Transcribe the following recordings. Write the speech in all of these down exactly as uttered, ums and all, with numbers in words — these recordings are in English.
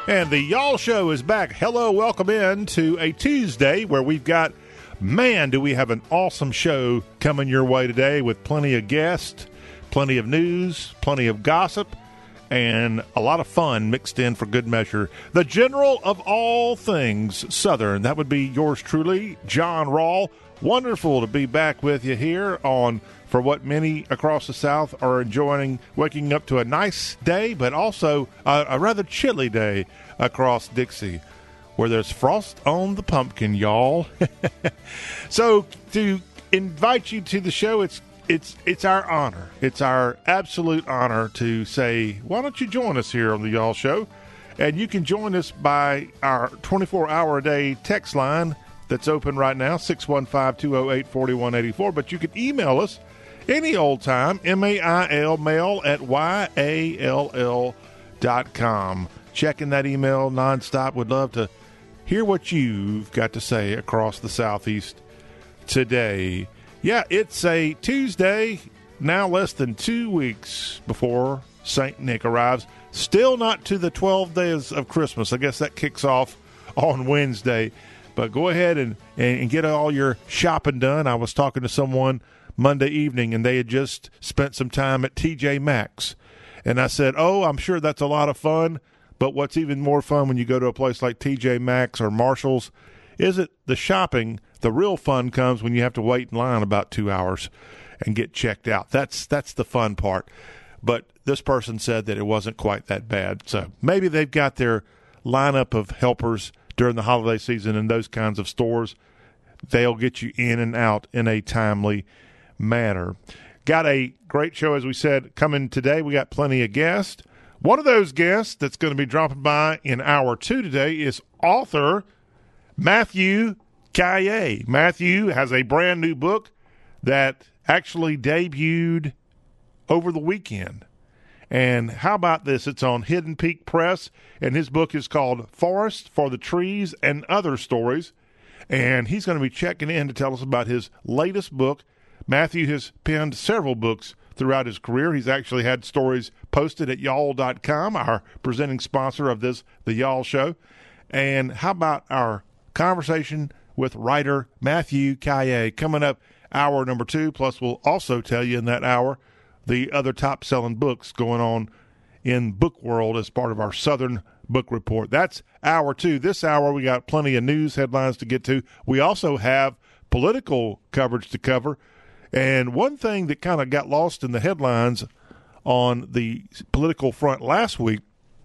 And the Y'all Show is back. Hello, welcome in to a Tuesday where we've got, man, do we have an awesome show coming your way today with plenty of guests, plenty of news, plenty of gossip, and a lot of fun mixed in for good measure. The general of all things Southern, that would be yours truly, John Rawl. Wonderful to be back with you here on, for what many across the South are enjoying, waking up to a nice day, but also a, a rather chilly day across Dixie, where there's frost on the pumpkin, y'all. So to invite you to the show, it's it's it's our honor. It's our absolute honor to say, why don't you join us here on the Y'all Show? And you can join us by our twenty-four hour a day text line that's open right now, six one five, two oh eight, four one eight four. But you can email us any old time, M A I L, mail at Y A L L dot com. Checking that email nonstop. Would love to hear what you've got to say across the Southeast today. Yeah, it's a Tuesday, now less than two weeks before Saint Nick arrives. Still not to the twelve days of Christmas. I guess that kicks off on Wednesday. But go ahead and, and get all your shopping done. I was talking to someone Monday evening, and they had just spent some time at T J Maxx. And I said, oh, I'm sure that's a lot of fun. But what's even more fun when you go to a place like T J Maxx or Marshall's isn't the shopping. The real fun comes when you have to wait in line about two hours and get checked out. That's that's the fun part. But this person said that it wasn't quite that bad. So maybe they've got their lineup of helpers during the holiday season in those kinds of stores. They'll get you in and out in a timely manner. Got a great show, as we said, coming today. We got plenty of guests. One of those guests that's going to be dropping by in hour two today is author Matthew Kaye. Matthew has a brand new book that actually debuted over the weekend. And how about this? It's on Hidden Peak Press, and his book is called Forest for the Trees and Other Stories. And he's going to be checking in to tell us about his latest book. Matthew has penned several books throughout his career. He's actually had stories posted at y'all dot com, our presenting sponsor of this, the Y'all Show. And how about our conversation with writer Matthew Kaye coming up hour number two? Plus, we'll also tell you in that hour the other top-selling books going on in book world as part of our Southern Book Report. That's hour two. This hour, we got plenty of news headlines to get to. We also have political coverage to cover. And one thing that kind of got lost in the headlines on the political front last week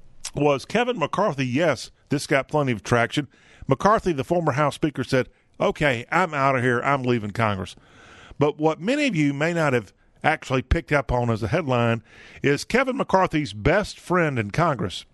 was Kevin McCarthy. Yes, this got plenty of traction. McCarthy, the former House Speaker, said, okay, I'm out of here. I'm leaving Congress. But what many of you may not have actually picked up on as a headline is Kevin McCarthy's best friend in Congress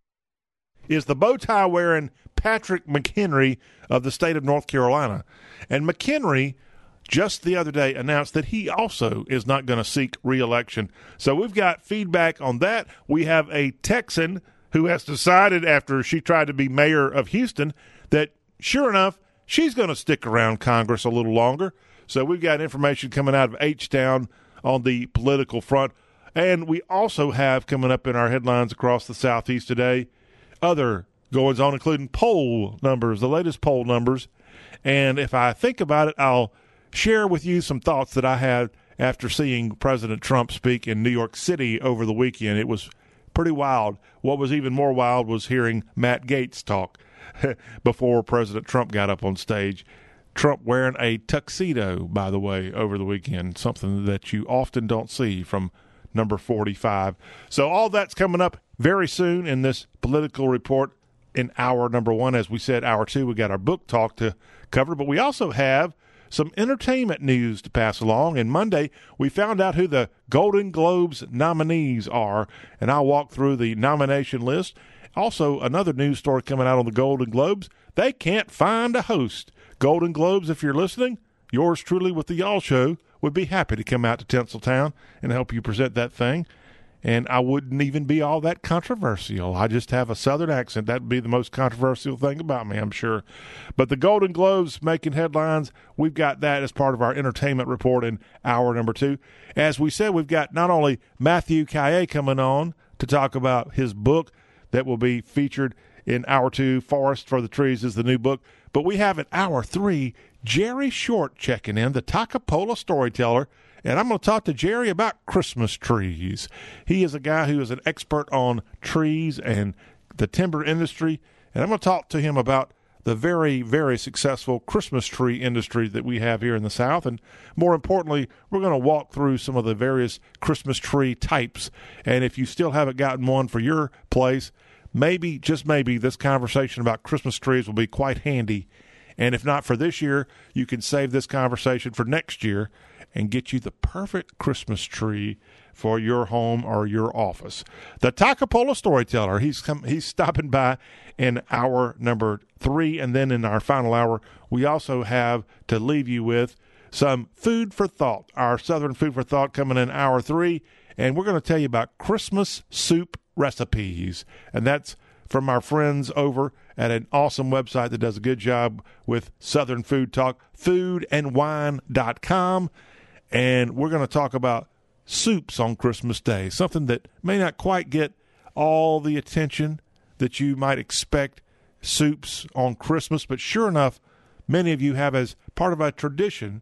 is the bow tie wearing Patrick McHenry of the state of North Carolina. And McHenry just the other day announced that he also is not going to seek re-election. So we've got feedback on that. We have a Texan who has decided after she tried to be mayor of Houston that sure enough, she's going to stick around Congress a little longer. So we've got information coming out of H-Town on the political front. And we also have coming up in our headlines across the Southeast today other goings on, including poll numbers, the latest poll numbers. And if I think about it, I'll share with you some thoughts that I had after seeing President Trump speak in New York City over the weekend. It was pretty wild. What was even more wild was hearing Matt Gaetz talk before President Trump got up on stage. Trump wearing a tuxedo, by the way, over the weekend, something that you often don't see from number forty-five. So all that's coming up very soon in this political report in hour number one. As we said, hour two, we got our book talk to cover, but we also have some entertainment news to pass along. And Monday, we found out who the Golden Globes nominees are, and I'll walk through the nomination list. Also, another news story coming out on the Golden Globes. They can't find a host. Golden Globes, if you're listening, yours truly with the Y'all Show would be happy to come out to Tinseltown and help you present that thing. And I wouldn't even be all that controversial. I just have a Southern accent. That would be the most controversial thing about me, I'm sure. But the Golden Globes making headlines, we've got that as part of our entertainment report in hour number two. As we said, we've got not only Matthew Kaye coming on to talk about his book that will be featured In hour two, Forest for the Trees is the new book. But we have in hour three, Jerry Short checking in, the Takapola storyteller. And I'm going to talk to Jerry about Christmas trees. He is a guy who is an expert on trees and the timber industry. And I'm going to talk to him about the very, very successful Christmas tree industry that we have here in the South. And more importantly, we're going to walk through some of the various Christmas tree types. And if you still haven't gotten one for your place, maybe, just maybe, this conversation about Christmas trees will be quite handy. And if not for this year, you can save this conversation for next year and get you the perfect Christmas tree for your home or your office. The Takapola storyteller, he's come, he's stopping by in hour number three. And then in our final hour, we also have to leave you with some food for thought. Our Southern food for thought coming in hour three. And we're going to tell you about Christmas soup recipes. And that's from our friends over at an awesome website that does a good job with Southern Food Talk, food and wine dot com. And we're going to talk about soups on Christmas Day, something that may not quite get all the attention that you might expect soups on Christmas, but sure enough, many of you have as part of a tradition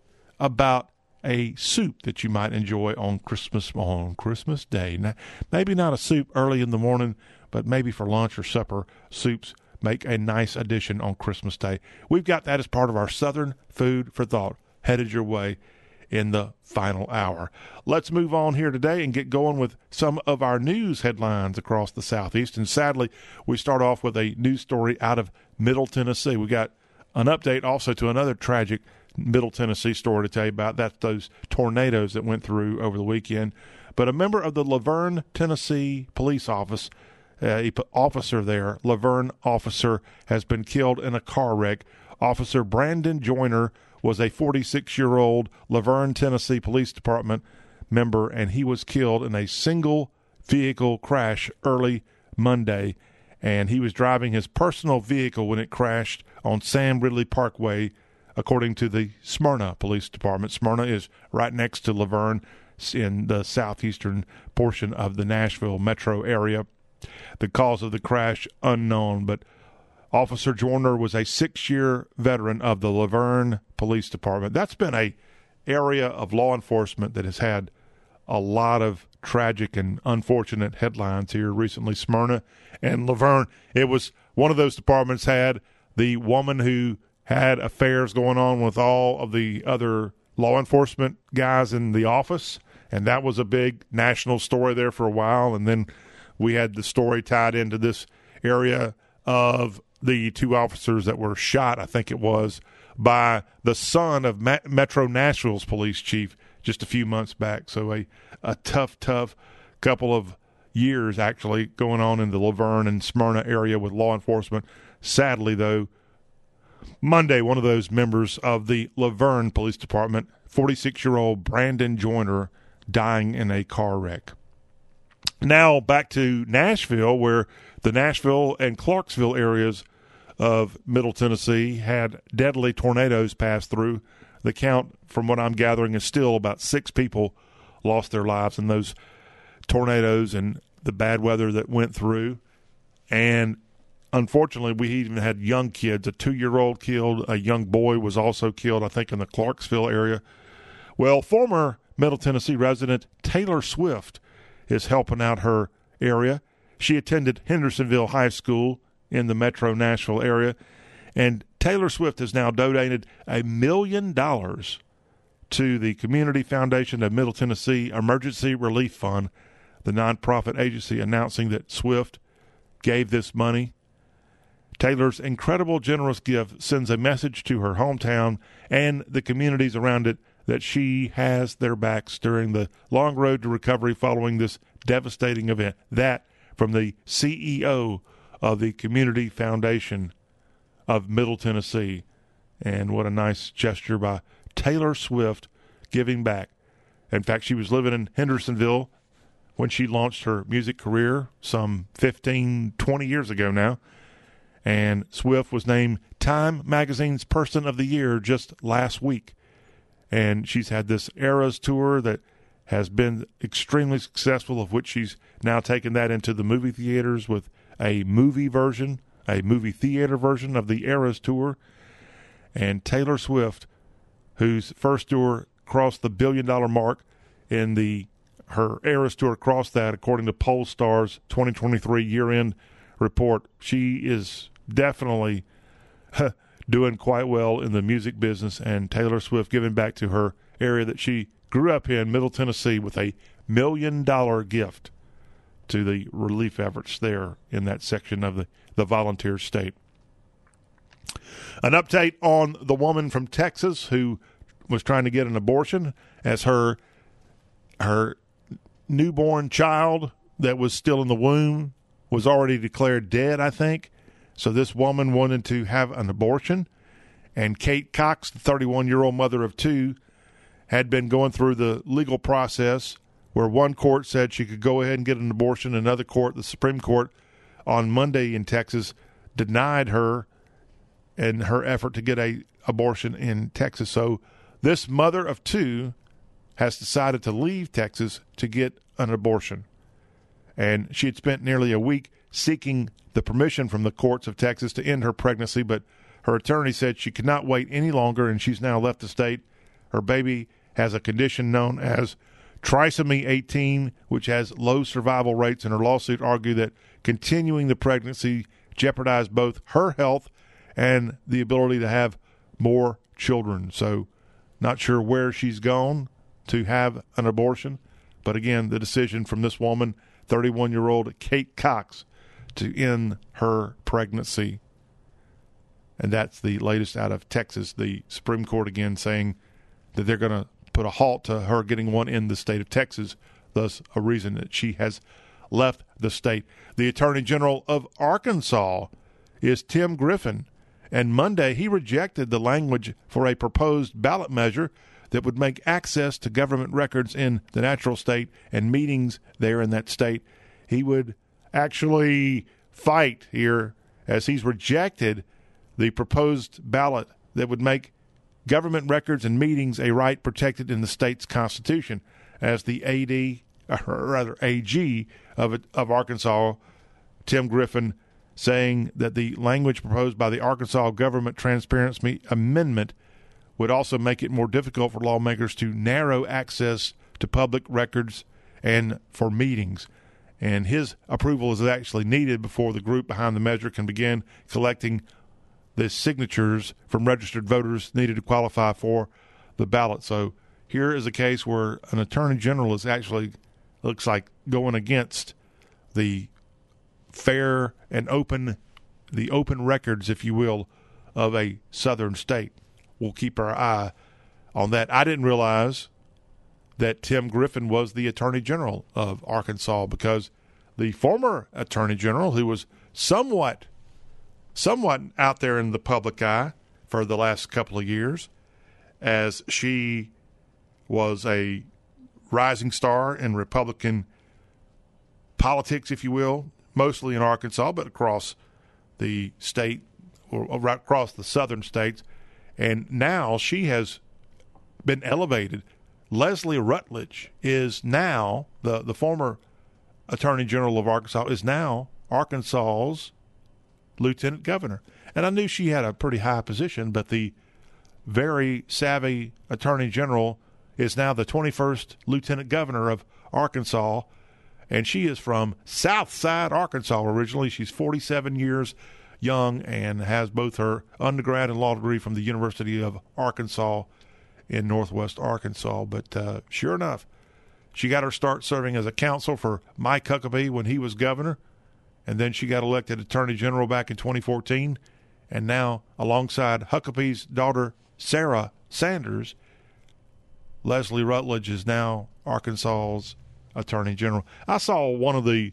about a soup that you might enjoy on Christmas on Christmas Day. Now, maybe not a soup early in the morning, but maybe for lunch or supper, soups make a nice addition on Christmas Day. We've got that as part of our Southern Food for Thought headed your way in the final hour. Let's move on here today and get going with some of our news headlines across the Southeast. And sadly, we start off with a news story out of Middle Tennessee. We got an update also to another tragic Middle Tennessee story to tell you about. That's those tornadoes that went through over the weekend. But a member of the Laverne, Tennessee police office, uh, officer there, Laverne officer, has been killed in a car wreck. Officer Brandon Joyner was a forty-six-year-old Laverne, Tennessee Police Department member, and he was killed in a single vehicle crash early Monday. And he was driving his personal vehicle when it crashed on Sam Ridley Parkway, according to the Smyrna Police Department. Smyrna is right next to Laverne in the southeastern portion of the Nashville metro area. The cause of the crash unknown, but Officer Joyner was a six-year veteran of the Laverne Police Department. That's been a area of law enforcement that has had a lot of tragic and unfortunate headlines here recently. Smyrna and Laverne. It was one of those departments had the woman who had affairs going on with all of the other law enforcement guys in the office, and that was a big national story there for a while. And then we had the story tied into this area of the two officers that were shot, I think it was, by the son of Ma- Metro Nashville's police chief just a few months back. So a, a tough, tough couple of years actually going on in the Laverne and Smyrna area with law enforcement. Sadly, though, Monday, one of those members of the Laverne Police Department, forty-six-year-old Brandon Joyner, dying in a car wreck. Now back to Nashville, where the Nashville and Clarksville areas of Middle Tennessee had deadly tornadoes pass through. The count, from what I'm gathering, is still about six people lost their lives in those tornadoes and the bad weather that went through. And unfortunately, we even had young kids, a two-year-old killed, a young boy was also killed, I think, in the Clarksville area. Well, former Middle Tennessee resident Taylor Swift is helping out her area. She attended Hendersonville High School in the metro Nashville area, and Taylor Swift has now donated a million dollars to the Community Foundation of Middle Tennessee Emergency Relief Fund, the nonprofit agency announcing that Swift gave this money. Taylor's incredible generous gift sends a message to her hometown and the communities around it that she has their backs during the long road to recovery following this devastating event. That from the C E O of the Community Foundation of Middle Tennessee. And what a nice gesture by Taylor Swift giving back. In fact, she was living in Hendersonville when she launched her music career some fifteen, twenty years ago now. And Swift was named Time Magazine's Person of the Year just last week. And she's had this Eras tour that has been extremely successful, of which she's now taken that into the movie theaters with a movie version, a movie theater version of the Eras Tour. And Taylor Swift, whose first tour crossed the billion-dollar mark in the her Eras Tour, crossed that according to Pollstar's twenty twenty-three year-end report. She is definitely doing quite well in the music business, and Taylor Swift giving back to her area that she grew up in, Middle Tennessee, with a million-dollar gift to the relief efforts there in that section of the, the volunteer state. An update on the woman from Texas who was trying to get an abortion, as her her newborn child that was still in the womb was already declared dead, I think. So this woman wanted to have an abortion, and Kate Cox, the thirty-one-year-old mother of two, had been going through the legal process where one court said she could go ahead and get an abortion. Another court, the Supreme Court, on Monday in Texas, denied her and her effort to get a abortion in Texas. So this mother of two has decided to leave Texas to get an abortion. And she had spent nearly a week seeking the permission from the courts of Texas to end her pregnancy, but her attorney said she could not wait any longer, and she's now left the state. Her baby has a condition known as trisomy eighteen, which has low survival rates, and her lawsuit argued that continuing the pregnancy jeopardized both her health and the ability to have more children. So not sure where she's gone to have an abortion, but again, the decision from this woman, thirty-one-year-old Kate Cox, to end her pregnancy. And that's the latest out of Texas. The Supreme Court again saying that they're going to put a halt to her getting one in the state of Texas, thus a reason that she has left the state. The Attorney General of Arkansas is Tim Griffin, and Monday he rejected the language for a proposed ballot measure that would make access to government records in the natural state and meetings there in that state. He would actually fight here as he's rejected the proposed ballot that would make government records and meetings a right protected in the state's constitution, as the A D, or rather A G of of Arkansas, Tim Griffin, saying that the language proposed by the Arkansas Government Transparency Amendment would also make it more difficult for lawmakers to narrow access to public records and for meetings. And his approval is actually needed before the group behind the measure can begin collecting the signatures from registered voters needed to qualify for the ballot. So here is a case where an attorney general is actually, looks like, going against the fair and open, the open records, if you will, of a southern state. We'll keep our eye on that. I didn't realize that Tim Griffin was the attorney general of Arkansas, because the former attorney general, who was somewhat somewhat out there in the public eye for the last couple of years, as she was a rising star in Republican politics, if you will, mostly in Arkansas, but across the state, or right across the southern states. And now she has been elevated. Leslie Rutledge is now, the, the former attorney general of Arkansas, is now Arkansas's lieutenant governor. And I knew she had a pretty high position, but the very savvy attorney general is now the twenty-first lieutenant governor of Arkansas, and she is from Southside, Arkansas originally. She's forty-seven years young and has both her undergrad and law degree from the University of Arkansas in Northwest Arkansas. But uh, sure enough, she got her start serving as a counsel for Mike Huckabee when he was governor, and then she got elected attorney general back in twenty fourteen, and now alongside Huckabee's daughter, Sarah Sanders, Leslie Rutledge is now Arkansas's attorney general. I saw one of the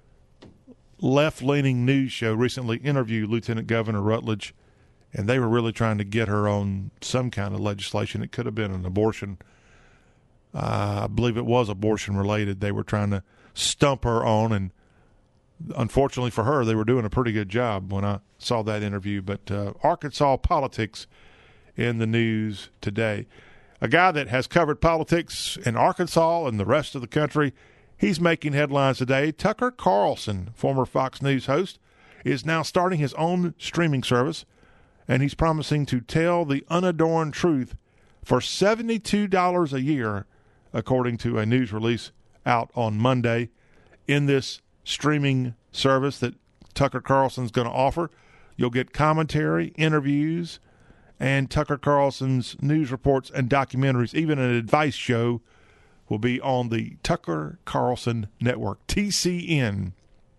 left-leaning news show recently interview Lieutenant Governor Rutledge, and they were really trying to get her on some kind of legislation. It could have been an abortion. Uh, I believe it was abortion-related. They were trying to stump her on, and unfortunately for her, they were doing a pretty good job when I saw that interview. But uh, Arkansas politics in the news today. A guy that has covered politics in Arkansas and the rest of the country He's making headlines today. Tucker Carlson, former Fox News host, is now starting his own streaming service, and he's promising to tell the unadorned truth for seventy-two dollars a year, according to a news release out on Monday. In this streaming service that Tucker Carlson's going to offer, you'll get commentary, interviews, and Tucker Carlson's news reports and documentaries. Even an advice show will be on the Tucker Carlson Network, T C N.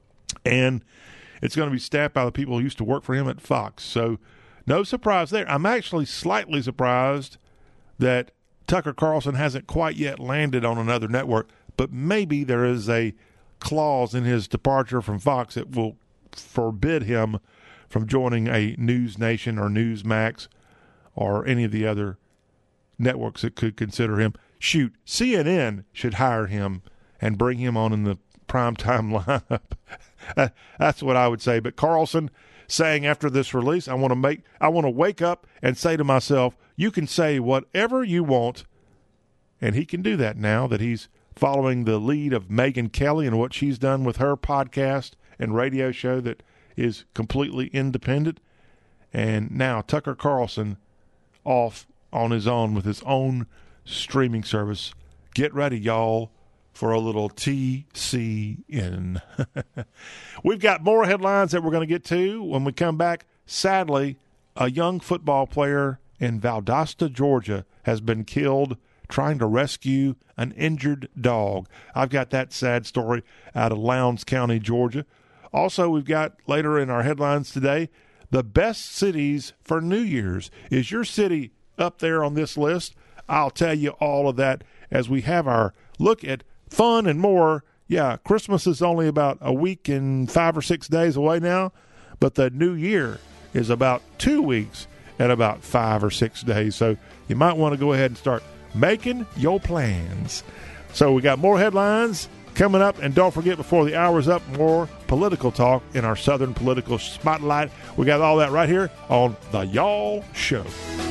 And it's going to be staffed by the people who used to work for him at Fox. So no surprise there. I'm actually slightly surprised that Tucker Carlson hasn't quite yet landed on another network, but maybe there is a clause in his departure from Fox that will forbid him from joining a News Nation or Newsmax or any of the other networks that could consider him. Shoot, C N N should hire him and bring him on in the primetime lineup. That's what I would say. But Carlson saying after this release, I want to make, I want to wake up and say to myself, you can say whatever you want, and he can do that now that he's following the lead of Megyn Kelly and what she's done with her podcast and radio show that is completely independent. And now Tucker Carlson off on his own with his own streaming service. Get ready, y'all, for a little T C N. We've got more headlines that we're going to get to when we come back. Sadly, a young football player in Valdosta, Georgia, has been killed trying to rescue an injured dog. I've got that sad story out of Lowndes County, Georgia. Also, we've got later in our headlines today, the best cities for New Year's. Is your city up there on this list? I'll tell you all of that as we have our look at fun and more. Yeah, Christmas is only about a week and five or six days away now, but the new year is about two weeks and about five or six days. So you might want to go ahead and start making your plans. So we got more headlines coming up, and don't forget, before the hour's up, more political talk in our Southern Political Spotlight. We got all that right here on The Y'all Show.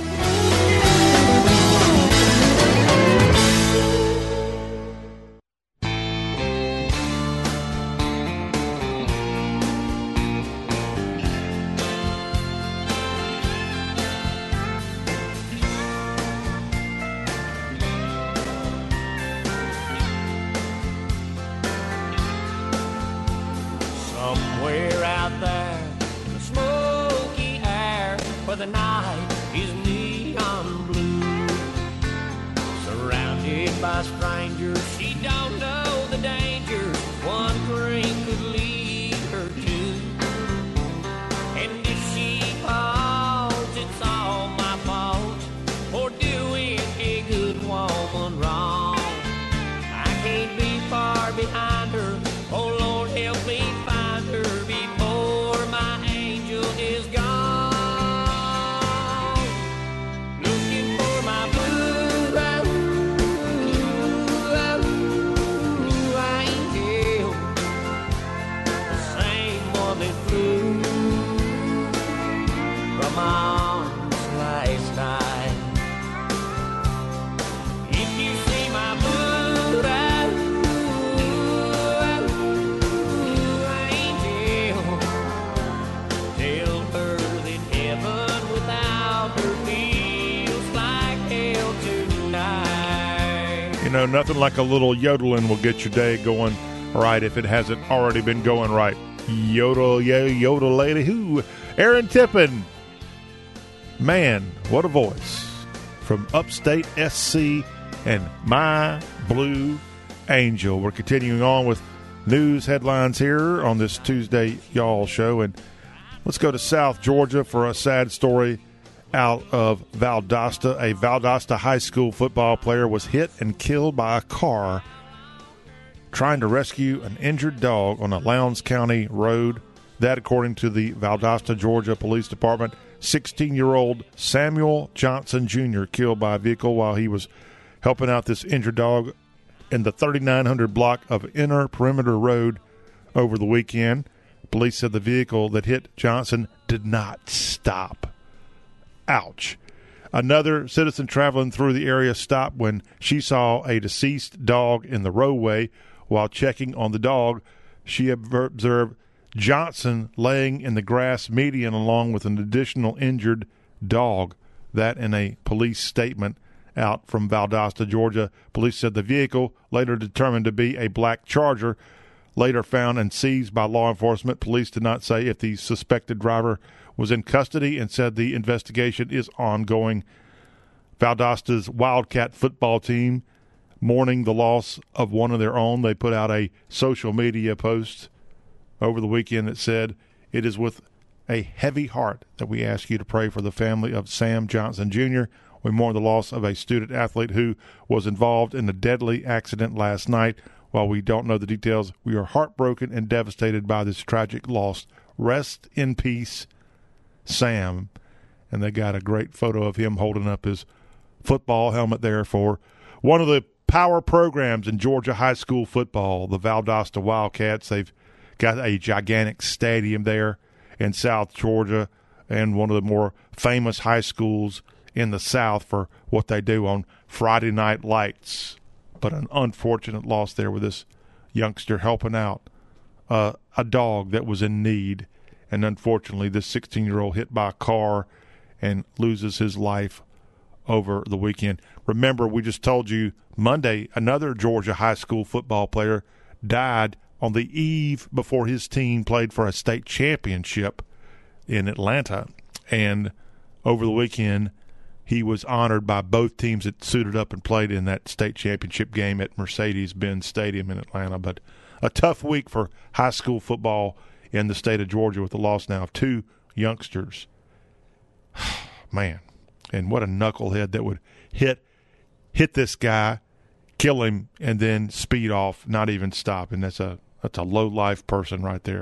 The night is neon blue, surrounded by strangers. She don't know the dangers one drink could lead her to. And if she falls, it's all my fault for doing a good woman wrong. I can't be far behind her. Oh Lord, help me find her before my angel is gone. You know, nothing like a little yodeling will get your day going right if it hasn't already been going right. Yodel, yeah, yodel lady, who? Aaron Tippin. Man, what a voice. From upstate S C and My Blue Angel. We're continuing on with news headlines here on this Tuesday Y'all Show. And let's go to South Georgia for a sad story out of Valdosta. A Valdosta high school football player was hit and killed by a car trying to rescue an injured dog on a Lowndes County road. That, according to the Valdosta, Georgia Police Department. sixteen-year-old Samuel Johnson Junior killed by a vehicle while he was helping out this injured dog in the thirty-nine hundred block of Inner Perimeter Road over the weekend. Police said the vehicle that hit Johnson did not stop. Ouch. Another citizen traveling through the area stopped when she saw a deceased dog in the roadway While checking on the dog, she observed Johnson laying in the grass median along with an additional injured dog. That in a police statement out from Valdosta, Georgia. Police said the vehicle, later determined to be a black Charger, later found and seized by law enforcement. Police did not say if the suspected driver was in custody and said the investigation is ongoing. Valdosta's Wildcat football team mourning the loss of one of their own. They put out a social media post over the weekend that said, "It is with a heavy heart that we ask you to pray for the family of Sam Johnson Junior We mourn the loss of a student athlete who was involved in a deadly accident last night. While we don't know the details, we are heartbroken and devastated by this tragic loss. Rest in peace, Sam." And they got a great photo of him holding up his football helmet there for one of the power programs in Georgia high school football, the Valdosta Wildcats. They've got a gigantic stadium there in South Georgia and one of the more famous high schools in the South for what they do on Friday night lights. But an unfortunate loss there with this youngster helping out uh, a dog that was in need. And unfortunately, this sixteen-year-old hit by a car and loses his life over the weekend. Remember, we just told you Monday, another Georgia high school football player died on the eve before his team played for a state championship in Atlanta. And over the weekend, he was honored by both teams that suited up and played in that state championship game at Mercedes-Benz Stadium in Atlanta. But a tough week for high school football in the state of Georgia with the loss now of two youngsters. Man, and what a knucklehead that would hit hit this guy, kill him, and then speed off, not even stop. And that's a that's a low-life person right there.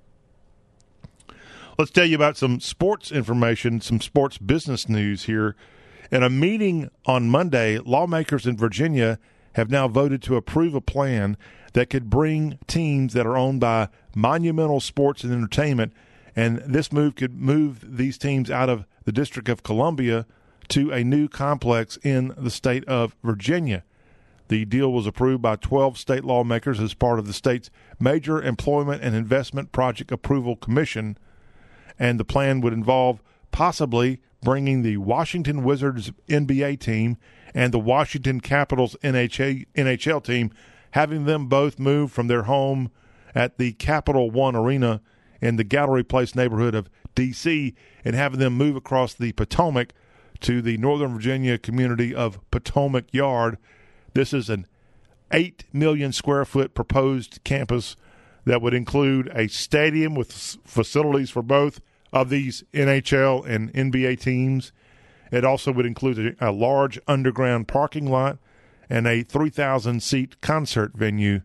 Let's tell you about some sports information, some sports business news here. In a meeting on Monday, lawmakers in Virginia have now voted to approve a plan that could bring teams that are owned by Monumental Sports and Entertainment, and this move could move these teams out of the District of Columbia to a new complex in the state of Virginia. The deal was approved by twelve state lawmakers as part of the state's Major Employment and Investment Project Approval Commission, and the plan would involve possibly bringing the Washington Wizards N B A team and the Washington Capitals N H L team, having them both move from their home at the Capital One Arena in the Gallery Place neighborhood of D C and having them move across the Potomac to the Northern Virginia community of Potomac Yard. This is an eight million square foot proposed campus that would include a stadium with facilities for both of these N H L and N B A teams. It also would include a, a large underground parking lot and a three thousand seat concert venue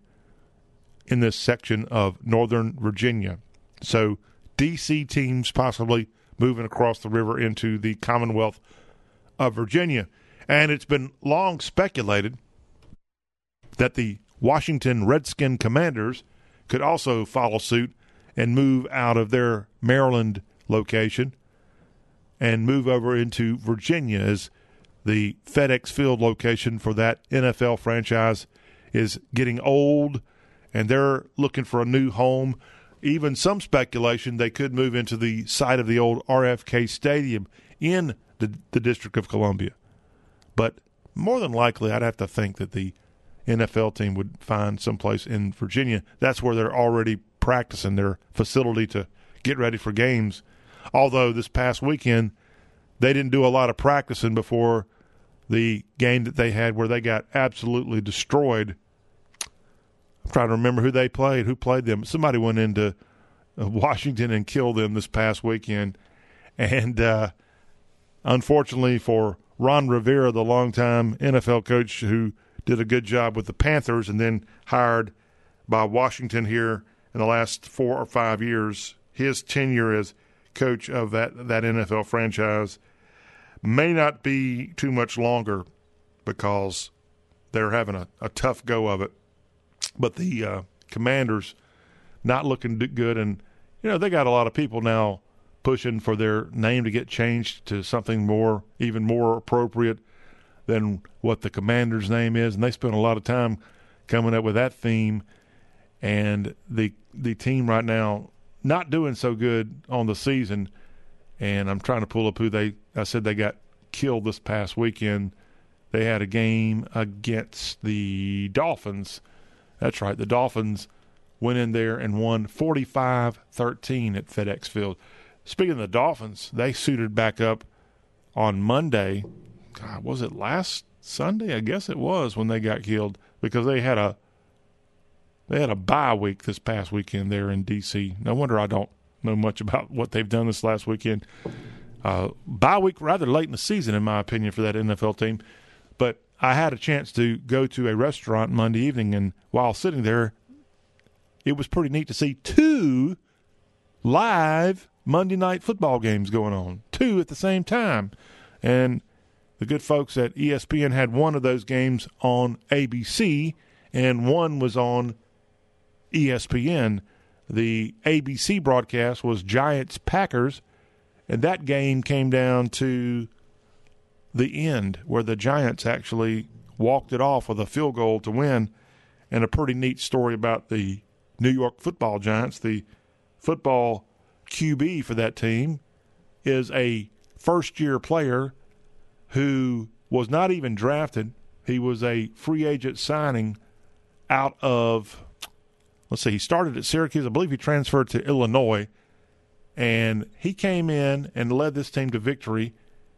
in this section of Northern Virginia. So D C teams possibly moving across the river into the Commonwealth of Virginia. And it's been long speculated that the Washington Redskin Commanders could also follow suit and move out of their Maryland location and move over into Virginia, as the FedEx Field location for that N F L franchise is getting old and they're looking for a new home. Even some speculation they could move into the site of the old R F K Stadium in the, the District of Columbia. But more than likely, I'd have to think that the N F L team would find someplace in Virginia. That's where they're already practicing, their facility to get ready for games. Although this past weekend, they didn't do a lot of practicing before the game that they had where they got absolutely destroyed. I'm trying to remember who they played, who played them. Somebody went into Washington and killed them this past weekend. And uh, unfortunately for Ron Rivera, the longtime N F L coach who did a good job with the Panthers and then hired by Washington here in the last four or five years, his tenure as coach of that, that N F L franchise may not be too much longer because they're having a, a tough go of it. But the uh, Commanders not looking good, and, you know, they got a lot of people now pushing for their name to get changed to something more, even more appropriate than what the Commander's name is, and they spent a lot of time coming up with that theme. And the the team right now not doing so good on the season. And I'm trying to pull up who they – I said they got killed this past weekend. They had a game against the Dolphins. That's right. The Dolphins went in there and won forty-five thirteen at FedEx Field. Speaking of the Dolphins, they suited back up on Monday. God, was it last Sunday? I guess it was when they got killed because they had a they had a bye week this past weekend there in D C. No wonder I don't know much about what they've done this last weekend. Uh, bye week rather late in the season, in my opinion, for that N F L team. But I had a chance to go to a restaurant Monday evening, and while sitting there, it was pretty neat to see two live Monday night football games going on, two at the same time. And the good folks at E S P N had one of those games on A B C, and one was on E S P N. The A B C broadcast was Giants-Packers, and that game came down to the end where the Giants actually walked it off with a field goal to win. And a pretty neat story about the New York Football Giants. The football Q B for that team is a first-year player who was not even drafted. He was a free agent signing out of, let's see, he started at Syracuse. I believe he transferred to Illinois. And he came in and led this team to victory.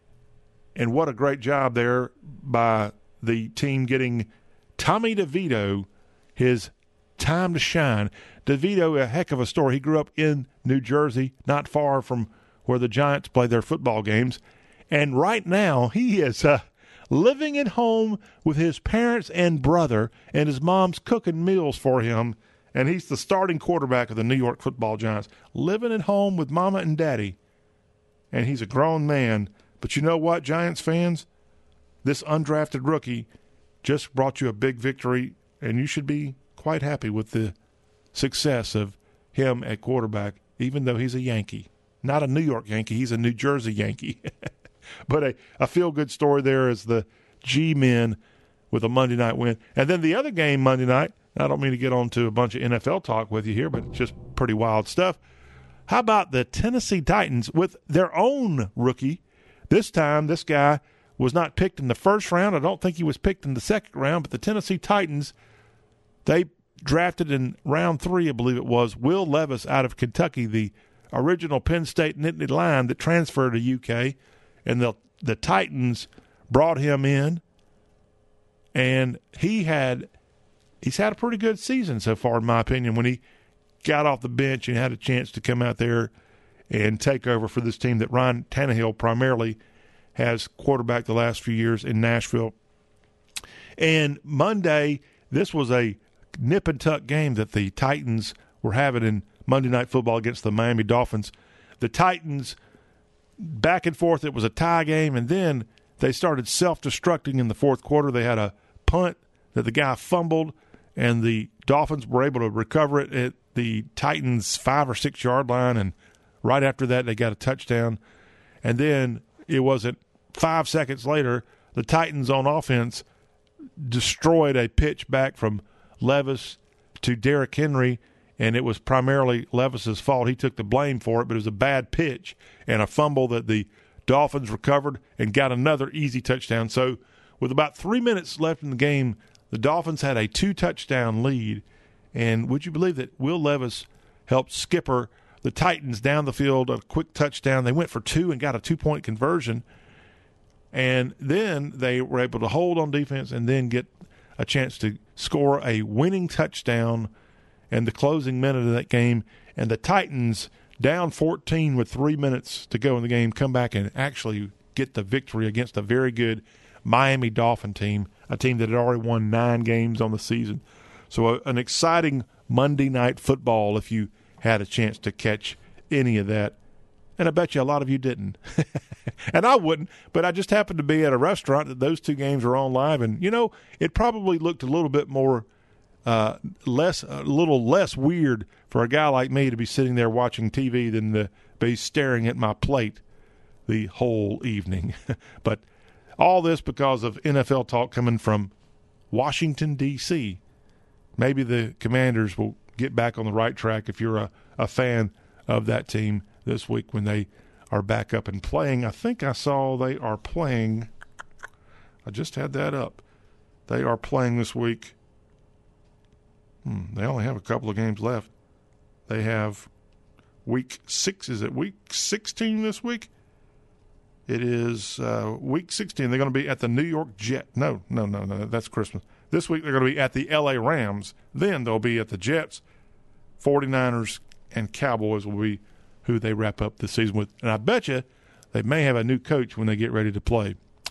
And what a great job there by the team getting Tommy DeVito his time to shine. DeVito, a heck of a story. He grew up in New Jersey, not far from where the Giants play their football games. And right now he is uh, living at home with his parents and brother, and his mom's cooking meals for him. And he's the starting quarterback of the New York Football Giants, living at home with mama and daddy. And he's a grown man. But you know what, Giants fans? This undrafted rookie just brought you a big victory, and you should be quite happy with the success of him at quarterback, even though he's a Yankee. Not a New York Yankee, he's a New Jersey Yankee. But a, a feel-good story there is the G-Men with a Monday night win. And then the other game Monday night, I don't mean to get on to a bunch of N F L talk with you here, but just pretty wild stuff. How about the Tennessee Titans with their own rookie? This time, this guy was not picked in the first round. I don't think he was picked in the second round, but the Tennessee Titans, they drafted in round three, I believe it was, Will Levis out of Kentucky, the original Penn State Nittany Lion that transferred to U K, and the the Titans brought him in, and he had he's had a pretty good season so far, in my opinion, when he got off the bench and had a chance to come out there and take over for this team that Ryan Tannehill primarily has quarterbacked the last few years in Nashville. And Monday, this was a nip-and-tuck game that the Titans were having in Monday Night Football against the Miami Dolphins. The Titans, back and forth, it was a tie game, and then they started self-destructing in the fourth quarter. They had a punt that the guy fumbled, and the Dolphins were able to recover it at the Titans' five- or six-yard line, and right after that, they got a touchdown. And then it wasn't five seconds later, the Titans on offense destroyed a pitch back from Levis to Derrick Henry, and it was primarily Levis's fault. He took the blame for it, but it was a bad pitch and a fumble that the Dolphins recovered and got another easy touchdown. So with about three minutes left in the game, the Dolphins had a two-touchdown lead. And would you believe that Will Levis helped skipper the Titans down the field, a quick touchdown. They went for two and got a two-point conversion. And then they were able to hold on defense and then get a chance to score a winning touchdown in the closing minute of that game. And the Titans, down fourteen with three minutes to go in the game, come back and actually get the victory against a very good Miami Dolphin team, a team that had already won nine games on the season. So a, an exciting Monday Night Football if you had a chance to catch any of that. And I bet you a lot of you didn't. And I wouldn't, but I just happened to be at a restaurant that those two games were on live. And, you know, it probably looked a little bit more, uh, less, a little less weird for a guy like me to be sitting there watching T V than to be staring at my plate the whole evening. But all this because of N F L talk coming from Washington, D C maybe the Commanders will get back on the right track if you're a, a fan of that team this week when they are back up and playing. I think I saw they are playing. I just had that up. They are playing this week. Hmm, they only have a couple of games left. They have week six. Is it week sixteen this week? It is uh, week sixteen. They're going to be at the New York Jets. No, no, no, no. That's Christmas. This week they're going to be at the L A Rams. Then they'll be at the Jets, forty-niners, and Cowboys will be who they wrap up the season with. And I bet you they may have a new coach when they get ready to play.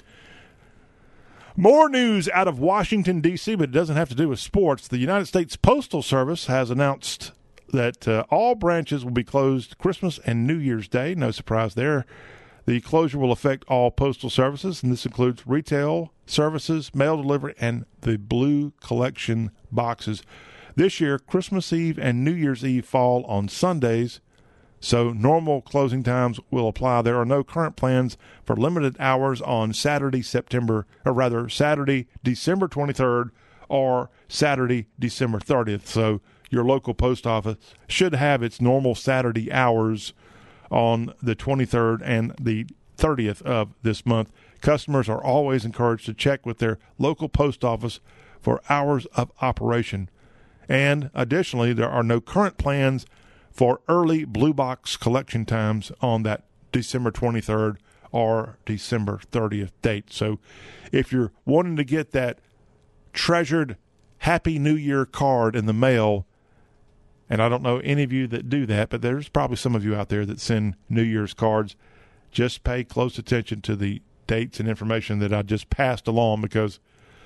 More news out of Washington, D C, but it doesn't have to do with sports. The United States Postal Service has announced that uh, all branches will be closed Christmas and New Year's Day. No surprise there. The closure will affect all postal services, and this includes retail services, mail delivery, and the blue collection boxes. This year, Christmas Eve and New Year's Eve fall on Sundays, so normal closing times will apply. There are no current plans for limited hours on Saturday, September, or rather Saturday, December twenty-third, or Saturday, December thirtieth. So your local post office should have its normal Saturday hours on the twenty-third and the thirtieth of this month. Customers are always encouraged to check with their local post office for hours of operation. And additionally, there are no current plans for early blue box collection times on that December twenty-third or December thirtieth date. So if you're wanting to get that treasured Happy New Year card in the mail, and I don't know any of you that do that, but there's probably some of you out there that send New Year's cards. Just pay close attention to the dates and information that I just passed along because,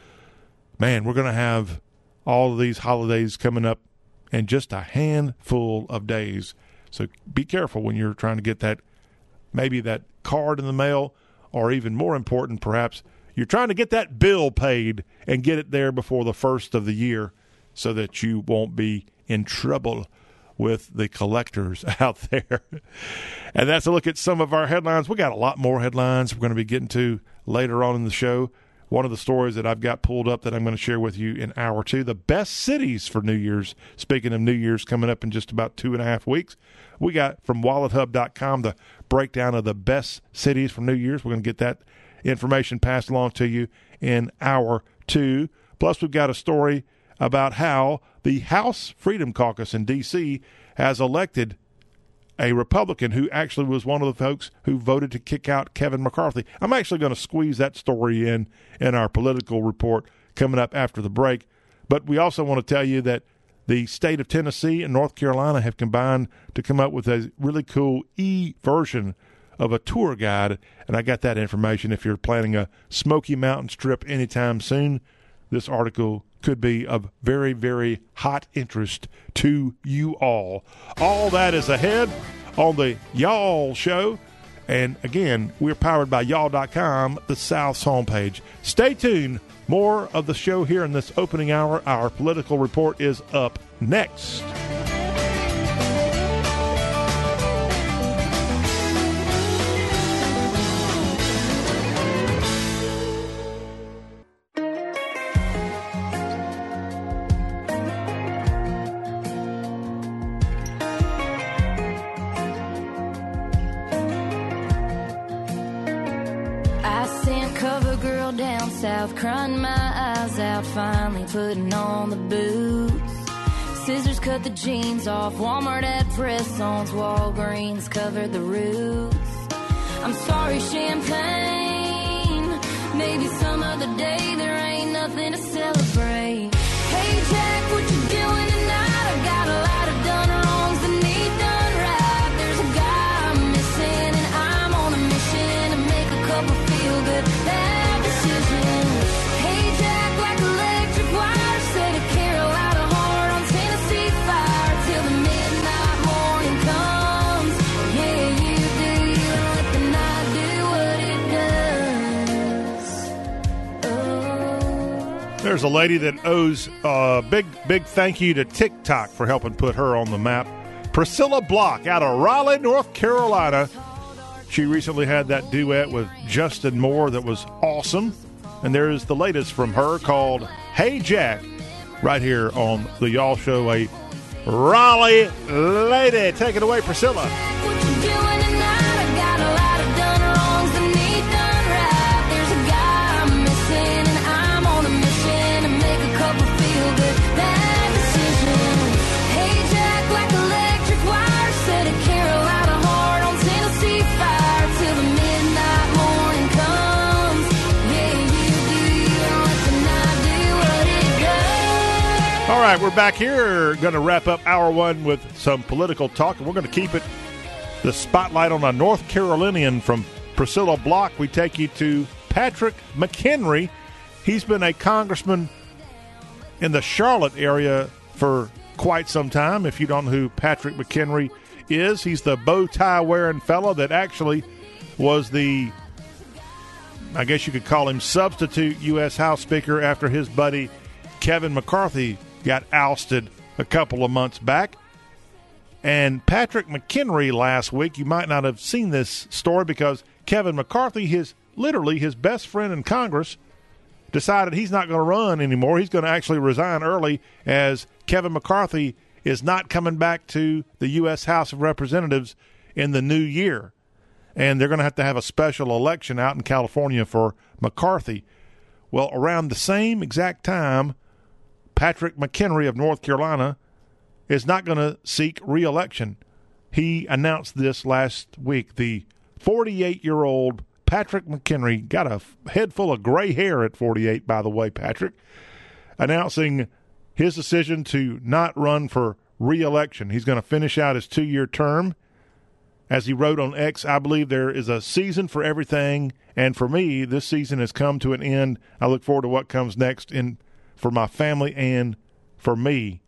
man, we're going to have all of these holidays coming up in just a handful of days. So be careful when you're trying to get that, maybe that card in the mail, or even more important, perhaps, you're trying to get that bill paid and get it there before the first of the year so that you won't be in trouble with the collectors out there. And that's a look at some of our headlines. We got a lot more headlines we're going to be getting to later on in the show. One of the stories that I've got pulled up that I'm going to share with you in hour two, the best cities for New Year's. Speaking of New Year's coming up in just about two and a half weeks, we got from wallet hub dot com the breakdown of the best cities for New Year's. We're going to get that information passed along to you in hour two. Plus, we've got a story about how the House Freedom Caucus in D C has elected a Republican who actually was one of the folks who voted to kick out Kevin McCarthy. I'm actually going to squeeze that story in in our political report coming up after the break. But we also want to tell you that the state of Tennessee and North Carolina have combined to come up with a really cool e-version of a tour guide. And I got that information. If you're planning a Smoky Mountains trip anytime soon, this article could be of very, very hot interest to you all. All that is ahead on the Y'all Show. And again, we're powered by y'all dot com, the South's homepage. Stay tuned. More of the show here in this opening hour. Our political report is up next. South, crying my eyes out, finally putting on the boots. Scissors cut the jeans off, Walmart had press-ons, Walgreens covered the roots. I'm sorry, champagne, maybe some other day, there ain't nothing to celebrate. Hey Jack, what you doing tonight? I got a lot of done wrongs that need done right. There's a guy I'm missing and I'm on a mission to make a couple feel good. Bad decisions. Hey Jack, like electric wire, set a Carolina heart on Tennessee fire till the midnight morning comes. Yeah, you do you and let the night do what it does. Oh. There's a lady that owes a big, big thank you to TikTok for helping put her on the map. Priscilla Block out of Raleigh, North Carolina. She recently had that duet with Justin Moore that was awesome. And there's the latest from her called Hey Jack. right here on the Y'all Show. A Raleigh lady. Take it away, Priscilla. What you doing tonight? I got a lot of done wrongs that need done right. There's a guy I'm missing, and I'm on a mission to make a couple feel good bad decisions. Hey, Jack, like electric wire, said a Carolina heart on Tennessee fire till the midnight morning comes. Yeah, you do you, and let the night do what it does. All right, we're back here. Going to wrap up hour one with some political talk, and we're going to keep it the spotlight on a North Carolinian from Priscilla Block. We take you to Patrick McHenry. He's been a congressman in the Charlotte area for quite some time. If you don't know who Patrick McHenry is, he's the bow tie wearing fellow that actually was the, I guess you could call him, substitute U S House Speaker after his buddy Kevin McCarthy got ousted a couple of months back. And Patrick McHenry last week, you might not have seen this story because Kevin McCarthy, his literally his best friend in Congress, decided he's not going to run anymore. He's going to actually resign early as Kevin McCarthy is not coming back to the U S House of Representatives in the new year. And they're going to have to have a special election out in California for McCarthy. Well, around the same exact time, Patrick McHenry of North Carolina is not going to seek re-election. He announced this last week. The forty-eight-year-old Patrick McHenry got a head full of gray hair at forty-eight, by the way, Patrick, announcing his decision to not run for re-election. He's going to finish out his two-year term. As he wrote on X, I believe there is a season for everything, and for me, this season has come to an end. I look forward to what comes next in for my family and for me.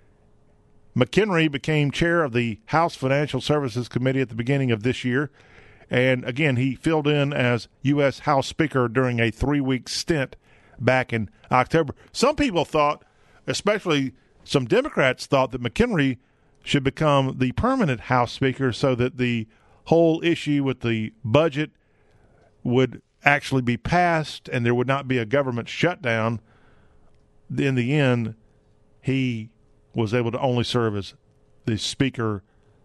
McHenry became chair of the House Financial Services Committee at the beginning of this year. And, again, he filled in as U S House Speaker during a three-week stint back in October. Some people thought, especially some Democrats, thought that McHenry should become the permanent House Speaker so that the whole issue with the budget would actually be passed and there would not be a government shutdown. In the end, he was able to only serve as the Speaker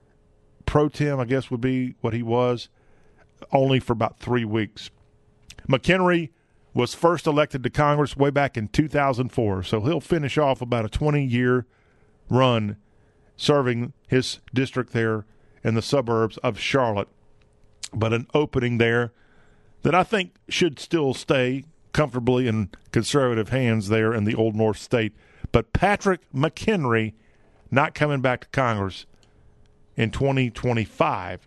pro tem, I guess would be what he was, only for about three weeks. McHenry was first elected to Congress way back in two thousand four, so he'll finish off about a twenty-year run serving his district there in the suburbs of Charlotte. But an opening there that I think should still stay comfortably in conservative hands there in the Old North State. But Patrick McHenry not coming back to Congress in twenty twenty-five.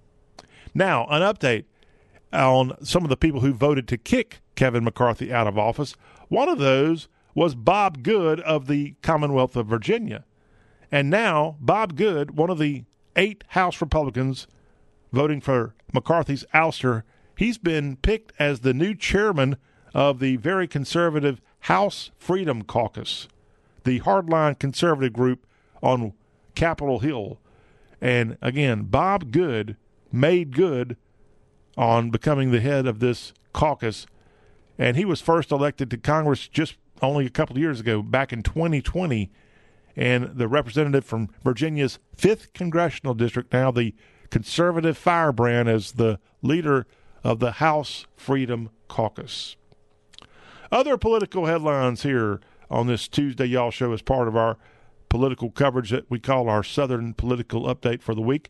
Now, an update on some of the people who voted to kick Kevin McCarthy out of office. One of those was Bob Good of the Commonwealth of Virginia. And now Bob Good, one of the eight House Republicans voting for McCarthy's ouster, he's been picked as the new chairman of the very conservative House Freedom Caucus, the hardline conservative group on Capitol Hill. And again, Bob Good made good on becoming the head of this caucus. And he was first elected to Congress just only a couple of years ago, back in twenty twenty. And the representative from Virginia's fifth Congressional District, now the conservative firebrand, as the leader of the House Freedom Caucus. Other political headlines here on this Tuesday Y'all Show as part of our political coverage that we call our Southern Political Update for the week.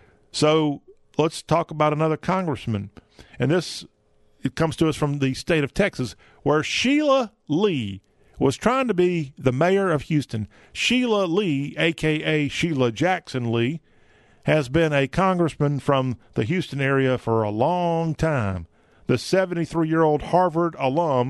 So let's talk about another congressman. And this, it comes to us from the state of Texas, where Sheila Lee was trying to be the mayor of Houston. Sheila Lee, a k a. Sheila Jackson Lee, has been a congressman from the Houston area for a long time. The seventy-three-year-old Harvard alum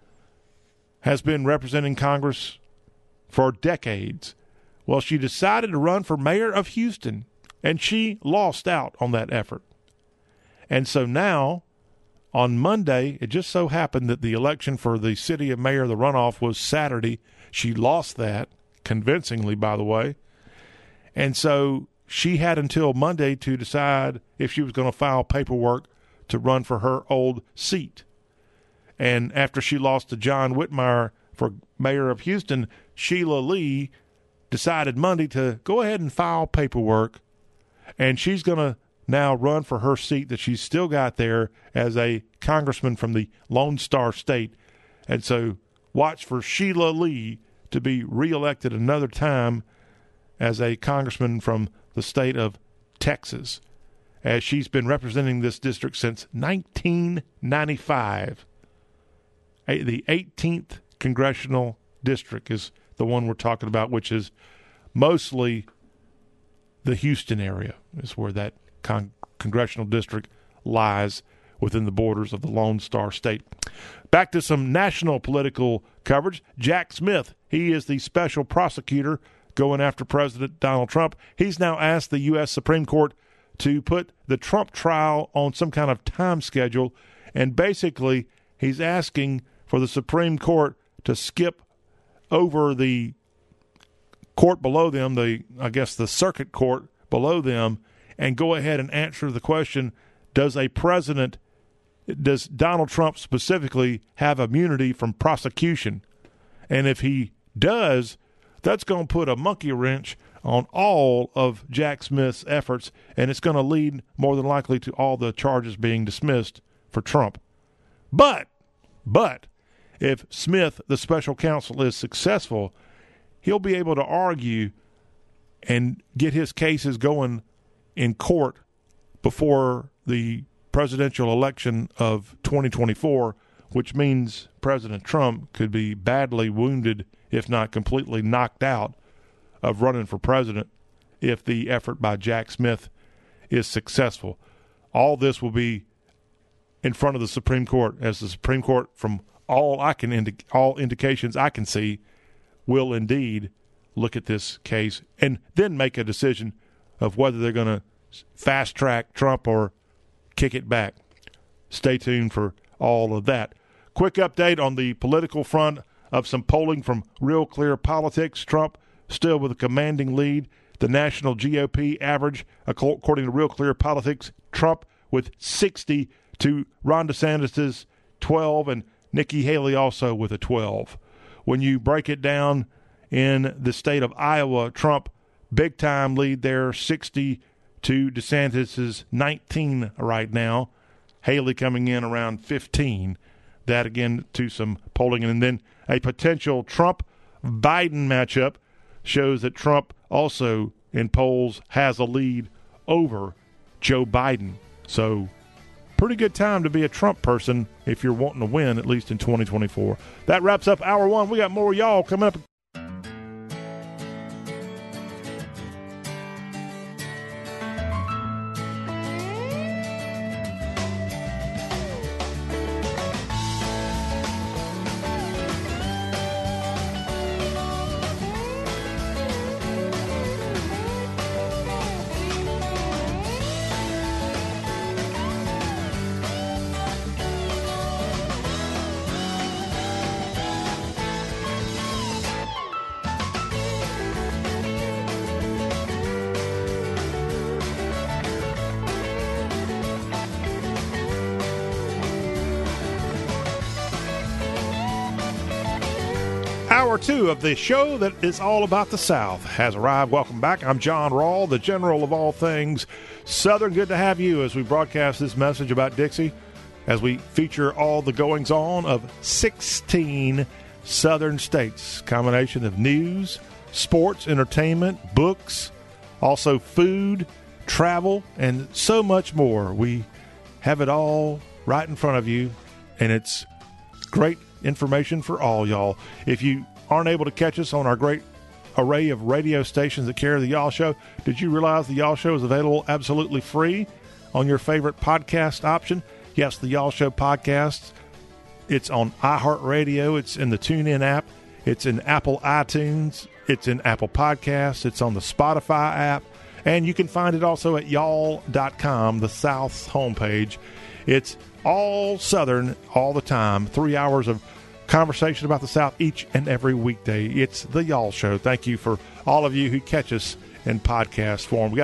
has been representing Congress for decades. Well, she decided to run for mayor of Houston, and she lost out on that effort. And so now, on Monday, it just so happened that the election for the city of mayor, the runoff, was Saturday. She lost that, convincingly, by the way. And so she had until Monday to decide if she was going to file paperwork to run for her old seat. And after she lost to John Whitmire for mayor of Houston, Sheila Lee decided Monday to go ahead and file paperwork, and she's going to now run for her seat that she's still got there as a congressman from the Lone Star State. And so watch for Sheila Lee to be reelected another time as a congressman from the state of Texas, as she's been representing this district since nineteen ninety-five. The eighteenth congressional district is the one we're talking about, which is mostly the Houston area, is where that con- congressional district lies within the borders of the Lone Star State. Back to some national political coverage. Jack Smith, he is the special prosecutor going after President Donald Trump. He's now asked the U S Supreme Court to put the Trump trial on some kind of time schedule, and basically he's asking for the Supreme Court to skip over the court below them, the I guess the circuit court below them, and go ahead and answer the question, does a president, does Donald Trump specifically have immunity from prosecution? And if he does, that's going to put a monkey wrench on all of Jack Smith's efforts, and it's going to lead more than likely to all the charges being dismissed for Trump. But, but, if Smith, the special counsel, is successful, he'll be able to argue and get his cases going in court before the presidential election of twenty twenty-four, which means President Trump could be badly wounded, if not completely knocked out, of running for president if the effort by Jack Smith is successful. All this will be in front of the Supreme Court, as the Supreme Court, from all I can indi- all indications I can see, will indeed look at this case and then make a decision of whether they're going to fast track Trump or kick it back. Stay tuned for all of that. Quick update on the political front of some polling from Real Clear Politics. Trump still with a commanding lead. The national G O P average, according to Real Clear Politics, Trump with sixty to Ron DeSantis' twelve, and Nikki Haley also with a twelve. When you break it down in the state of Iowa, Trump, big-time lead there, sixty to DeSantis' nineteen right now. Haley coming in around fifteen. That, again, to some polling. And then a potential Trump-Biden matchup shows that Trump also in polls has a lead over Joe Biden. So pretty good time to be a Trump person if you're wanting to win, at least in twenty twenty-four. That wraps up hour one. We got more y'all coming up. Hour two of the show that is all about the South has arrived. Welcome back. I'm John Rawl, the general of all things Southern. Good to have you as we broadcast this message about Dixie, as we feature all the goings-on of sixteen Southern states. Combination of news, sports, entertainment, books, also food, travel, and so much more. We have it all right in front of you, and it's great information for all y'all. If you aren't able to catch us on our great array of radio stations that carry the Y'all Show, did you realize the Y'all Show is available absolutely free on your favorite podcast option? Yes, the Y'all Show podcast. It's on iHeartRadio. It's in the TuneIn app. It's in Apple iTunes. It's in Apple Podcasts. It's on the Spotify app. And you can find it also at y'all dot com, the South's homepage. It's all Southern all the time. Three hours of conversation about the South each and every weekday. It's the Y'all Show. Thank you for all of you who catch us in podcast form. We got a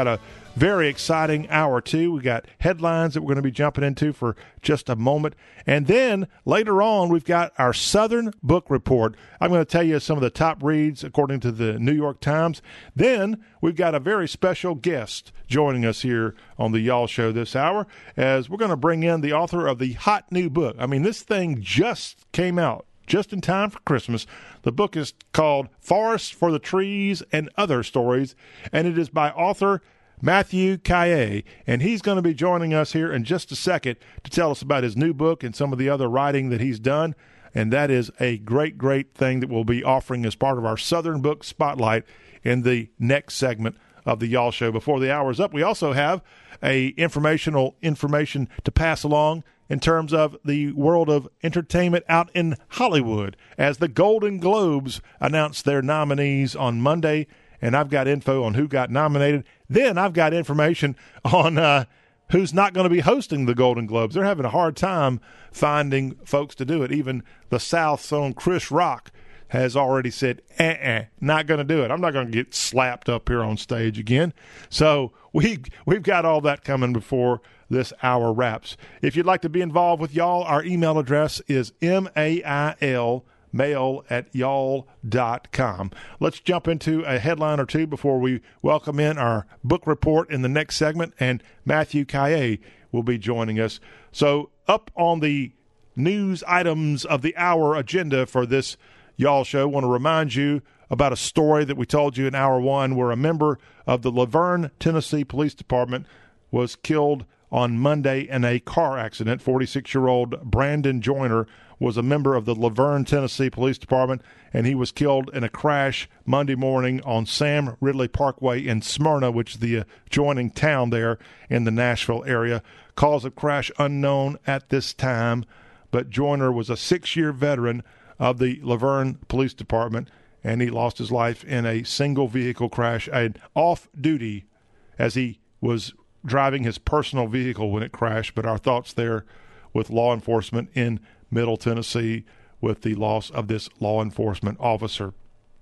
very exciting hour two. We got headlines that we're going to be jumping into for just a moment. And then later on, we've got our Southern Book Report. I'm going to tell you some of the top reads according to the New York Times. Then we've got a very special guest joining us here on the Y'all Show this hour, as we're going to bring in the author of the hot new book. I mean, this thing just came out just in time for Christmas. The book is called Forest for the Trees and Other Stories, and it is by author Matthew Kaye, and he's going to be joining us here in just a second to tell us about his new book and some of the other writing that he's done. And that is a great, great thing that we'll be offering as part of our Southern Book Spotlight in the next segment of the Y'all Show. Before the hour's up, we also have a informational information to pass along in terms of the world of entertainment out in Hollywood, as the Golden Globes announced their nominees on Monday. And I've got info on who got nominated. Then I've got information on uh, who's not going to be hosting the Golden Globes. They're having a hard time finding folks to do it. Even the South's own Chris Rock has already said, uh-uh, not going to do it. I'm not going to get slapped up here on stage again. So we, we've got all that coming before this hour wraps. If you'd like to be involved with y'all, our email address is M A I L mail at y'all dot com. Let's jump into a headline or two before we welcome in our book report in the next segment, and Matthew Kaye will be joining us. So up on the news items of the hour agenda for this Y'all Show, I want to remind you about a story that we told you in hour one, where a member of the Laverne, Tennessee Police Department was killed on Monday in a car accident. forty-six-year-old Brandon Joyner was a member of the Laverne, Tennessee Police Department, and he was killed in a crash Monday morning on Sam Ridley Parkway in Smyrna, which is the adjoining town there in the Nashville area. Cause of crash unknown at this time, but Joyner was a six-year veteran of the Laverne Police Department, and he lost his life in a single-vehicle crash, and off-duty as he was driving his personal vehicle when it crashed. But our thoughts there with law enforcement in Middle Tennessee with the loss of this law enforcement officer.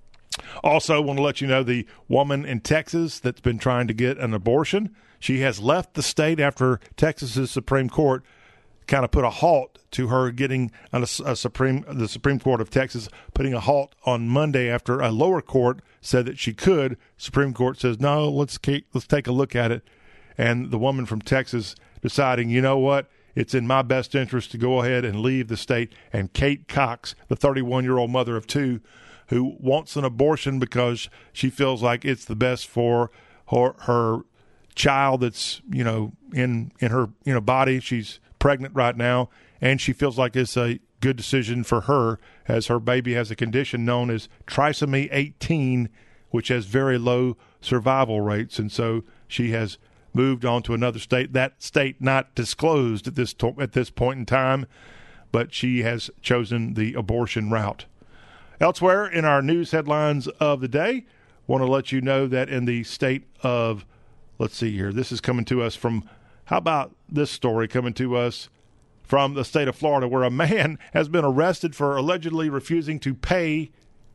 Also, want to let you know the woman in Texas that's been trying to get an abortion, she has left the state after Texas's Supreme Court kind of put a halt to her getting a, a Supreme, the Supreme Court of Texas putting a halt on Monday after a lower court said that she could. Supreme Court says, no, let's keep, let's take a look at it. And the woman from Texas deciding, you know what, it's in my best interest to go ahead and leave the state. And Kate Cox, the thirty-one-year-old mother of two, who wants an abortion because she feels like it's the best for her, her child that's, you know, in, in her, you know, body. She's pregnant right now, and she feels like it's a good decision for her, as her baby has a condition known as trisomy eighteen, which has very low survival rates. And so she has moved on to another state, that state not disclosed at this to- at this point in time, but she has chosen the abortion route. Elsewhere in our news headlines of the day, want to let you know that in the state of, let's see here, this is coming to us from, how about this story coming to us from the state of Florida, where a man has been arrested for allegedly refusing to pay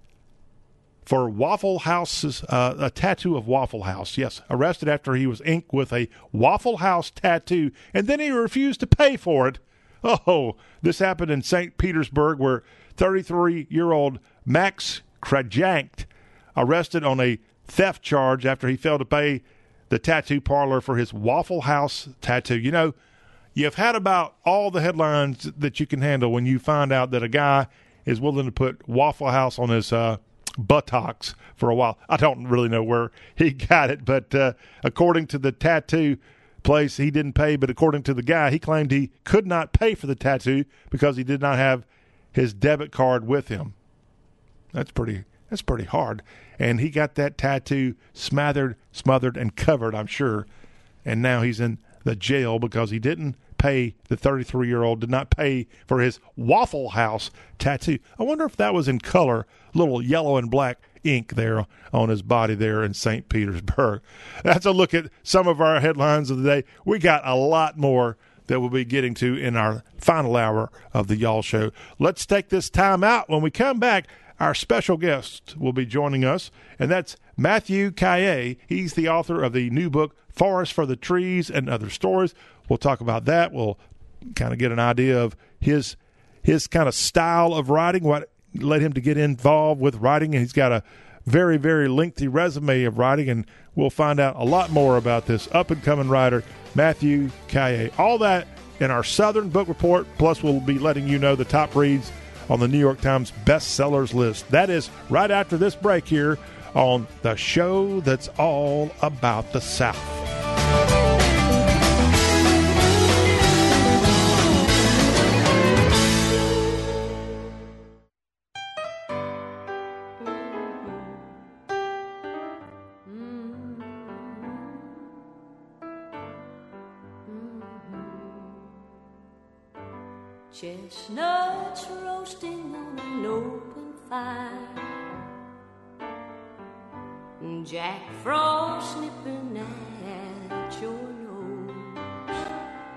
for Waffle House's, uh, a tattoo of Waffle House. Yes, arrested after he was inked with a Waffle House tattoo, and then he refused to pay for it. Oh, this happened in Saint Petersburg, where thirty-three-year-old Max Krajankt arrested on a theft charge after he failed to pay the tattoo parlor for his Waffle House tattoo. You know, you've had about all the headlines that you can handle when you find out that a guy is willing to put Waffle House on his uh, buttocks for a while. I don't really know where he got it, but uh, according to the tattoo place, he didn't pay. But according to the guy, he claimed he could not pay for the tattoo because he did not have his debit card with him. That's pretty that's pretty hard. And he got that tattoo smothered, smothered, and covered, I'm sure. And now he's in the jail because he didn't pay, the thirty-three-year-old did not pay for his Waffle House tattoo. I wonder if that was in color, little yellow and black ink there on his body there in Saint Petersburg. That's a look at some of our headlines of the day. We got a lot more that we'll be getting to in our final hour of the Y'all Show. Let's take this time out. When we come back, our special guest will be joining us, and that's Matthew Kaye. He's the author of the new book, Forest for the Trees and Other Stories. We'll talk about that. We'll kind of get an idea of his his kind of style of writing, what led him to get involved with writing. And he's got a very, very lengthy resume of writing, and we'll find out a lot more about this up-and-coming writer, Matthew Kaye. All that in our Southern Book Report, plus we'll be letting you know the top reads on the New York Times bestsellers list. That is right after this break here on the show that's all about the South. Chestnuts roasting on an open fire, Jack Frost nipping at your nose,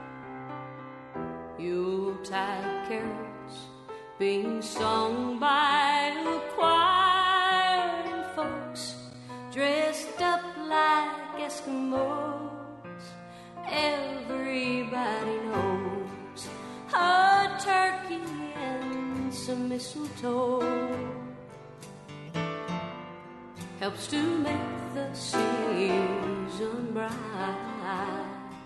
Yuletide carols being sung by a choir, and folks dressed up like Eskimos. Everybody knows a turkey and some mistletoe helps to make the season bright.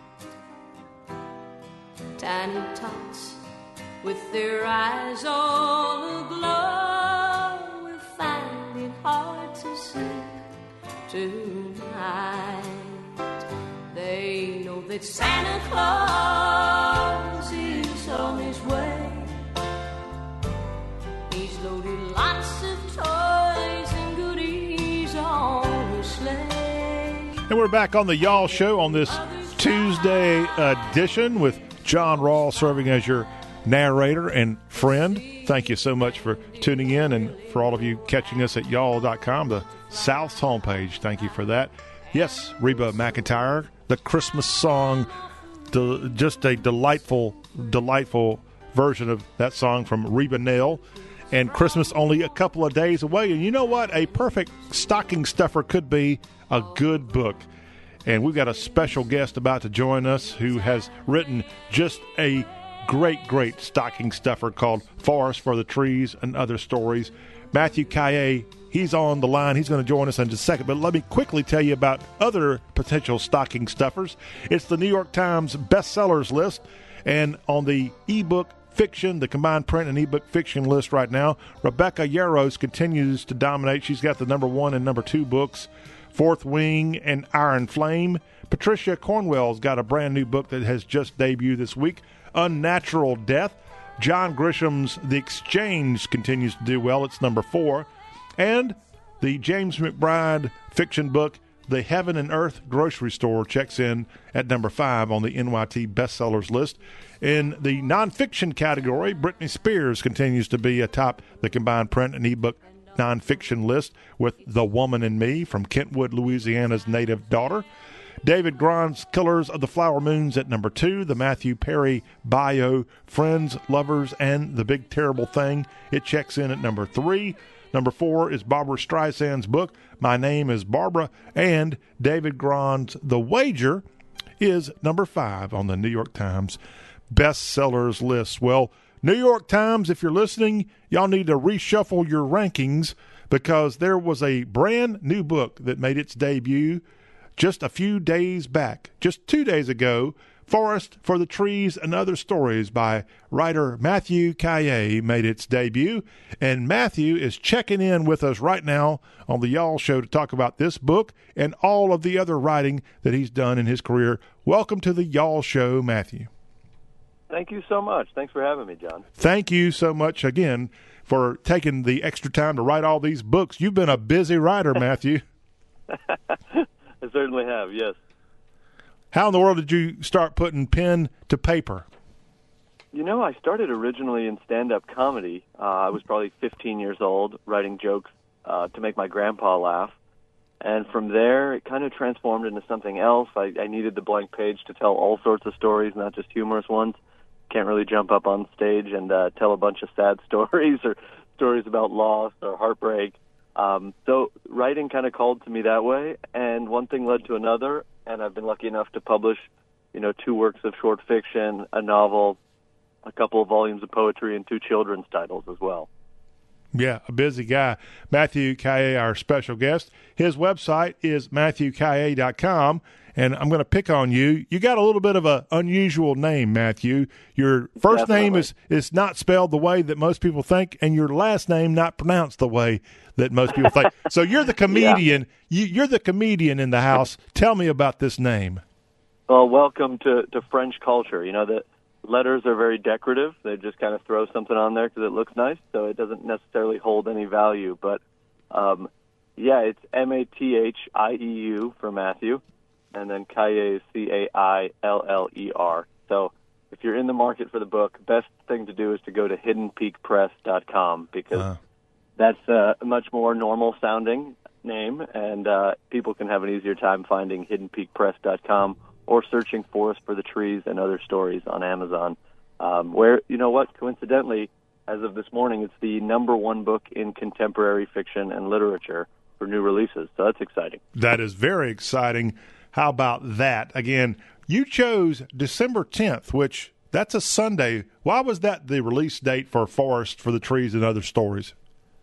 Tiny tots with their eyes all aglow will find it hard to sleep tonight. They know that Santa Claus is on his way. He's loaded lots of toys and goodies on his sleigh. And we're back on the Y'all Show on this Tuesday edition with John Rawl serving as your narrator and friend. Thank you so much for tuning in, and for all of you catching us at y'all dot com, the South's homepage. Thank you for that. Yes, Reba McEntire, the Christmas song, de- just a delightful, delightful version of that song from Reba Nail. And Christmas only a couple of days away. And you know what? A perfect stocking stuffer could be a good book. And we've got a special guest about to join us who has written just a great, great stocking stuffer called Forest for the Trees and Other Stories. Matthew Kaye, he's on the line. He's going to join us in just a second. But let me quickly tell you about other potential stocking stuffers. It's the New York Times bestsellers list. And on the ebook fiction, the combined print and ebook fiction list right now, Rebecca Yarros continues to dominate. She's got the number one and number two books, Fourth Wing and Iron Flame. Patricia Cornwell's got a brand new book that has just debuted this week, Unnatural Death. John Grisham's The Exchange continues to do well. It's number four. And the James McBride fiction book, The Heaven and Earth Grocery Store, checks in at number five on the N Y T bestsellers list. In the nonfiction category, Britney Spears continues to be atop the combined print and ebook nonfiction list with The Woman in Me from Kentwood, Louisiana's native daughter. David Grant's Killers of the Flower Moons at number two. The Matthew Perry bio, Friends, Lovers, and The Big Terrible Thing. It checks in at number three. Number four is Barbara Streisand's book, My Name is Barbara. And David Grant's The Wager is number five on the New York Times bestsellers list. Well, New York Times, if you're listening, y'all need to reshuffle your rankings because there was a brand new book that made its debut just a few days back, just two days ago. Forest for the Trees and Other Stories by writer Matthew Kaye made its debut, and Matthew is checking in with us right now on the Y'all Show to talk about this book and all of the other writing that he's done in his career. Welcome to the Y'all Show, Matthew. Thank you so much. Thanks for having me, John. Thank you so much again for taking the extra time to write all these books. You've been a busy writer, Matthew. I certainly have, yes. How in the world did you start putting pen to paper? You know, I started originally in stand-up comedy. Uh, I was probably fifteen years old, writing jokes uh, to make my grandpa laugh. And from there, it kind of transformed into something else. I, I needed the blank page to tell all sorts of stories, not just humorous ones. Can't really jump up on stage and uh, tell a bunch of sad stories or stories about loss or heartbreak. Um, so writing kind of called to me that way, and one thing led to another, and I've been lucky enough to publish, you know, two works of short fiction, a novel, a couple of volumes of poetry, and two children's titles as well. Yeah, a busy guy. Matthew Kaye, our special guest. His website is matthew kaye dot com, and I'm going to pick on you. You got a little bit of an unusual name, Matthew. Your first Definitely. name is, is not spelled the way that most people think, and your last name not pronounced the way that most people think. So you're the comedian. You, you're the comedian in the house. Tell me about this name. Well, welcome to, to French culture. You know, the letters are very decorative. They just kind of throw something on there because it looks nice, so it doesn't necessarily hold any value. But, um, yeah, it's M A T H I E U for Matthew, and then Kaye is C A I L L E R. So if you're in the market for the book, best thing to do is to go to hidden peak press dot com because Uh. that's a much more normal-sounding name, and uh, people can have an easier time finding hidden peak press dot com or searching Forest for the Trees and Other Stories on Amazon, um, where, you know what, coincidentally, as of this morning, it's the number one book in contemporary fiction and literature for new releases, so that's exciting. That is very exciting. How about that? Again, you chose December tenth, which that's a Sunday. Why was that the release date for Forest for the Trees and Other Stories?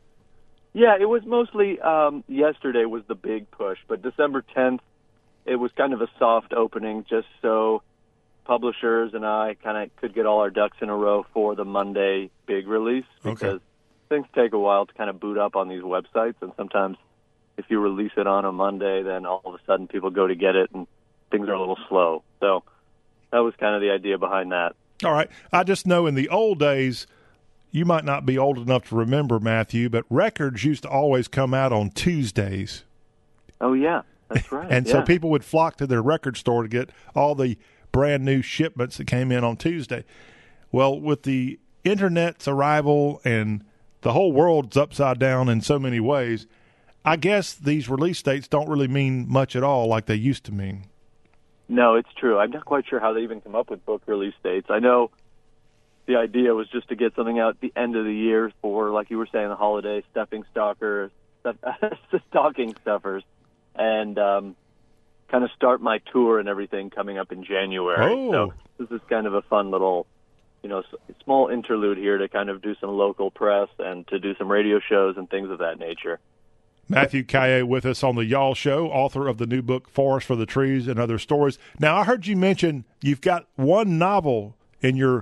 Yeah, it was mostly um, yesterday was the big push, but December tenth, it was kind of a soft opening just so publishers and I kind of could get all our ducks in a row for the Monday big release because Okay. things take a while to kind of boot up on these websites, and sometimes if you release it on a Monday, then all of a sudden people go to get it and things are a little slow. So that was kind of the idea behind that. All right. I just know in the old days, you might not be old enough to remember, Matthew, but records used to always come out on Tuesdays. Oh, yeah, that's right. And yeah. so people would flock to their record store to get all the brand new shipments that came in on Tuesday. Well, with the Internet's arrival and the whole world's upside down in so many ways, I guess these release dates don't really mean much at all like they used to mean. No, it's true. I'm not quite sure how they even come up with book release dates. I know the idea was just to get something out at the end of the year for, like you were saying, the holiday stuffing stalkers, stuff, stocking stuffers, and um, kind of start my tour and everything coming up in January. Oh. So this is kind of a fun little, you know, small interlude here to kind of do some local press and to do some radio shows and things of that nature. Matthew Kaye with us on the Y'all Show, author of the new book, Forest for the Trees and Other Stories. Now, I heard you mention you've got one novel in your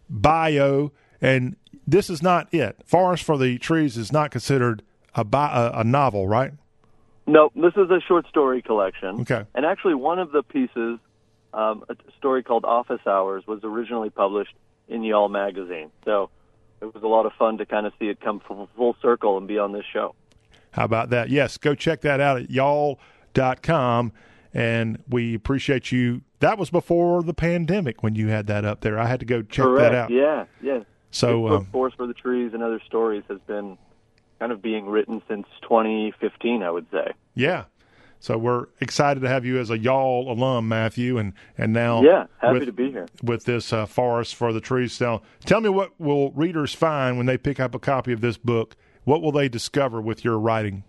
bio, and this is not it. Forest for the Trees is not considered a, bi- a, a novel, right? No, this is a short story collection. Okay. And actually one of the pieces, um, a story called Office Hours, was originally published in Y'all magazine. So it was a lot of fun to kind of see it come full, full circle and be on this show. How about that? Yes, go check that out at y'all dot com, and we appreciate you. That was before the pandemic when you had that up there. I had to go check Correct. that out. Yeah, yeah. So, This book, um, Forest for the Trees and Other Stories, has been kind of being written since twenty fifteen, I would say. yeah. So we're excited to have you as a Y'all alum, Matthew, and, and now Yeah, happy with, to be here. with this uh, Forest for the Trees. Now, tell me, what will readers find when they pick up a copy of this book? What will they discover with your writing?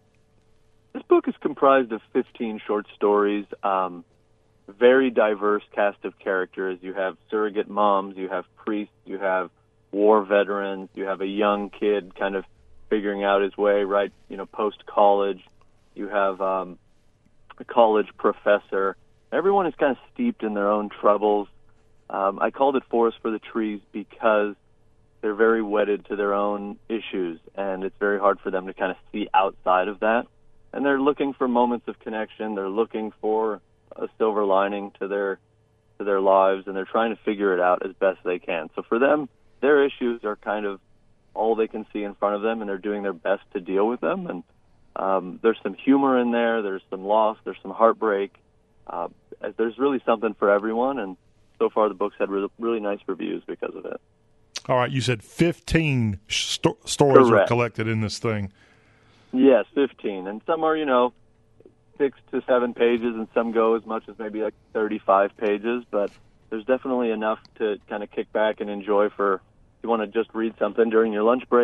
This book is comprised of fifteen short stories, um, very diverse cast of characters. You have surrogate moms, you have priests, you have war veterans, you have a young kid kind of figuring out his way, right, you know, post-college. You have um, a college professor. Everyone is kind of steeped in their own troubles. Um, I called it Forest for the Trees because they're very wedded to their own issues, and it's very hard for them to kind of see outside of that. And they're looking for moments of connection. They're looking for a silver lining to their to their lives, and they're trying to figure it out as best they can. So for them, their issues are kind of all they can see in front of them, and they're doing their best to deal with them. And um, there's some humor in there. There's some loss. There's some heartbreak. Uh, there's really something for everyone, and so far the book's had really, really nice reviews because of it. All right, you said fifteen sto- stories Correct. are collected in this thing. Yes, fifteen. And some are, you know, six to seven pages, and some go as much as maybe like thirty-five pages. But there's definitely enough to kind of kick back and enjoy for, if you want to just read something during your lunch break,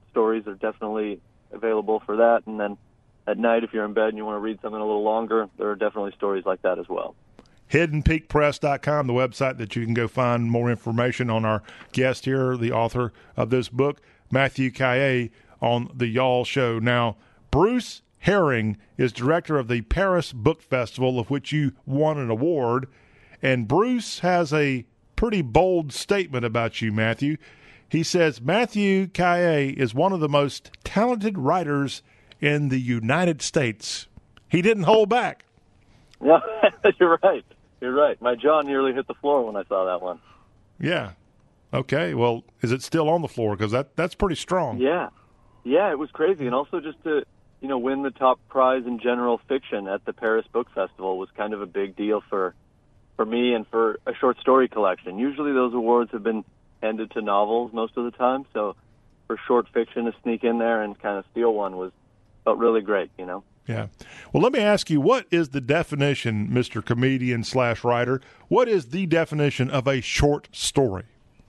stories are definitely available for that. And then at night, if you're in bed and you want to read something a little longer, there are definitely stories like that as well. hidden peak press dot com, the website that you can go find more information on our guest here, the author of this book, Matthew Kaye, on the Y'all Show. Now, Bruce Herring is director of the Paris Book Festival, of which you won an award. And Bruce has a pretty bold statement about you, Matthew. He says, Matthew Kaye is one of the most talented writers in the United States. He didn't hold back. Yeah, you're right. You're right. My jaw nearly hit the floor when I saw that one. Yeah. Okay. Well, is it still on the floor? Because that, that's pretty strong. Yeah. Yeah, it was crazy. And also just to, you know, win the top prize in general fiction at the Paris Book Festival was kind of a big deal for for me and for a short story collection. Usually those awards have been handed to novels most of the time. So for short fiction to sneak in there and kind of steal one was felt really great, you know. Yeah. Well, let me ask you, what is the definition, Mister Comedian slash writer, what is the definition of a short story?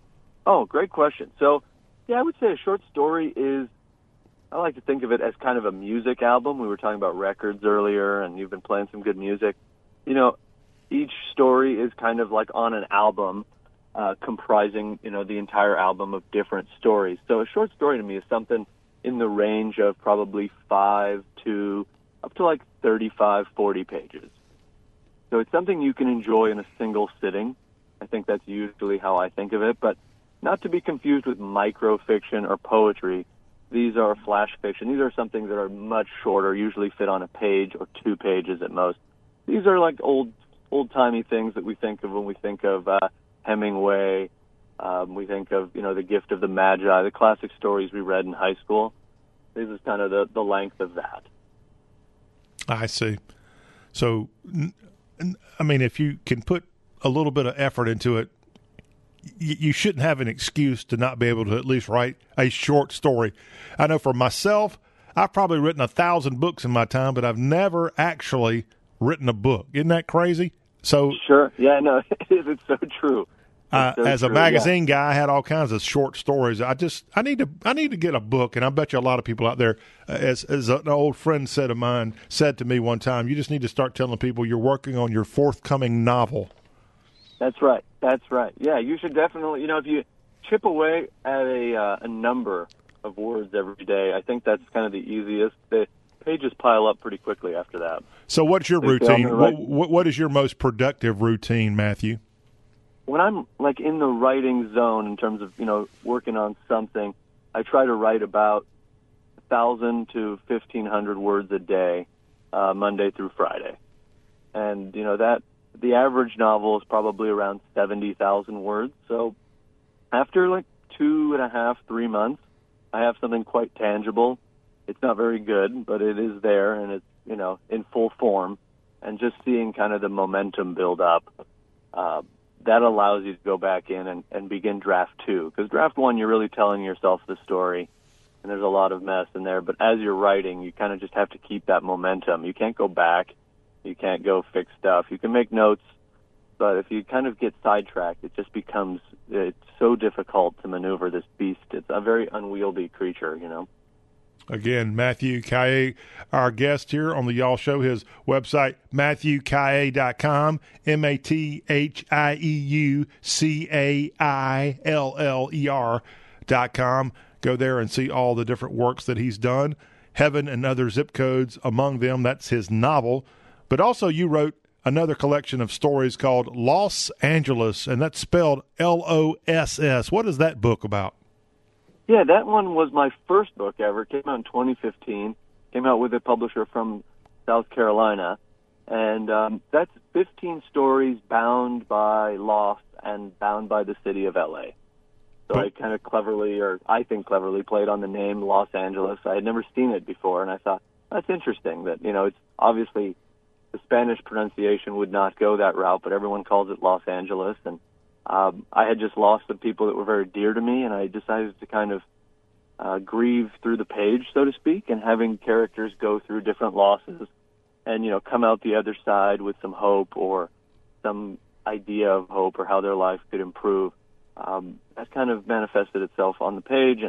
Oh, great question. So, yeah, I would say a short story is, I like to think of it as kind of a music album. We were talking about records earlier, and you've been playing some good music. You know, each story is kind of like on an album, uh, comprising, you know, the entire album of different stories. So a short story to me is something in the range of probably five to up to like thirty-five, forty pages. So it's something you can enjoy in a single sitting. I think that's usually how I think of it, but not to be confused with microfiction or poetry. These are flash fiction. These are something that are much shorter, usually fit on a page or two pages at most. These are like old, old-timey things that we think of when we think of uh, Hemingway. Um, we think of, you know, The Gift of the Magi, the classic stories we read in high school. This is kind of the, the length of that. I see. So, I mean, if you can put a little bit of effort into it, you shouldn't have an excuse to not be able to at least write a short story. I know for myself, I've probably written a thousand books in my time, but I've never actually written a book. Isn't that crazy? So sure, yeah, no, it's so true. Uh, so as a true, magazine yeah. guy, I had all kinds of short stories. I just, I need to, I need to get a book, and I bet you a lot of people out there, uh, as as an old friend said of mine, said to me one time, you just need to start telling people you're working on your forthcoming novel. That's right. That's right. Yeah, you should definitely, you know, if you chip away at a uh, a number of words every day, I think that's kind of the easiest. The pages pile up pretty quickly after that. So what's your So routine? right. What, what, what is your most productive routine, Matthew? When I'm like in the writing zone in terms of, you know, working on something, I try to write about one thousand to fifteen hundred words a day, uh, Monday through Friday. And, you know, that the average novel is probably around seventy thousand words. So after like two and a half, three months, I have something quite tangible. It's not very good, but it is there, and it's, you know, in full form. And just seeing kind of the momentum build up, uh, that allows you to go back in and, and begin draft two. Because draft one, you're really telling yourself the story, and there's a lot of mess in there. But as you're writing, you kind of just have to keep that momentum. You can't go back. You can't go fix stuff. You can make notes, but if you kind of get sidetracked, it just becomes, it's so difficult to maneuver this beast. It's a very unwieldy creature, you know. Again, Matthew Kaye, our guest here on the Y'all Show. His website, matthew kaye dot com, M A T H I E U C A I L L E R dot com. Go there and see all the different works that he's done. Heaven and Other Zip Codes among them. That's his novel. But also you wrote another collection of stories called Los Angeles, and that's spelled L O S S. What is that book about? Yeah, that one was my first book ever. It came out in twenty fifteen. Came out with a publisher from South Carolina. And um, that's fifteen stories bound by Lost and bound by the city of L A. So I kind of cleverly, or I think cleverly, played on the name Los Angeles. I had never seen it before, and I thought, that's interesting that, you know, it's obviously the Spanish pronunciation would not go that route, but everyone calls it Los Angeles. And um, I had just lost some people that were very dear to me, and I decided to kind of uh, grieve through the page, so to speak, and having characters go through different losses and, you know, come out the other side with some hope or some idea of hope or how their life could improve. Um, that kind of manifested itself on the page, and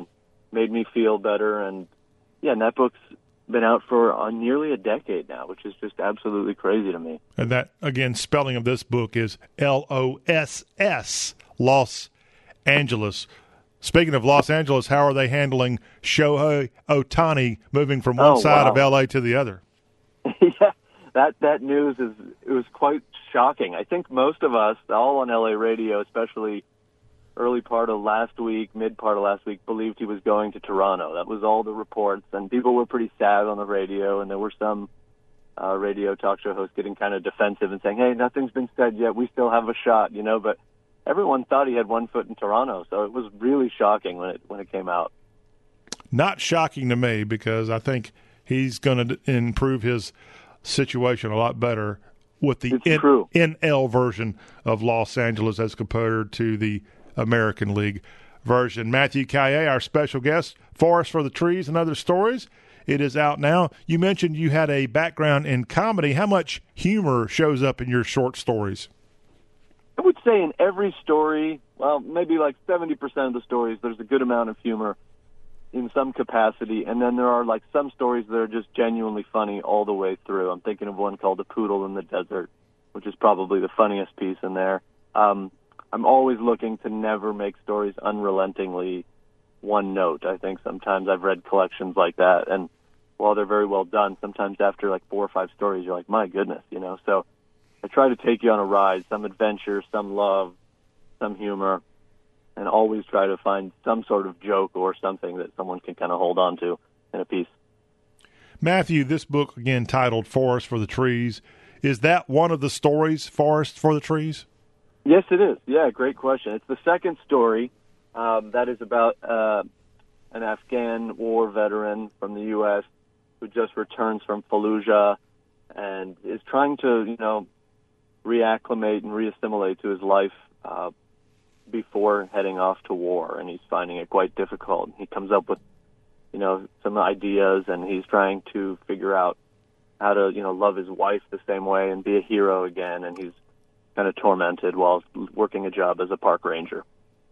made me feel better. And, yeah, and that book's been out for uh, nearly a decade now, which is just absolutely crazy to me. And that, again, spelling of this book is L O S S, Los Angeles. Speaking of Los Angeles, how are they handling Shohei Ohtani moving from one Oh, side wow. of L A to the other? Yeah, that that news is it was quite shocking. I think most of us, all on L A radio, especially early part of last week, mid part of last week, believed he was going to Toronto. That was all the reports, and people were pretty sad on the radio, and there were some uh, radio talk show hosts getting kind of defensive and saying, hey, nothing's been said yet, we still have a shot, you know, but everyone thought he had one foot in Toronto, so it was really shocking when it when it came out. Not shocking to me, because I think he's going to improve his situation a lot better with the It's N- true. N L version of Los Angeles as compared to the American League version. Matthew Kaye, our special guest, Forest for the Trees and Other Stories. It is out now. You mentioned you had a background in comedy. How much humor shows up in your short stories? I would say in every story, well, maybe like seventy percent of the stories, there's a good amount of humor in some capacity, and then there are like some stories that are just genuinely funny all the way through. I'm thinking of one called The Poodle in the Desert, which is probably the funniest piece in there. Um, I'm always looking to never make stories unrelentingly one note. I think sometimes I've read collections like that, and while they're very well done, sometimes after like four or five stories, you're like, my goodness, you know. So I try to take you on a ride, some adventure, some love, some humor, and always try to find some sort of joke or something that someone can kind of hold on to in a piece. Matthew, this book, again, titled Forest for the Trees, is that one of the stories, Forest for the Trees? Yes, it is. Yeah, great question. It's the second story um, that is about uh, an Afghan war veteran from the U S who just returns from Fallujah and is trying to, you know, reacclimate and reassimilate to his life uh, before heading off to war, and he's finding it quite difficult. He comes up with, you know, some ideas, and he's trying to figure out how to, you know, love his wife the same way and be a hero again, and he's kind of tormented while working a job as a park ranger.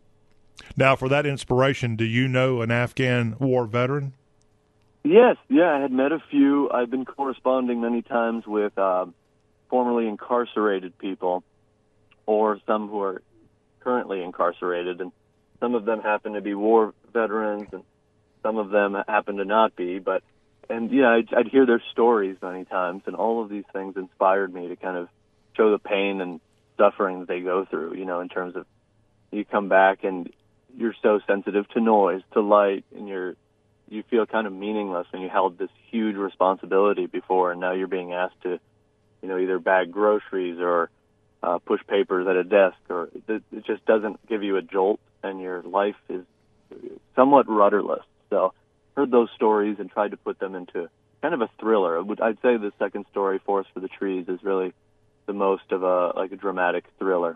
Now, for that inspiration, do you know an Afghan war veteran? Yes, yeah, I had met a few. I've been corresponding many times with uh, formerly incarcerated people or some who are currently incarcerated, and some of them happen to be war veterans, and some of them happen to not be. But and yeah, I'd, I'd hear their stories many times, and all of these things inspired me to kind of show the pain and suffering that they go through. You know, in terms of you come back and you're so sensitive to noise, to light, and you're you feel kind of meaningless when you held this huge responsibility before, and now you're being asked to, you know, either bag groceries or Uh, push papers at a desk, or it, it just doesn't give you a jolt, and your life is somewhat rudderless. So heard those stories and tried to put them into kind of a thriller. I would, I'd say the second story, Forest for the Trees, is really the most of a like a dramatic thriller.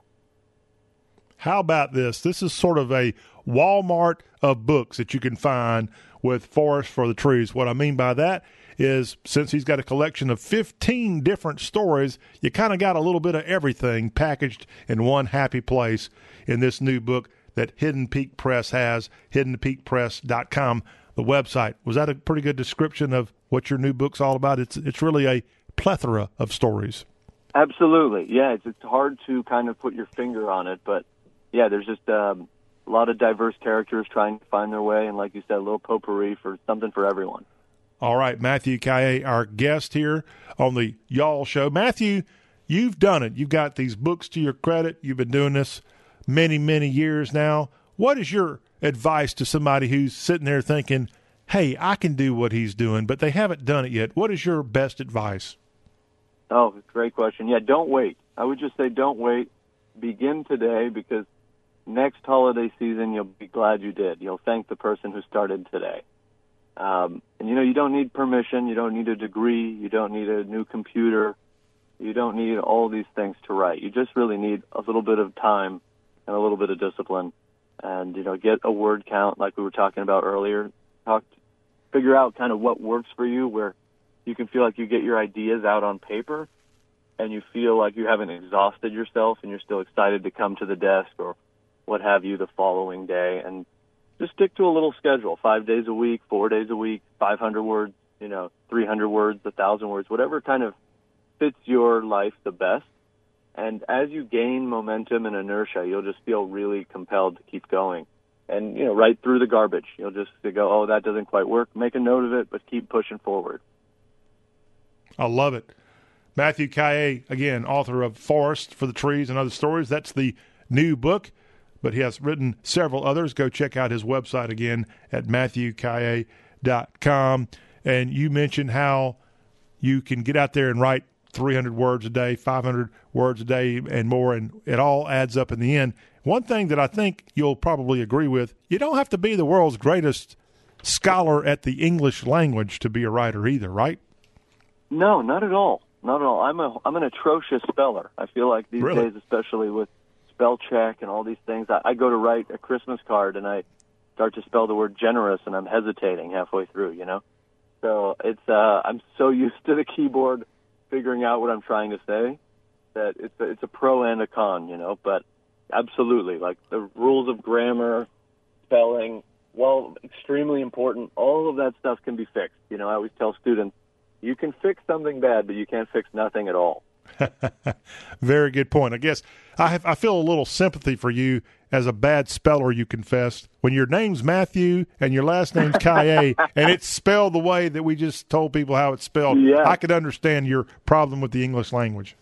How about this? This is sort of a Walmart of books that you can find with Forest for the Trees. What I mean by that is, since he's got a collection of fifteen different stories, you kind of got a little bit of everything packaged in one happy place in this new book that Hidden Peak Press has, hidden peak press dot com, the website. Was that a pretty good description of what your new book's all about? It's it's really a plethora of stories. Absolutely. Yeah, it's, it's hard to kind of put your finger on it, but yeah, there's just um, a lot of diverse characters trying to find their way, and like you said, a little potpourri for something for everyone. All right, Matthew Kaye, our guest here on the Y'all Show. Matthew, you've done it. You've got these books to your credit. You've been doing this many, many years now. What is your advice to somebody who's sitting there thinking, hey, I can do what he's doing, but they haven't done it yet? What is your best advice? Oh, great question. Yeah, don't wait. I would just say don't wait. Begin today, because next holiday season you'll be glad you did. You'll thank the person who started today. Um, and, you know, you don't need permission. You don't need a degree. You don't need a new computer. You don't need all these things to write. You just really need a little bit of time and a little bit of discipline. And, you know, get a word count like we were talking about earlier. Talk, figure out kind of what works for you, where you can feel like you get your ideas out on paper and you feel like you haven't exhausted yourself and you're still excited to come to the desk or what have you the following day. And just stick to a little schedule, five days a week, four days a week, five hundred words, you know, three hundred words, one thousand words, whatever kind of fits your life the best. And as you gain momentum and inertia, you'll just feel really compelled to keep going. And, you know, right through the garbage, you'll just go, oh, that doesn't quite work. Make a note of it, but keep pushing forward. I love it. Matthew Kaye, again, author of Forest for the Trees and Other Stories. That's the new book, but he has written several others. Go check out his website again at matthew kaye dot com. And you mentioned how you can get out there and write three hundred words a day, five hundred words a day and more, and it all adds up in the end. One thing that I think you'll probably agree with, you don't have to be the world's greatest scholar at the English language to be a writer either, right? No, not at all. Not at all. I'm a I'm an atrocious speller. I feel like these Really? days, especially with spell check and all these things, I, I go to write a Christmas card and I start to spell the word generous and I'm hesitating halfway through, you know? So it's uh, I'm so used to the keyboard figuring out what I'm trying to say that it's a, it's a pro and a con, you know? But absolutely, like the rules of grammar, spelling, while extremely important, all of that stuff can be fixed. You know, I always tell students, you can fix something bad, but you can't fix nothing at all. Very good point. I guess I have, I feel a little sympathy for you as a bad speller, you confessed. When your name's Matthew and your last name's Kaye and it's spelled the way that we just told people how it's spelled, Yeah. I could understand your problem with the English language.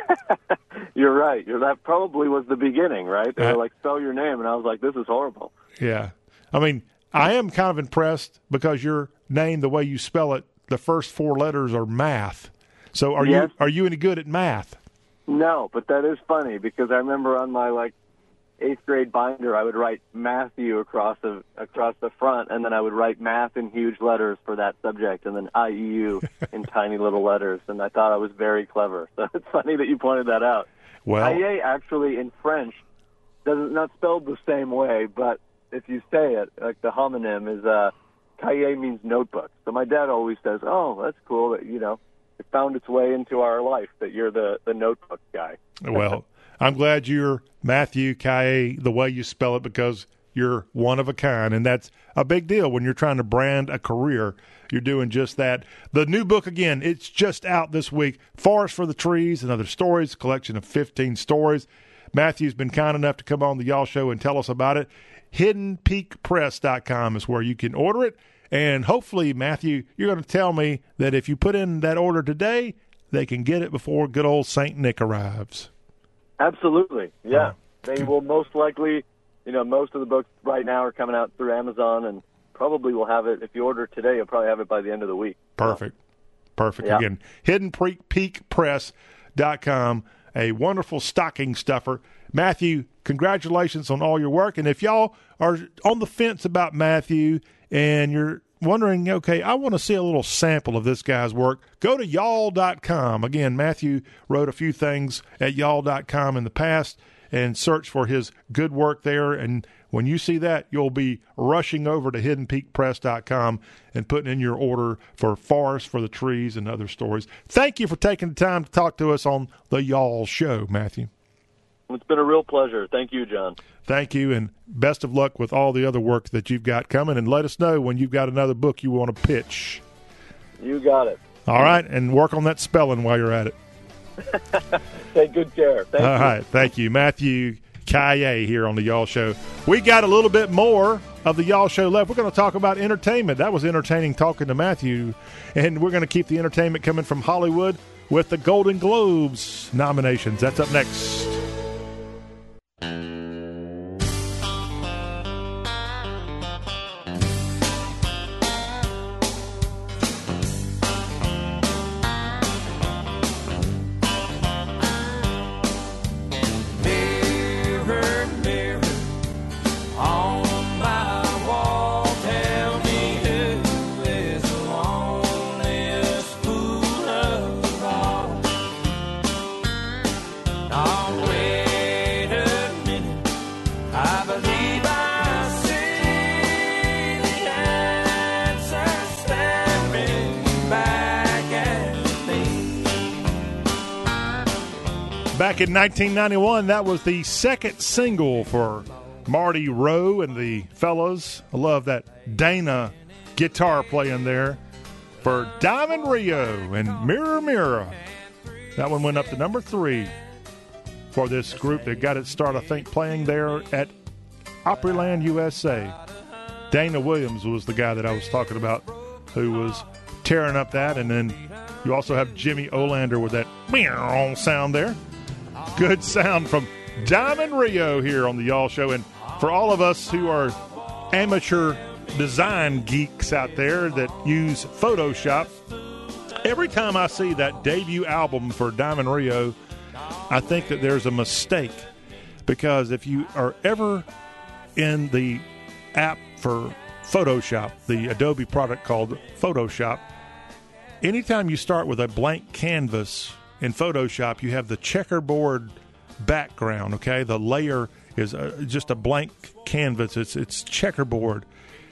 You're right. You're, that probably was the beginning, right? They Uh, were like, spell your name, and I was like, this is horrible. Yeah. I mean, I am kind of impressed because your name, the way you spell it, the first four letters are math. So are Yes. you are you any good at math? No, but that is funny because I remember on my like eighth grade binder, I would write Matthew across the across the front, and then I would write math in huge letters for that subject, and then I E U in tiny little letters. And I thought I was very clever. So it's funny that you pointed that out. Well, Kaye actually in French doesn't not spelled the same way, but if you say it, like the homonym is uh, Kaye means notebook. So my dad always says, "Oh, that's cool that you know it found its way into our life that you're the the notebook guy." well, I'm glad you're Matthew Kaye the way you spell it because you're one of a kind, and that's a big deal when you're trying to brand a career. You're doing just that. The new book, again, it's just out this week, Forest for the Trees and Other Stories, a collection of fifteen stories. Matthew's been kind enough to come on the Y'all Show and tell us about it. hidden peak press dot com is where you can order it. And hopefully, Matthew, you're going to tell me that if you put in that order today, they can get it before good old Saint Nick arrives. Absolutely, yeah. Oh. They will most likely, you know, most of the books right now are coming out through Amazon, and probably will have it, if you order today, you'll probably have it by the end of the week. Perfect. Perfect. Yeah. Again, hidden peak press dot com, a wonderful stocking stuffer. Matthew, congratulations on all your work. And if y'all are on the fence about Matthew and you're wondering, okay, I want to see a little sample of this guy's work, go to y'all dot com. Again, Matthew wrote a few things at y'all dot com in the past, and search for his good work there. And when you see that, you'll be rushing over to hidden peak press dot com and putting in your order for Forest for the Trees and Other Stories. Thank you for taking the time to talk to us on the Y'all Show, Matthew. It's been a real pleasure. Thank you, John. Thank you, and best of luck with all the other work that you've got coming. And let us know when you've got another book you want to pitch. You got it. All right, and work on that spelling while you're at it. Take good care. Thank All you. right, thank you. Matthew Kaye here on the Y'all Show. We got a little bit more of the Y'all Show left. We're going to talk about entertainment. That was entertaining talking to Matthew, and we're going to keep the entertainment coming from Hollywood with the Golden Globes nominations. That's up next. Mirror, mirror on my wall, tell me who is the loneliest fool of all. Oh, wait a minute, I believe I see the answer staring back at me. Back in nineteen ninety-one, that was the second single for Marty Rowe and the fellas. I love that Dana guitar playing there for Diamond Rio and Mirror Mirror. That one went up to number three for this group that got its start, I think, playing there at Opryland, U S A. Dana Williams was the guy that I was talking about who was tearing up that. And then you also have Jimmy Olander with that meow sound there. Good sound from Diamond Rio here on the Y'all Show. And for all of us who are amateur design geeks out there that use Photoshop, every time I see that debut album for Diamond Rio, I think that there's a mistake. Because if you are ever in the app for Photoshop, the Adobe product called Photoshop, anytime you start with a blank canvas in Photoshop, you have the checkerboard background, okay? The layer is a, just a blank canvas. It's it's checkerboard.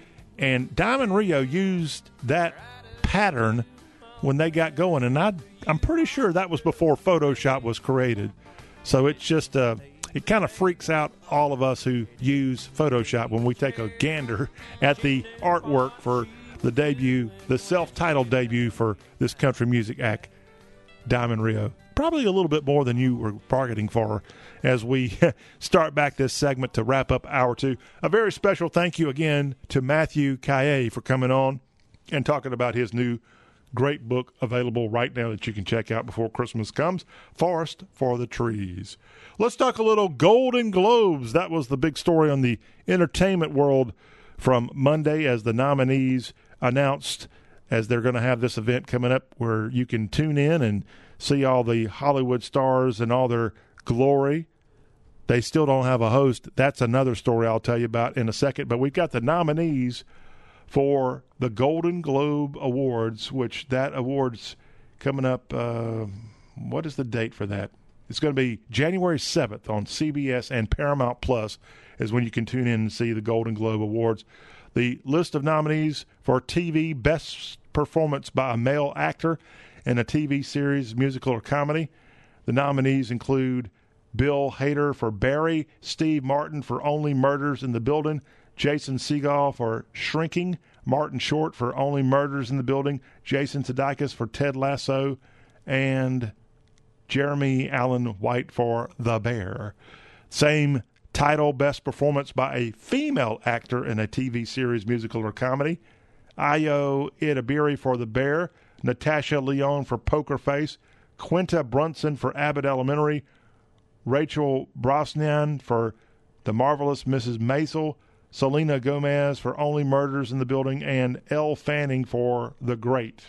And Diamond Rio used that pattern when they got going, and I, I'm pretty sure that was before Photoshop was created. So it's just, uh, it kind of freaks out all of us who use Photoshop when we take a gander at the artwork for the debut, the self-titled debut for this country music act, Diamond Rio. Probably a little bit more than you were targeting for as we start back this segment to wrap up hour two. A very special thank you again to Matthew Kaye for coming on and talking about his new great book available right now that you can check out before Christmas comes, Forest for the Trees. Let's talk a little Golden Globes. That was the big story on the entertainment world from Monday as the nominees announced, as they're going to have this event coming up where you can tune in and see all the Hollywood stars and all their glory. They still don't have a host. That's another story I'll tell you about in a second. But we've got the nominees for the Golden Globe Awards, which that award's coming up. Uh, what is the date for that? It's going to be January seventh on C B S and Paramount Plus is when you can tune in and see the Golden Globe Awards. The list of nominees for T V Best Performance by a Male Actor in a T V Series, Musical, or Comedy. The nominees include Bill Hader for Barry, Steve Martin for Only Murders in the Building, Jason Segel for Shrinking, Martin Short for Only Murders in the Building, Jason Sudeikis for Ted Lasso, and Jeremy Allen White for The Bear. Same title, Best Performance by a Female Actor in a T V Series, Musical, or Comedy. Ayo Edebiri for The Bear, Natasha Lyonne for Poker Face, Quinta Brunson for Abbott Elementary, Rachel Brosnahan for The Marvelous Missus Maisel, Selena Gomez for Only Murders in the Building, and Elle Fanning for The Great.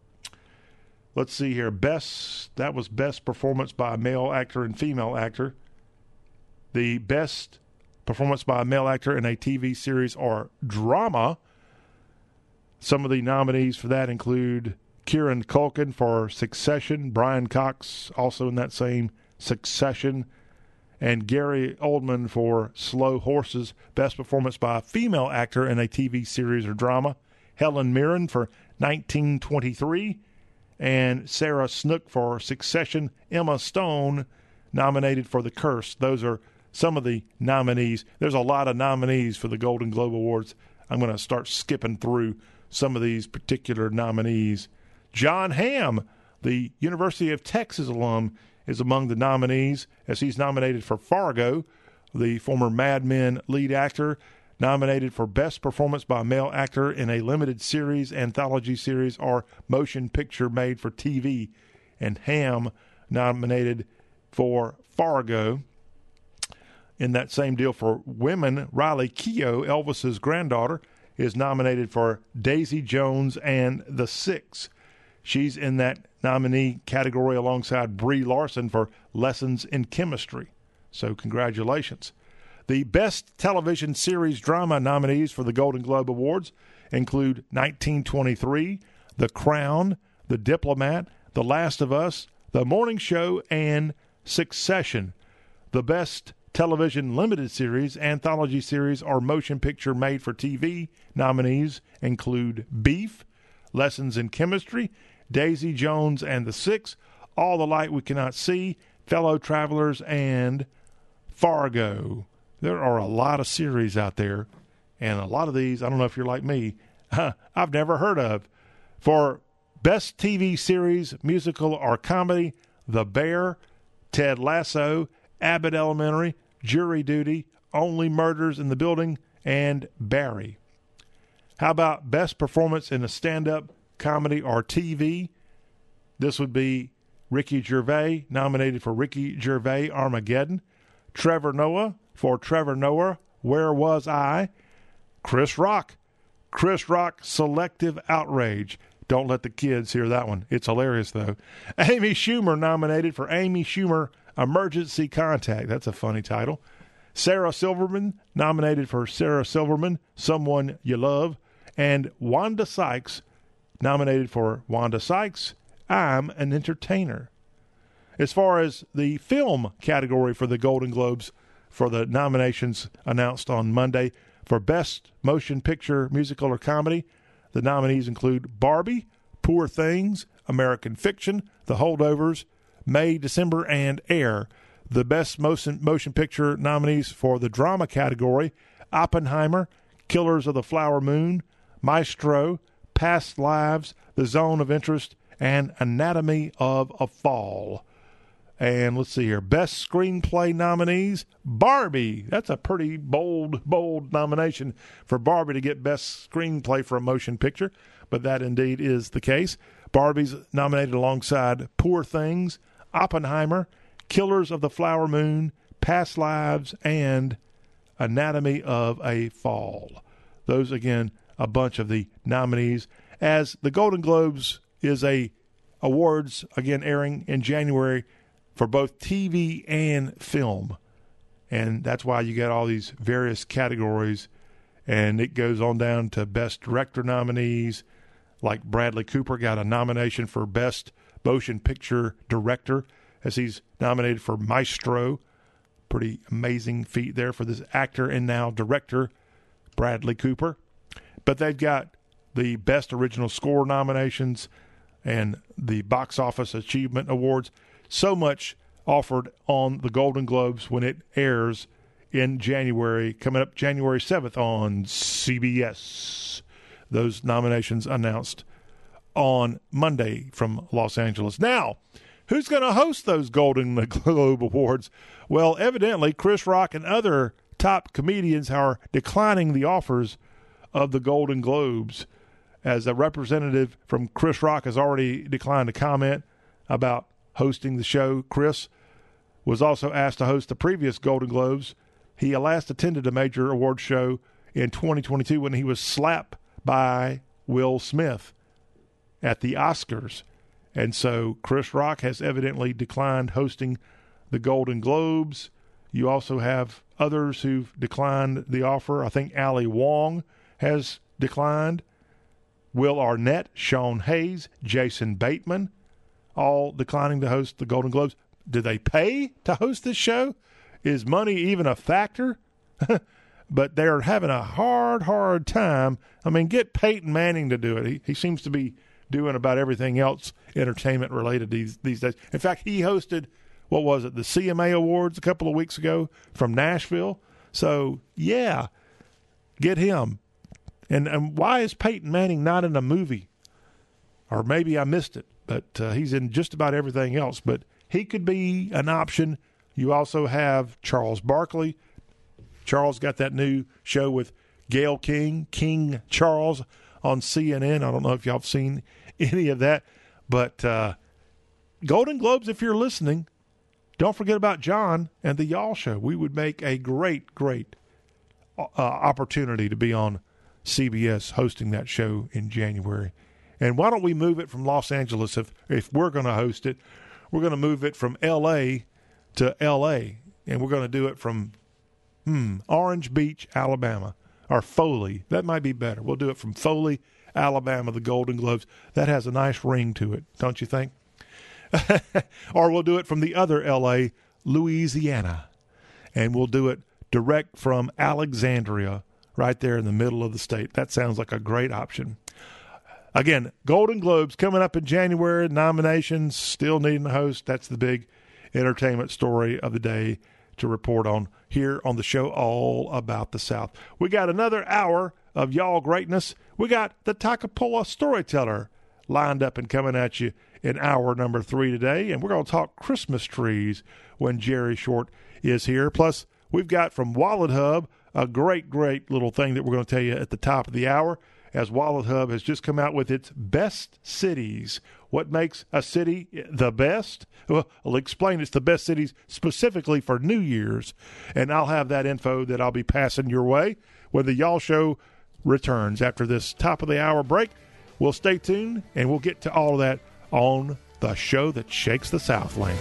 Let's see here. Best, that was Best Performance by a Male Actor and Female Actor. The Best Performance by a Male Actor in a T V Series or Drama. Some of the nominees for that include Kieran Culkin for Succession, Brian Cox also in that same Succession, and Gary Oldman for Slow Horses. Best Performance by a Female Actor in a T V Series or Drama. Helen Mirren for nineteen twenty-three, and Sarah Snook for Succession. Emma Stone nominated for The Curse. Those are some of the nominees. There's a lot of nominees for the Golden Globe Awards. I'm going to start skipping through some of these particular nominees. John Hamm, the University of Texas alum, is among the nominees as he's nominated for Fargo. The former Mad Men lead actor, nominated for Best Performance by a Male Actor in a Limited Series, Anthology Series, or Motion Picture made for T V. And Hamm nominated for Fargo. In that same deal for women, Riley Keough, Elvis's granddaughter, is nominated for Daisy Jones and the Six. She's in that nominee category alongside Brie Larson for Lessons in Chemistry. So congratulations. The Best Television Series Drama nominees for the Golden Globe Awards include nineteen twenty-three, The Crown, The Diplomat, The Last of Us, The Morning Show, and Succession. The Best Television Limited Series, Anthology Series, or Motion Picture made for T V nominees include Beef, Lessons in Chemistry, Daisy Jones and the Six, All the Light We Cannot See, Fellow Travelers, and Fargo. there are a lot of series out there, and a lot of these, I don't know if you're like me, I've never heard of. For Best T V Series, Musical, or Comedy, The Bear, Ted Lasso, Abbott Elementary, Jury Duty, Only Murders in the Building, and Barry. How about Best Performance in a Stand-Up Comedy or T V? This would be Ricky Gervais, nominated for Ricky Gervais Armageddon. Trevor Noah for Trevor Noah, Where Was I? Chris Rock, Chris Rock, Selective Outrage. Don't let the kids hear that one. It's hilarious, though. Amy Schumer nominated for Amy Schumer, Emergency Contact. That's a funny title. Sarah Silverman nominated for Sarah Silverman, Someone You Love. And Wanda Sykes nominated for Wanda Sykes, I'm an Entertainer. As far as the film category for the Golden Globes, for the nominations announced on Monday, for Best Motion Picture, Musical, or Comedy, the nominees include Barbie, Poor Things, American Fiction, The Holdovers, May, December, and Air. The Best Motion, motion Picture nominees for the drama category, Oppenheimer, Killers of the Flower Moon, Maestro, Past Lives, The Zone of Interest, and Anatomy of a Fall. And let's see here. Best Screenplay nominees, Barbie. That's a pretty bold, bold nomination for Barbie to get Best Screenplay for a motion picture, but that indeed is the case. Barbie's nominated alongside Poor Things, Oppenheimer, Killers of the Flower Moon, Past Lives, and Anatomy of a Fall. Those, again, a bunch of the nominees. As the Golden Globes is a awards, again, airing in January for both T V and film. And that's why you get all these various categories. And it goes on down to Best Director nominees, like Bradley Cooper got a nomination for Best Motion Picture Director, as he's nominated for Maestro. Pretty amazing feat there for this actor and now director, Bradley Cooper. But they've got the Best Original Score nominations and the Box Office Achievement Awards. So much offered on the Golden Globes when it airs in January, coming up January seventh on C B S. Those nominations announced on Monday from Los Angeles. Now, who's going to host those Golden Globe Awards? Well, evidently, Chris Rock and other top comedians are declining the offers of the Golden Globes. As a representative from Chris Rock has already declined to comment about hosting the show. Chris was also asked to host the previous Golden Globes. He last attended a major award show in twenty twenty-two when he was slapped by Will Smith at the Oscars. And so Chris Rock has evidently declined hosting the Golden Globes. You also have others who've declined the offer. I think Ali Wong has declined. Will Arnett, Sean Hayes, Jason Bateman, all declining to host the Golden Globes. Do they pay to host this show? Is money even a factor? But they're having a hard, hard time. I mean, get Peyton Manning to do it. He, he seems to be doing about everything else entertainment related these, these days. In fact, he hosted, what was it, the C M A Awards a couple of weeks ago from Nashville. So, yeah, get him. And, and why is Peyton Manning not in a movie? Or maybe I missed it, but uh, he's in just about everything else. But he could be an option. You also have Charles Barkley. Charles got that new show with Gayle King, King Charles, on C N N. I don't know if y'all have seen any of that. But uh, Golden Globes, if you're listening, don't forget about John and the Y'all Show. We would make a great, great uh, opportunity to be on C B S hosting that show in January. And why don't we move it from Los Angeles? If if we're going to host it, we're going to move it from L A to L A, and we're going to do it from hmm, Orange Beach, Alabama, or Foley. That might be better. We'll do it from Foley, Alabama, the Golden Globes. That has a nice ring to it, don't you think? Or we'll do it from the other L A, Louisiana, and we'll do it direct from Alexandria, right there in the middle of the state. That sounds like a great option. Again, Golden Globes coming up in January. Nominations still needing a host. That's the big entertainment story of the day to report on here on the show all about the South. We got another hour of y'all greatness. We got the Takapola Storyteller lined up and coming at you in hour number three today, and we're going to talk Christmas trees when Jerry Short is here. Plus, we've got from Wallet Hub a great, great little thing that we're going to tell you at the top of the hour, as Wallet Hub has just come out with its best cities. What makes a city the best? Well, I'll explain it's the best cities specifically for New Year's, and I'll have that info that I'll be passing your way when the Y'all Show returns after this top of the hour break. We'll stay tuned, and we'll get to all of that on the show that shakes the Southland.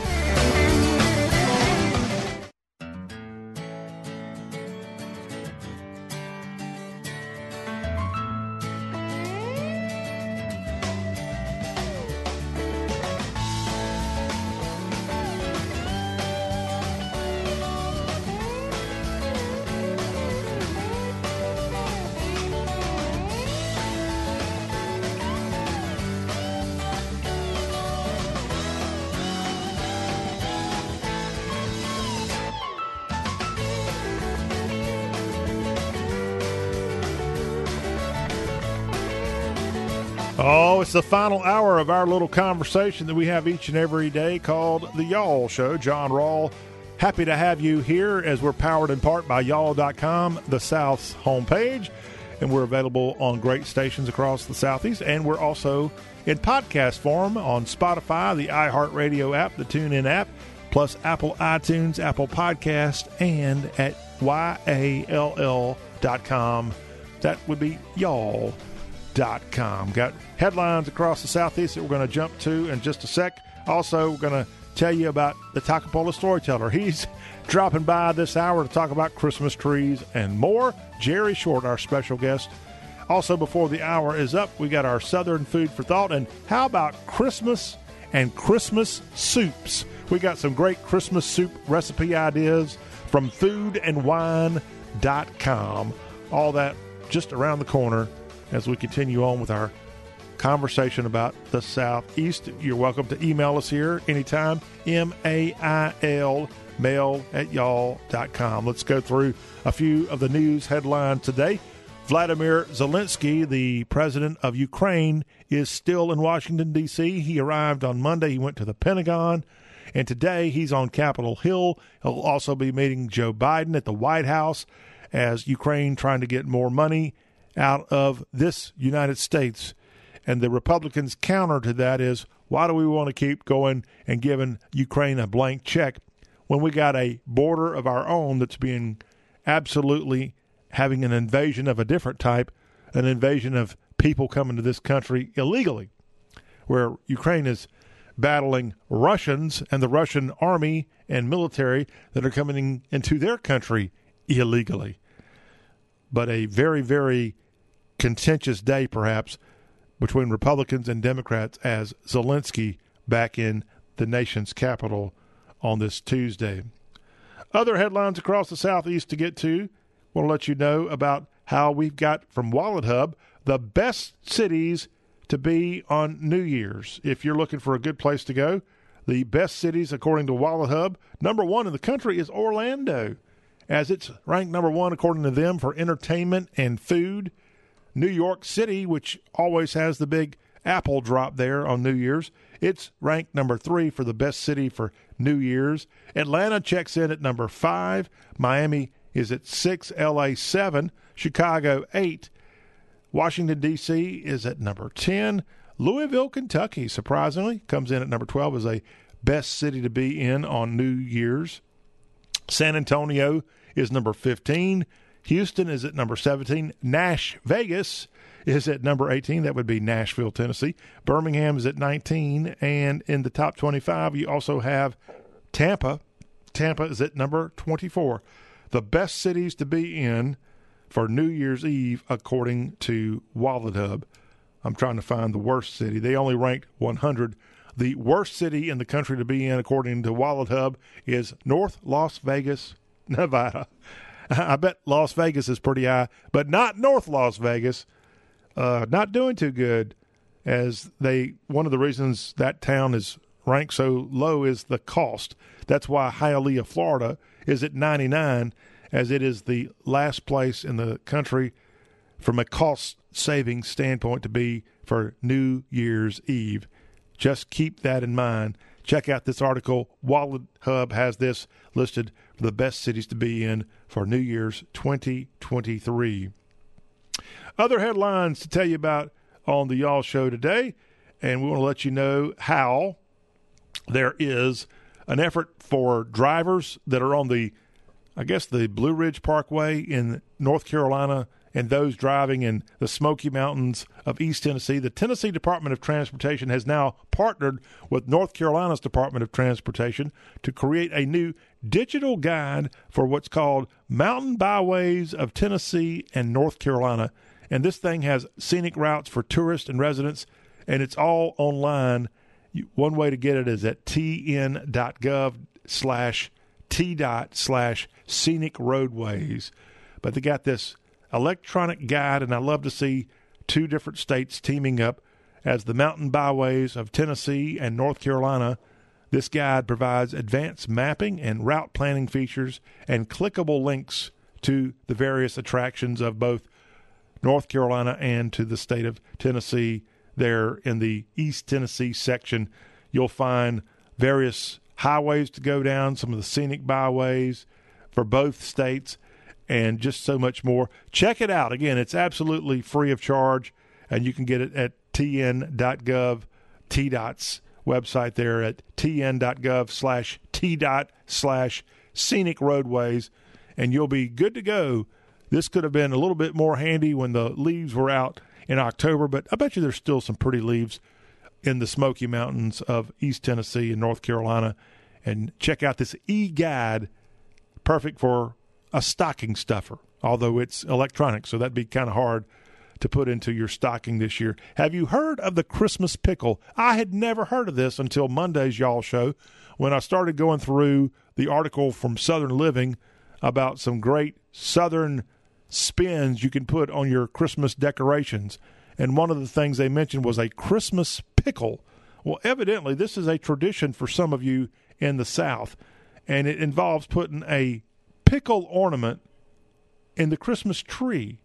Oh, it's the final hour of our little conversation that we have each and every day called The Y'all Show. John Rawl, happy to have you here as we're powered in part by y'all dot com, the South's homepage. And we're available on great stations across the Southeast. And we're also in podcast form on Spotify, the iHeartRadio app, the TuneIn app, plus Apple iTunes, Apple Podcast, and at Y A L L dot com. That would be y'all dot com. Got headlines across the Southeast that we're going to jump to in just a sec. Also, we're going to tell you about the Takapola Storyteller. He's dropping by this hour to talk about Christmas trees and more. Jerry Short, our special guest. Also, before the hour is up, we got our Southern Food for Thought. And how about Christmas and Christmas soups? We got some great Christmas soup recipe ideas from food and wine dot com. All that just around the corner as we continue on with our conversation about the Southeast. You're welcome to email us here anytime, M A I L, mail at y'all dot com. Let's go through a few of the news headlines today. Vladimir Zelensky, the president of Ukraine, is still in Washington, D C. He arrived on Monday. He went to the Pentagon, and today he's on Capitol Hill. He'll also be meeting Joe Biden at the White House as Ukraine trying to get more money out of this United States. And the Republicans' counter to that is, why do we want to keep going and giving Ukraine a blank check when we got a border of our own that's being absolutely having an invasion of a different type, an invasion of people coming to this country illegally, where Ukraine is battling Russians and the Russian army and military that are coming into their country illegally. But a very, very contentious day, perhaps, between Republicans and Democrats as Zelensky back in the nation's capital on this Tuesday. Other headlines across the Southeast to get to. Want to let you know about how we've got from Wallet Hub the best cities to be on New Year's. If you're looking for a good place to go, the best cities, according to Wallet Hub, number one in the country is Orlando, as it's ranked number one, according to them, for entertainment and food. New York City, which always has the big apple drop there on New Year's, it's ranked number three for the best city for New Year's. Atlanta checks in at number five. Miami is at six. L A seven. Chicago eight. Washington, D C is at number ten. Louisville, Kentucky, surprisingly, comes in at number twelve as a best city to be in on New Year's. San Antonio is number fifteen. Houston is at number seventeen. Nash Vegas is at number eighteen. That would be Nashville, Tennessee. Birmingham is at nineteen. And in the top twenty-five, you also have Tampa. Tampa is at number twenty-four. The best cities to be in for New Year's Eve, according to Wallet Hub. I'm trying to find the worst city. They only ranked one hundred. The worst city in the country to be in, according to Wallet Hub, is North Las Vegas, Nevada. I bet Las Vegas is pretty high, but not North Las Vegas. Uh, not doing too good, as they one of the reasons that town is ranked so low is the cost. That's why Hialeah, Florida, is at ninety-nine, as it is the last place in the country from a cost-saving standpoint to be for New Year's Eve. Just keep that in mind. Check out this article. Wallet Hub has this listed for the best cities to be in for New Year's twenty twenty-three. Other headlines to tell you about on the Y'all Show today, and we want to let you know how there is an effort for drivers that are on the, I guess, the Blue Ridge Parkway in North Carolina and those driving in the Smoky Mountains of East Tennessee. The Tennessee Department of Transportation has now partnered with North Carolina's Department of Transportation to create a new digital guide for what's called Mountain Byways of Tennessee and North Carolina. And this thing has scenic routes for tourists and residents, and it's all online. One way to get it is at tn.gov slash t dot slash scenic roadways. But they got this electronic guide, and I love to see two different states teaming up as the Mountain Byways of Tennessee and North Carolina. This guide provides advanced mapping and route planning features and clickable links to the various attractions of both North Carolina and to the state of Tennessee. There in the East Tennessee section, you'll find various highways to go down, some of the scenic byways for both states, and just so much more. Check it out. Again, it's absolutely free of charge, and you can get it at tn.gov, T DOT's website there at tn.gov slash T dot slash scenic roadways, and you'll be good to go. This could have been a little bit more handy when the leaves were out in October, but I bet you there's still some pretty leaves in the Smoky Mountains of East Tennessee and North Carolina. And check out this e-guide, perfect for a stocking stuffer, although it's electronic, so that'd be kind of hard to put into your stocking this year. Have you heard of the Christmas pickle? I had never heard of this until Monday's Y'all Show, when I started going through the article from Southern Living about some great Southern spins you can put on your Christmas decorations. And one of the things they mentioned was a Christmas pickle. Well, evidently, this is a tradition for some of you in the South, and it involves putting a pickle ornament in the Christmas tree.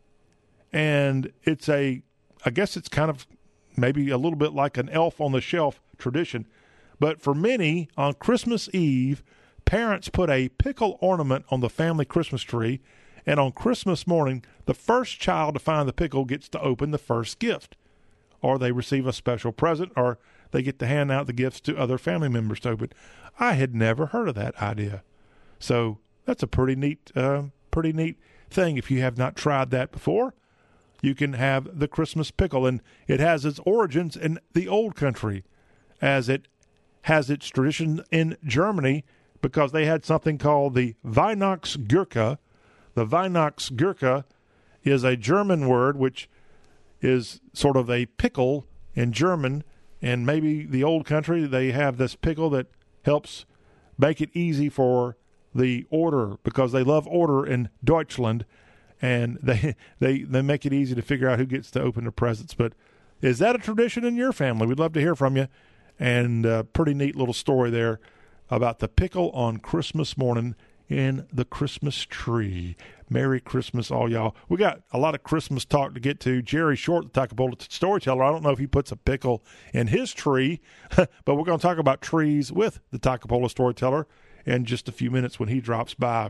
And it's a, I guess it's kind of maybe a little bit like an elf on the shelf tradition. But for many, on Christmas Eve, parents put a pickle ornament on the family Christmas tree, and on Christmas morning, the first child to find the pickle gets to open the first gift. Or they receive a special present, or they get to hand out the gifts to other family members to open. I had never heard of that idea. So that's a pretty neat, uh, pretty neat thing. If you have not tried that before, you can have the Christmas pickle. And it has its origins in the old country, as it has its tradition in Germany, because they had something called the Weihnachtsgurke. The Weihnachtsgurke is a German word which is sort of a pickle in German, and maybe the old country, they have this pickle that helps make it easy for the order, because they love order in Deutschland, and they they they make it easy to figure out who gets to open the presents. But is that a tradition in your family? We'd love to hear from you, and a pretty neat little story there about the pickle on Christmas morning in the Christmas tree. Merry Christmas, all y'all. We got a lot of Christmas talk to get to. Jerry Short, the Takapola storyteller, I don't know if he puts a pickle in his tree, but we're going to talk about trees with the Takapola storyteller in just a few minutes when he drops by.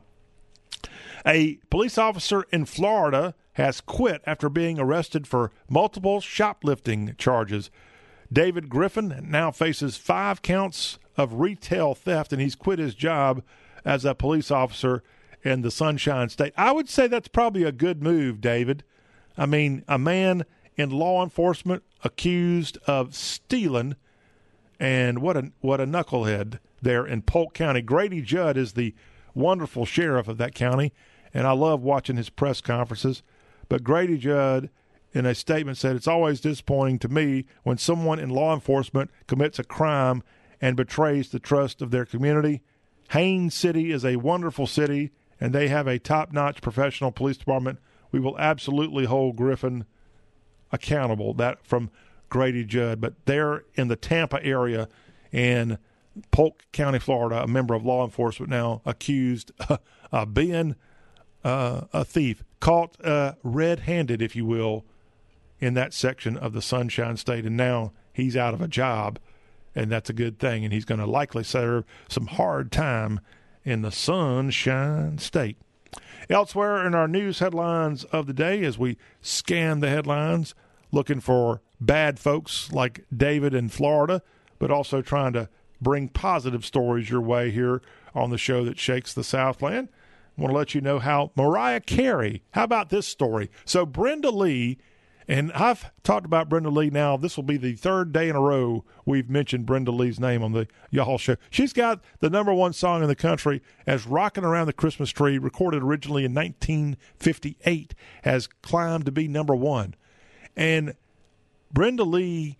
A police officer in Florida has quit after being arrested for multiple shoplifting charges. David Griffin now faces five counts of retail theft, and he's quit his job as a police officer in the Sunshine State. I would say that's probably a good move, David. I mean, a man in law enforcement accused of stealing, and what a what a knucklehead there in Polk County. Grady Judd is the wonderful sheriff of that county, and I love watching his press conferences. But Grady Judd, in a statement, said, "It's always disappointing to me when someone in law enforcement commits a crime and betrays the trust of their community. Haines City is a wonderful city, and they have a top-notch professional police department. We will absolutely hold Griffin accountable." That from Grady Judd. But they're in the Tampa area, and Polk County, Florida, a member of law enforcement now accused uh, of being uh, a thief, caught uh, red-handed, if you will, in that section of the Sunshine State. And now he's out of a job, and that's a good thing. And he's going to likely serve some hard time in the Sunshine State. Elsewhere in our news headlines of the day, as we scan the headlines, looking for bad folks like David in Florida, but also trying to bring positive stories your way here on the show that shakes the Southland. I want to let you know how Mariah Carey, how about this story? So Brenda Lee, and I've talked about Brenda Lee now. This will be the third day in a row we've mentioned Brenda Lee's name on the Y'all Show. She's got the number one song in the country as Rockin' Around the Christmas Tree, recorded originally in nineteen fifty-eight, has climbed to be number one. And Brenda Lee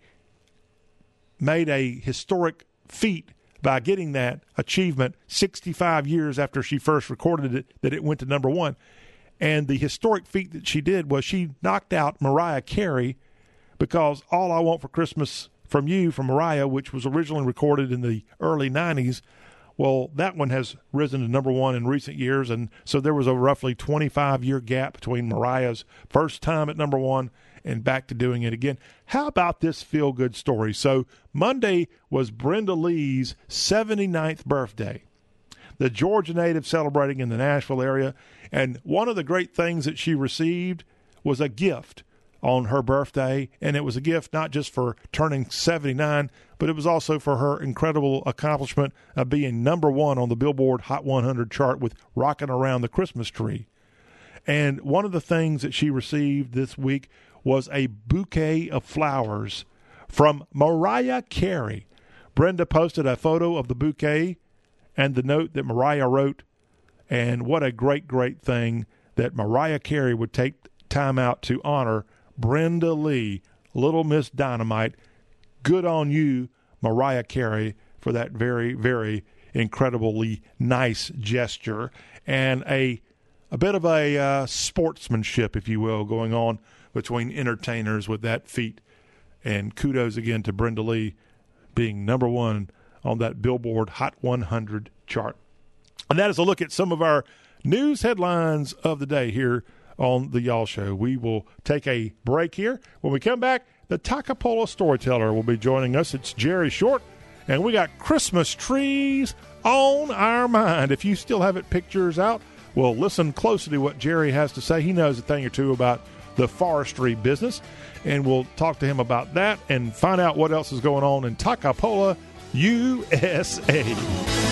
made a historic feat by getting that achievement sixty-five years after she first recorded it, that it went to number one. And the historic feat that she did was she knocked out Mariah Carey, because All I Want for Christmas from You from Mariah, which was originally recorded in the early nineties, well, that one has risen to number one in recent years. And so there was a roughly twenty-five year gap between Mariah's first time at number one and back to doing it again. How about this feel-good story? So Monday was Brenda Lee's seventy-ninth birthday. The Georgia native celebrating in the Nashville area. And one of the great things that she received was a gift on her birthday. And it was a gift not just for turning seventy-nine, but it was also for her incredible accomplishment of being number one on the Billboard Hot one hundred chart with Rockin' Around the Christmas Tree. And one of the things that she received this week was a bouquet of flowers from Mariah Carey. Brenda posted a photo of the bouquet and the note that Mariah wrote. And what a great, great thing that Mariah Carey would take time out to honor Brenda Lee, Little Miss Dynamite. Good on you, Mariah Carey, for that very, very incredibly nice gesture. And a a bit of a uh, sportsmanship, if you will, going on between entertainers with that feat. And kudos again to Brenda Lee being number one on that Billboard Hot one hundred chart. And that is a look at some of our news headlines of the day here on the Y'all Show. We will take a break here. When we come back, the Takapola storyteller will be joining us. It's Jerry Short, and we got Christmas trees on our mind. If you still haven't picked yours out, well, listen closely to what Jerry has to say. He knows a thing or two about the forestry business, and we'll talk to him about that and find out what else is going on in Takapola, U S A.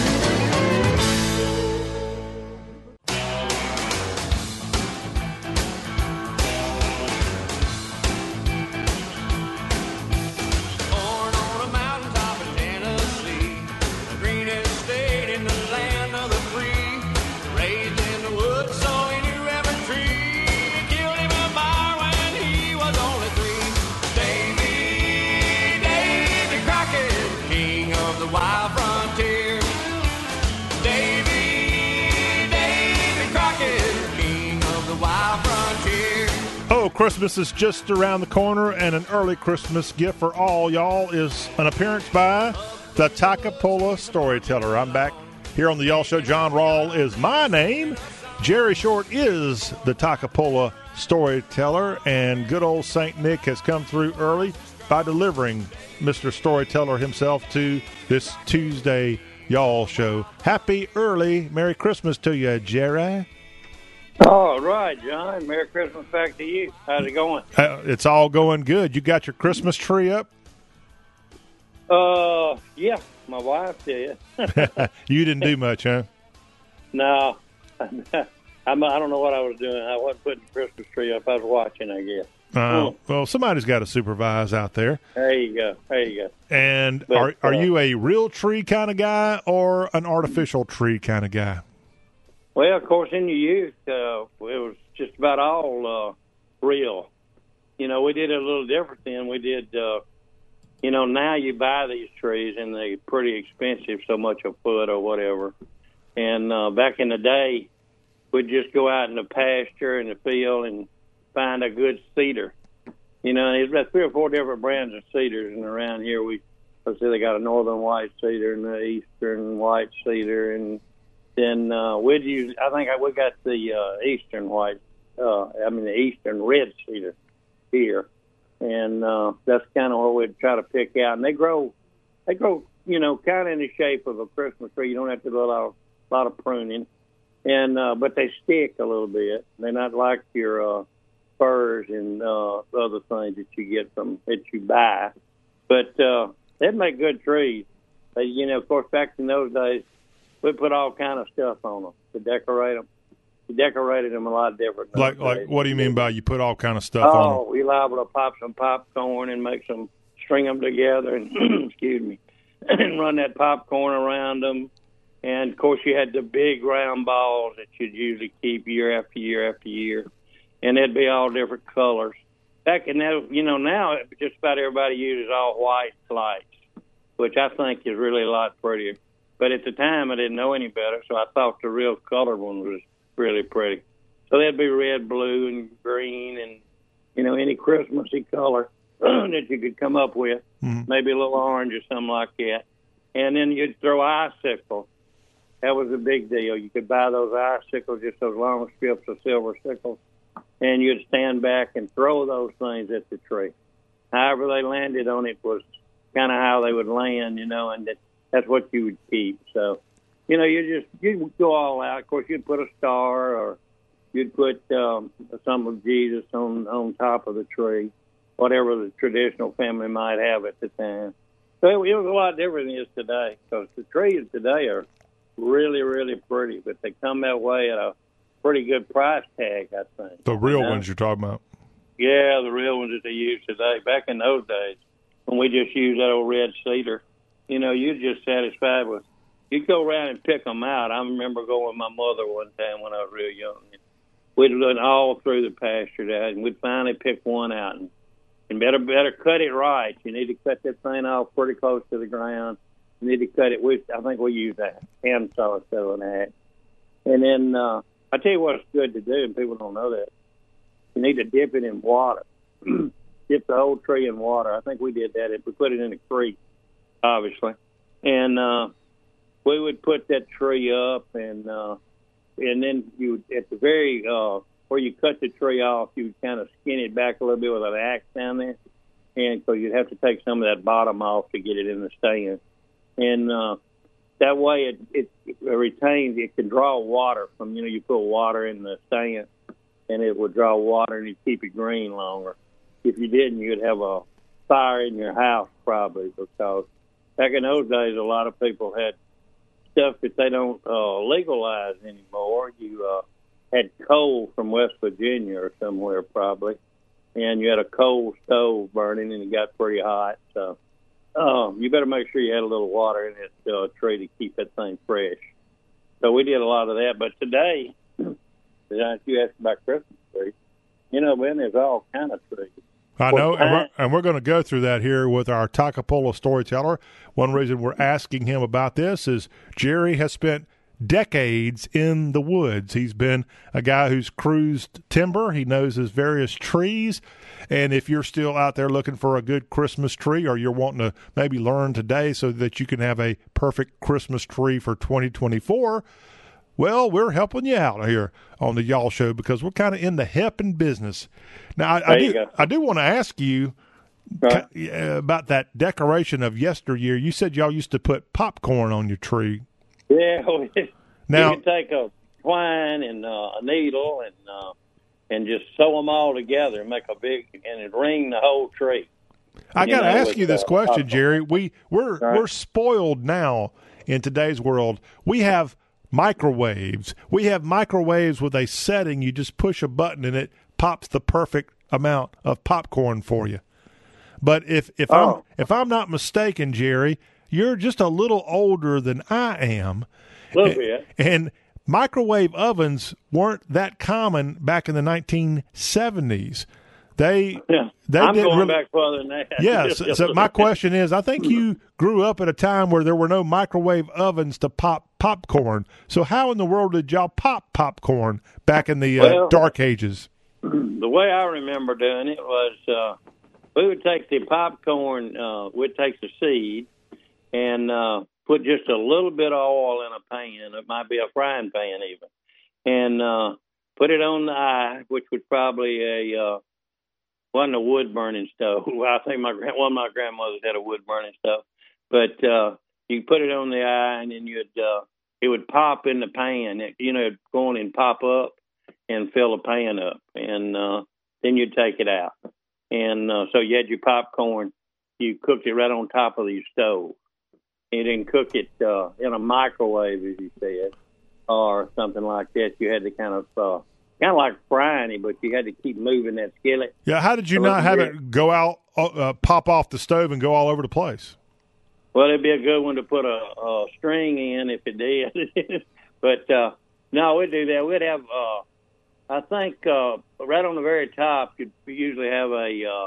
Christmas is just around the corner, and an early Christmas gift for all y'all is an appearance by the Takapola storyteller. I'm back here on the Y'all Show. John Rawl is my name. Jerry Short is the Takapola storyteller, and good old Saint Nick has come through early by delivering Mister Storyteller himself to this Tuesday Y'all Show. Happy early Merry Christmas to you, Jerry. All right, John. Merry Christmas back to you. How's it going? Uh, it's all going good. You got your Christmas tree up? Uh, yeah, my wife did. You didn't do much, huh? No. I'm, I don't know what I was doing. I wasn't putting the Christmas tree up. I was watching, I guess. Uh, mm. Well, somebody's got to supervise out there. There you go. There you go. And but, are are uh, you a real tree kind of guy or an artificial tree kind of guy? Well, of course, in the youth, uh, it was just about all uh, real. You know, we did it a little different then. We did, uh, you know, now you buy these trees and they're pretty expensive, so much a foot or whatever. And uh, back in the day, we'd just go out in the pasture in the field and find a good cedar. You know, there's about three or four different brands of cedars, and around here we let's see, they got a northern white cedar and the eastern white cedar, and then uh, we'd use. I think I, we got the uh, eastern white. Uh, I mean the eastern red cedar here, and uh, that's kind of what we'd try to pick out. And they grow, they grow, you know, kind of in the shape of a Christmas tree. You don't have to do a lot of, lot of pruning, and uh, but they stick a little bit. They're not like your uh, firs and uh, other things that you get from that you buy, but uh, they'd make good trees. They, you know, of course, back in those days, we put all kind of stuff on them to decorate them. We decorated them a lot different. Like, like, days. What do you mean by you put all kind of stuff oh, on them? Oh, we liable to pop some popcorn and make some, string them together, and excuse me, and run that popcorn around them. And of course, you had the big round balls that you'd usually keep year after year after year, and they'd be all different colors. Back in that, you know, now just about everybody uses all white lights, which I think is really a lot prettier. But at the time, I didn't know any better, so I thought the real colored one was really pretty. So that'd be red, blue, and green, and, you know, any Christmassy color that you could come up with, mm-hmm. maybe a little orange or something like that. And then you'd throw icicles. That was a big deal. You could buy those icicles, just those long strips of silver sickles, and you'd stand back and throw those things at the tree. However they landed on it was kind of how they would land, you know, and that, that's what you would keep. So, you know, you just, you'd go all out. Of course, you'd put a star, or you'd put um, some of Jesus on, on top of the tree, whatever the traditional family might have at the time. So it, it was a lot different than it is today, because the trees today are really, really pretty, but they come that way at a pretty good price tag, I think. The real you know? ones you're talking about? Yeah, the real ones that they use today. Back in those days, when we just used that old red cedar, you know, you're just satisfied with, you'd go around and pick them out. I remember going with my mother one time when I was real young. We'd run all through the pasture there, and we'd finally pick one out. And, and better better cut it right. You need to cut that thing off pretty close to the ground. You need to cut it. We, I think we use that hand saw instead of an axe. And then uh, I tell you what's good to do, and people don't know that. You need to dip it in water. Dip the whole tree in water. I think we did that. If we put it in a creek, obviously. And uh, we would put that tree up, and uh, and then you at the very uh, where you cut the tree off, you would kind of skin it back a little bit with an axe down there, and so you'd have to take some of that bottom off to get it in the stand. And uh, that way, it, it, it retains. It can draw water from. You know, you put water in the stand, and it would draw water, and it'd keep it green longer. If you didn't, you'd have a fire in your house probably, because back in those days, a lot of people had stuff that they don't uh, legalize anymore. You uh, had coal from West Virginia or somewhere probably, and you had a coal stove burning, and it got pretty hot. So um, you better make sure you had a little water in that uh, tree to keep that thing fresh. So we did a lot of that. But today, as you asked about Christmas trees, you know, man, there's all kind of trees. I know, and we're, and we're going to go through that here with our Takapola storyteller. One reason we're asking him about this is Jerry has spent decades in the woods. He's been a guy who's cruised timber. He knows his various trees. And if you're still out there looking for a good Christmas tree, or you're wanting to maybe learn today so that you can have a perfect Christmas tree for twenty twenty-four, well, we're helping you out here on the Y'all Show, because we're kind of in the helping business. Now, I, I do, I do want to ask you right. about that decoration of yesteryear. You said y'all used to put popcorn on your tree. Yeah, now you can take a twine and uh, a needle and uh, and just sew them all together and make a big, and it ring the whole tree. I got to ask with, you this uh, question, popcorn. Jerry. We we're right. we're spoiled now in today's world. We have microwaves. We have microwaves with a setting. You just push a button and it pops the perfect amount of popcorn for you. But if if oh. I'm if I'm not mistaken, Jerry, you're just a little older than I am. A little bit. And microwave ovens weren't that common back in the nineteen seventies. They, yeah. they I'm did going really, back further than that. Yes. So, so my question is, I think you grew up at a time where there were no microwave ovens to pop popcorn. So how in the world did y'all pop popcorn back in the uh, well, dark ages? The way I remember doing it was uh, we would take the popcorn, uh, we'd take the seed, and uh, put just a little bit of oil in a pan. It might be a frying pan even, and uh, put it on the eye, which was probably a uh, wasn't a wood burning stove. I think my grand one of my grandmothers had a wood burning stove, but uh, you put it on the eye, and then you'd uh, it would pop in the pan. It, you know, it'd go on and pop up and fill the pan up, and uh, then you'd take it out. And uh, so you had your popcorn. You cooked it right on top of your stove. You didn't cook it uh, in a microwave, as you said, or something like that. You had to kind of, uh, kind of like frying it, but you had to keep moving that skillet. Yeah, how did you not have it go out, uh, pop off the stove and go all over the place? Well, it'd be a good one to put a, a string in if it did. But, uh, no, we'd do that. We'd have, uh, I think, uh, right on the very top, you'd usually have a, uh,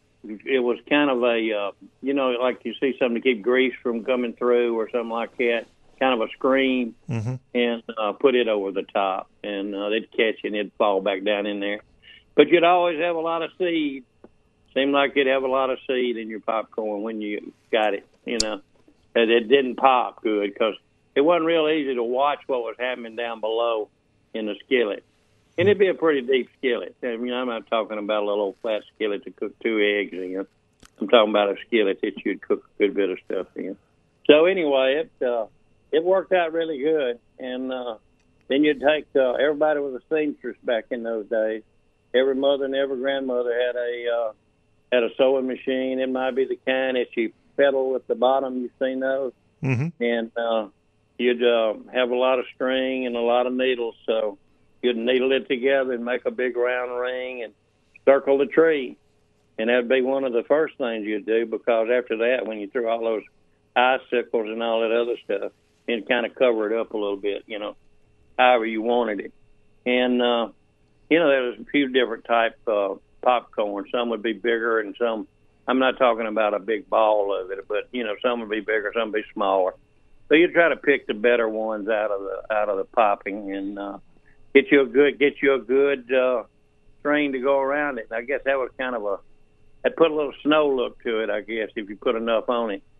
it was kind of a, uh, you know, like you see something to keep grease from coming through or something like that, kind of a screen, mm-hmm. and uh, put it over the top. And uh, they'd catch it and it'd fall back down in there. But you'd always have a lot of seed. Seemed like you'd have a lot of seed in your popcorn when you got it, you know. And it didn't pop good because it wasn't real easy to watch what was happening down below in the skillet. And it'd be a pretty deep skillet. I mean, I'm not talking about a little old flat skillet to cook two eggs in. I'm talking about a skillet that you'd cook a good bit of stuff in. So anyway, it uh, it worked out really good. And uh, then you'd take, uh, everybody was a seamstress back in those days. Every mother and every grandmother had a uh, had a sewing machine. It might be the kind that you pedal at the bottom. You've seen those. Mm-hmm. And uh, you'd uh, have a lot of string and a lot of needles. So you'd needle it together and make a big round ring and circle the tree. And that'd be one of the first things you'd do, because after that, when you threw all those icicles and all that other stuff, and kind of cover it up a little bit, you know, however you wanted it. And, uh, you know, there was a few different type of popcorn. Some would be bigger and some, I'm not talking about a big ball of it, but, you know, some would be bigger, some would be smaller. So you try to pick the better ones out of the out of the popping and, uh, Get you a good, get you a good uh, string to go around it. And I guess that was kind of a, that put a little snow look to it, I guess, if you put enough on it.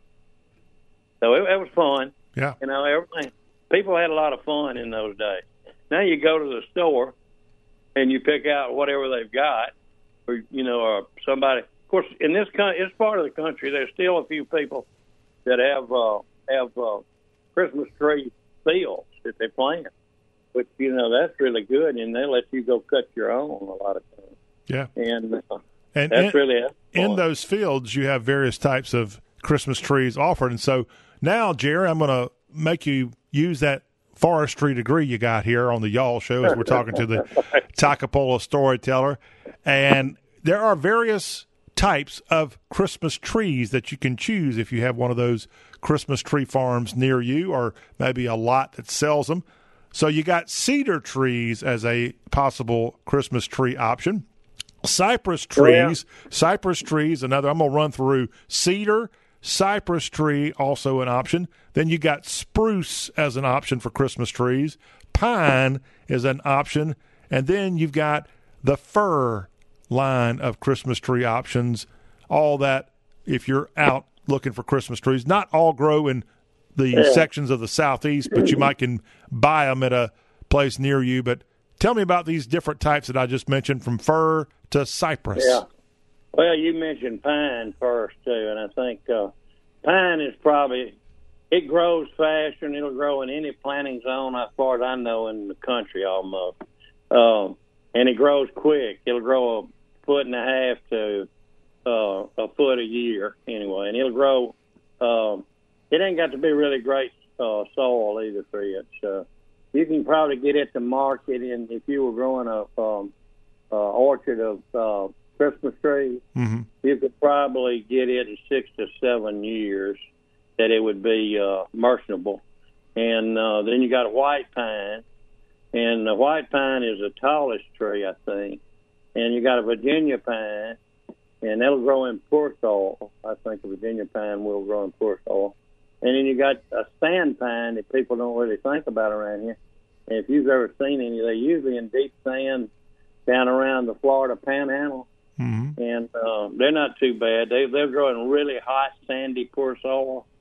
So it, it was fun. Yeah. You know, everything. People had a lot of fun in those days. Now you go to the store and you pick out whatever they've got, or you know, or somebody. Of course, in this con- this part of the country, there's still a few people that have uh, have uh, Christmas tree fields that they plant. But, you know, that's really good, and they let you go cut your own a lot of times. Yeah. And, uh, and that's in, really in those fields, you have various types of Christmas trees offered. And so now, Jerry, I'm going to make you use that forestry degree you got here on the Y'all Show as we're talking to the Takapola storyteller. And there are various types of Christmas trees that you can choose if you have one of those Christmas tree farms near you, or maybe a lot that sells them. So you got cedar trees as a possible Christmas tree option. Cypress trees, yeah. cypress trees, another. I'm going to run through cedar, cypress tree, also an option. Then you got spruce as an option for Christmas trees. Pine is an option. And then you've got the fir line of Christmas tree options. All that, if you're out looking for Christmas trees, not all grow in the yeah. sections of the southeast, but you might can buy them at a place near you. But tell me about these different types that I just mentioned, from fir to cypress. Yeah. Well, you mentioned pine first, too, and I think uh, pine is probably, it grows faster, and it'll grow in any planting zone, as far as I know, in the country almost. Um, and it grows quick. It'll grow a foot and a half to uh, a foot a year, anyway, and it'll grow um, it ain't got to be really great uh, soil either for it. Uh, you can probably get it to market, and if you were growing a um, uh, orchard of uh, Christmas trees, mm-hmm. you could probably get it in six to seven years that it would be uh, merchantable. And uh, then you got a white pine, and the white pine is the tallest tree, I think. And you got a Virginia pine, and that'll grow in poor soil. I think a Virginia pine will grow in poor soil. And then you got a sand pine that people don't really think about around here. And if you've ever seen any, they're usually in deep sand down around the Florida Panhandle. Mm-hmm. And uh, they're not too bad. They, they're growing really hot, sandy, poor soil.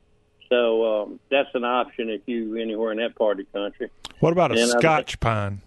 So um, that's an option if you anywhere in that part of the country. What about a And I- Scotch pine?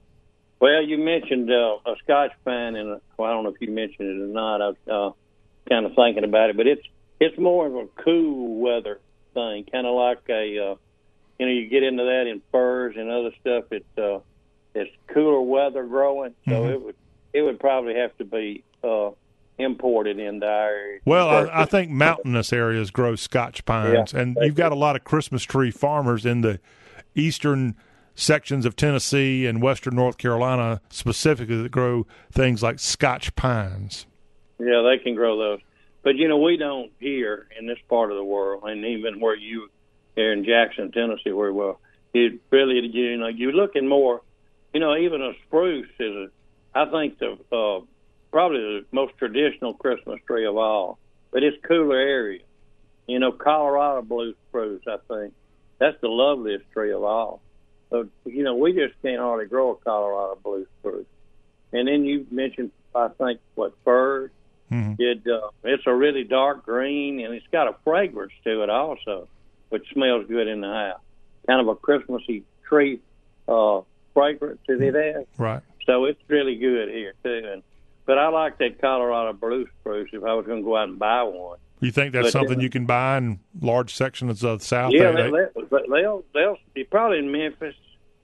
Well, you mentioned uh, a Scotch pine, and a, well, I don't know if you mentioned it or not. I was uh, kind of thinking about it, but it's it's more of a cool weather thing, kind of like a uh, you know you get into that in firs and other stuff. It's uh, it's cooler weather growing, so Mhm. it would it would probably have to be uh, imported into our area. Well, I, I think mountainous areas grow Scotch pines, Yeah, and they you've got a lot of Christmas tree farmers in the eastern sections of Tennessee and western North Carolina specifically that grow things like Scotch pines. Yeah, they can grow those. But, you know, we don't here in this part of the world, and even where you, here in Jackson, Tennessee, where, well, it really, you know, you're looking more, you know, even a spruce is, a, I think, the uh, probably the most traditional Christmas tree of all. But it's cooler area. You know, Colorado blue spruce, I think. That's the loveliest tree of all. So, you know, we just can't hardly grow a Colorado blue spruce. And then you mentioned, I think, what, firs? Mm-hmm. It uh, it's a really dark green, and it's got a fragrance to it also, which smells good in the house. Kind of a Christmassy tree uh, fragrance that it has. Right. So it's really good here too. And but I like that Colorado blue spruce. If I was going to go out and buy one, You think that's But, something uh, you can buy in large sections of the South? yeah, They- they, they, they'll they'll be probably in Memphis.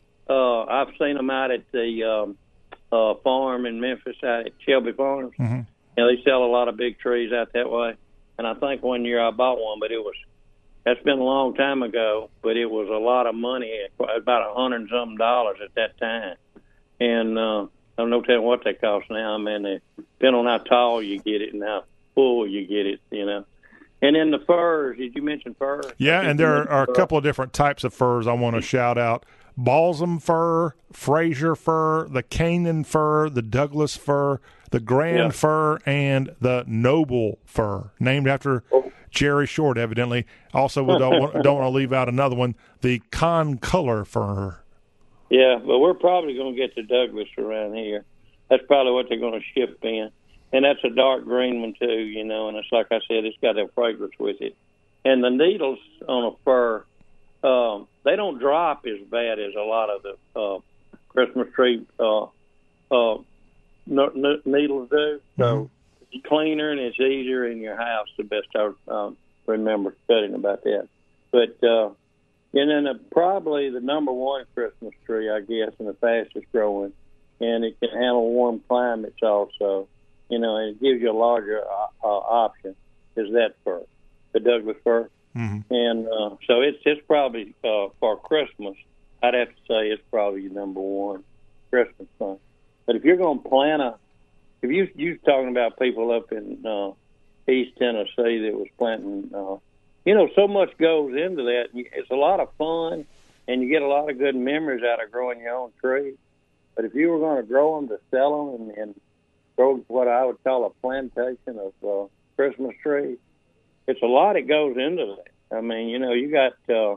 Uh, I've seen them out at the um, uh, farm in Memphis, out at Shelby Farms. Mhm. You know, they sell a lot of big trees out that way. And I think one year I bought one, but it was, that's been a long time ago, but it was a lot of money, about a hundred and something dollars at that time. And uh, I don't know telling what they cost now. I mean, they, depending on how tall you get it and how full you get it, you know. And then the furs, did you mention furs? Yeah, and there are a couple of different types of furs I want to shout out. Balsam fir, Fraser fir, the Canaan fir, the Douglas fir, the Grand Yeah. fir, and the Noble fir, named after Jerry Short, evidently. Also, we don't want, don't want to leave out another one, the Concolor fir. Yeah, but we're probably going to get the Douglas around here. That's probably what they're going to ship in. And that's a dark green one, too, you know, and it's like I said, it's got a fragrance with it. And the needles on a fir, um, they don't drop as bad as a lot of the uh, Christmas tree uh, uh, n- n- needles do. So it's cleaner and it's easier in your house, the best I um, remember studying about that. But, uh, and then uh, probably the number one Christmas tree, I guess, and the fastest growing, and it can handle warm climates also, you know, and it gives you a larger uh, uh, option, is that fir, the Douglas fir. Mm-hmm. And uh, so it's it's probably uh, for Christmas. I'd have to say it's probably your number one Christmas thing. But if you're going to plant a, if you you talking about people up in uh, East Tennessee that was planting, uh, you know, so much goes into that. It's a lot of fun, and you get a lot of good memories out of growing your own trees. But if you were going to grow them to sell them and, and grow what I would call a plantation of uh, Christmas trees, it's a lot that goes into that. I mean, you know, you got uh,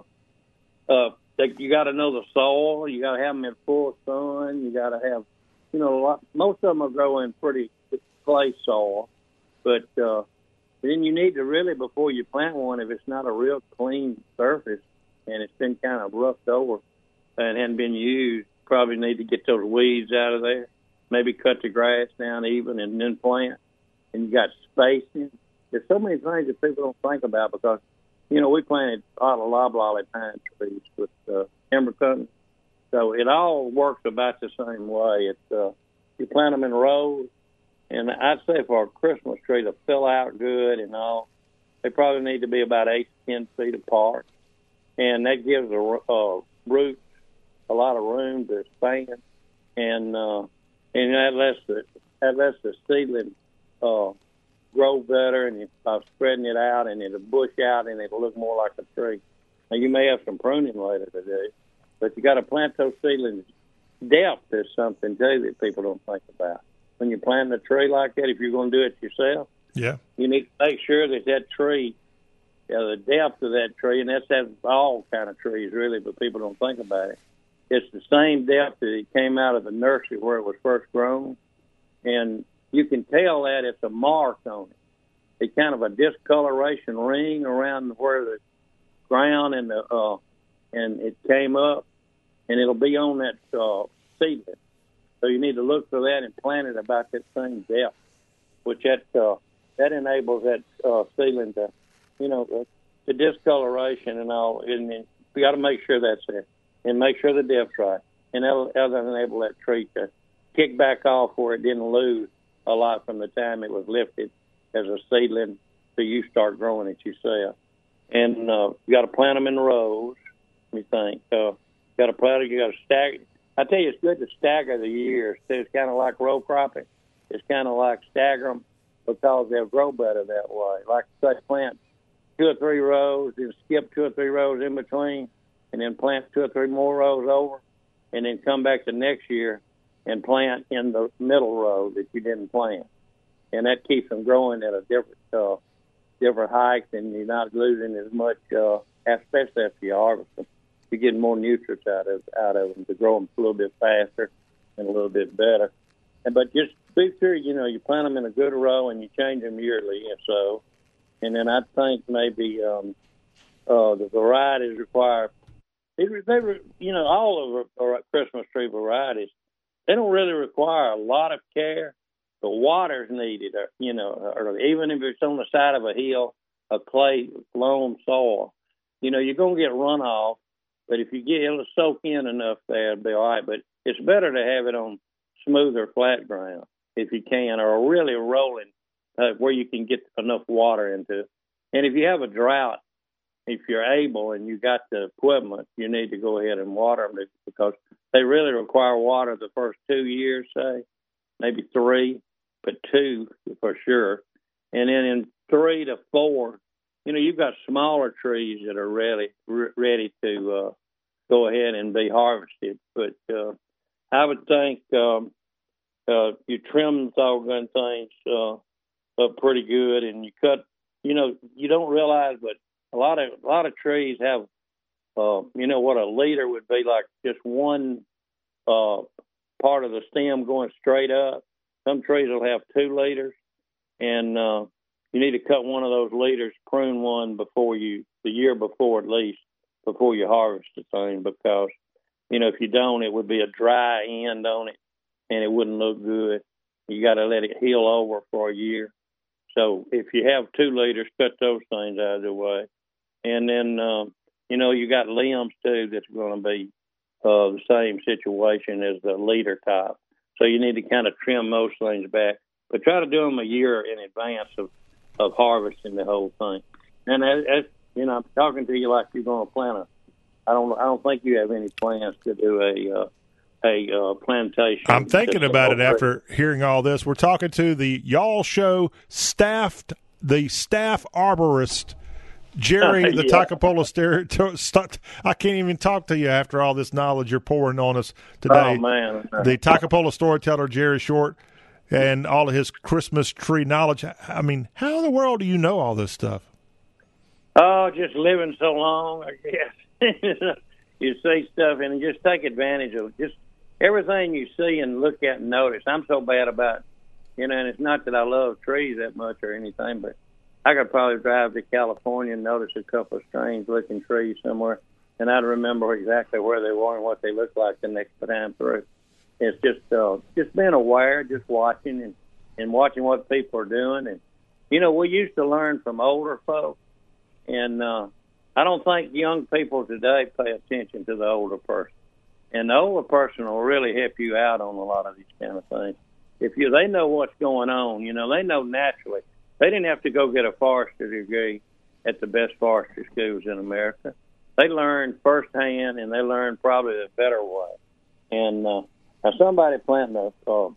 uh, you got to know the soil. You got to have them in full sun. You got to have, you know, a lot, most of them are growing pretty clay soil. But uh, then you need to really, before you plant one, if it's not a real clean surface and it's been kind of roughed over and hadn't been used, probably need to get those weeds out of there. Maybe cut the grass down even and then plant. And you got spacing. There's so many things that people don't think about because, you know, we planted a lot of loblolly pine trees with uh, timber cutting. So it all works about the same way. It's uh, you plant them in rows, and I'd say for a Christmas tree to fill out good and all, they probably need to be about eight to ten feet apart, and that gives the uh, roots a lot of room to expand, and uh, and that lets the that lets the seedling uh, grow better, and by spreading it out, and it'll bush out, and it'll look more like a tree. Now you may have some pruning later today, but you got to plant those seedlings. Depth is something too that people don't think about. When you're planting a tree like that, if you're going to do it yourself, Yeah. you need to make sure that that tree, you know, the depth of that tree, and that's that's all kind of trees really, but people don't think about it. It's the same depth that it came out of the nursery where it was first grown, and you can tell that it's a mark on it. It's kind of a discoloration ring around where the ground and the uh, and it came up, and it'll be on that uh, seedling. So you need to look for that and plant it about that same depth, which that uh, that enables that uh, seedling to, you know, the, the discoloration and all. And, and you got to make sure that's there, and make sure the depth's right, and that'll, that'll enable that tree to kick back off where it didn't lose a lot from the time it was lifted as a seedling till you start growing it yourself. And uh, you got to plant them in rows. You think uh, you got to plant it. You got to stagger. I tell you, it's good to stagger the years. It's kind of like row cropping. It's kind of like stagger them because they'll grow better that way. Like say, plant two or three rows, then skip two or three rows in between, and then plant two or three more rows over, and then come back the next year and plant in the middle row that you didn't plant. And that keeps them growing at a different uh, different height, and you're not losing as much, uh, especially after you harvest them. You're getting more nutrients out of out of them to grow them a little bit faster and a little bit better. And, but just be sure, you know, you plant them in a good row and you change them yearly, and so. And then I think maybe um, uh, the varieties require, they, they, you know, all of our Christmas tree varieties, they don't really require a lot of care. The water's needed, or, you know, or even if it's on the side of a hill, a clay loam soil, you know, you're going to get runoff. But if you get it'll soak in enough there, it'll be all right. But it's better to have it on smoother, flat ground if you can, or really rolling uh, where you can get enough water into it. And if you have a drought, if you're able and you got the equipment, you need to go ahead and water them because they really require water the first two years, say, maybe three, but two for sure. And then in three to four, you know, you've got smaller trees that are ready, re- ready to uh, go ahead and be harvested. But uh, I would think um, uh, you trim those things uh, up pretty good, and you cut. You know, you don't realize, but a lot of a lot of trees have, uh, you know, what a leader would be like, just one uh, part of the stem going straight up. Some trees will have two leaders, and uh, you need to cut one of those leaders, prune one before you, the year before at least, before you harvest the thing, because, you know, if you don't, it would be a dry end on it, and it wouldn't look good. You got to let it heal over for a year. So if you have two leaders, cut those things out of the way. And then, um, you know, you got limbs, too, that's going to be uh, the same situation as the leader type. So you need to kind of trim those things back. But try to do them a year in advance of, of harvesting the whole thing. And, as, as you know, I'm talking to you like you're going to plant a – I don't I don't think you have any plans to do a uh, a uh, plantation. I'm thinking about it after hearing all this. We're talking to the Y'all Show staffed, the staff arborist, Jerry, the yeah. Takapola ster- I can't even talk to you after all this knowledge you're pouring on us today. Oh, man. The Takapola storyteller, Jerry Short, and all of his Christmas tree knowledge. I mean, how in the world do you know all this stuff? Oh, just living so long, I guess. You see stuff and just take advantage of just everything you see and look at and notice. I'm so bad about, you know, and it's not that I love trees that much or anything, but I could probably drive to California and notice a couple of strange-looking trees somewhere, and I'd remember exactly where they were and what they looked like the next time through. It's just uh, just being aware, just watching and, and watching what people are doing. And, you know, we used to learn from older folks, and uh, I don't think young people today pay attention to the older person. And the older person will really help you out on a lot of these kind of things. If you, they know what's going on, you know, they know naturally. They didn't have to go get a forestry degree at the best forestry schools in America. They learned firsthand, and they learned probably the better way. And uh, now somebody planting a, uh,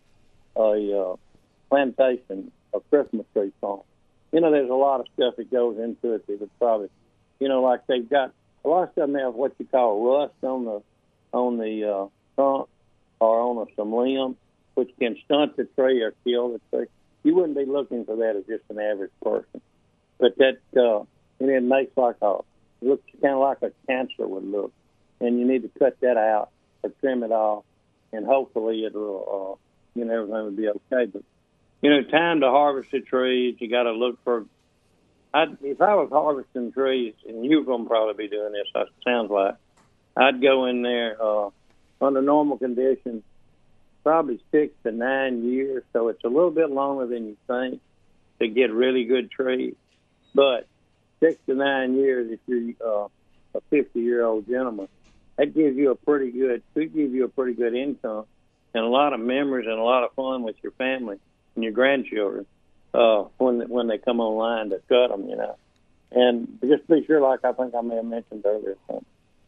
a uh, plantation of Christmas tree farm, you know, there's a lot of stuff that goes into it that would probably, you know, like they've got a lot of stuff now, what you call rust on the on the uh, trunk or on a, some limb, which can stunt the tree or kill the tree. You wouldn't be looking for that as just an average person. But that, uh, and it makes like a, it looks kind of like a cancer would look. And you need to cut that out or trim it off, and hopefully it'll, uh, you know, everything will be okay. But, you know, time to harvest the trees, you got to look for, I I'd, if I was harvesting trees, and you're going to probably be doing this, it sounds like, I'd go in there uh, under normal conditions, probably six to nine years, so it's a little bit longer than you think to get really good trees. But six to nine years, if you're uh, a fifty-year-old gentleman, that gives you a pretty good, could give you a pretty good income and a lot of memories and a lot of fun with your family and your grandchildren uh, when when they come online to cut them, you know. And just be sure, like I think I may have mentioned earlier, cut,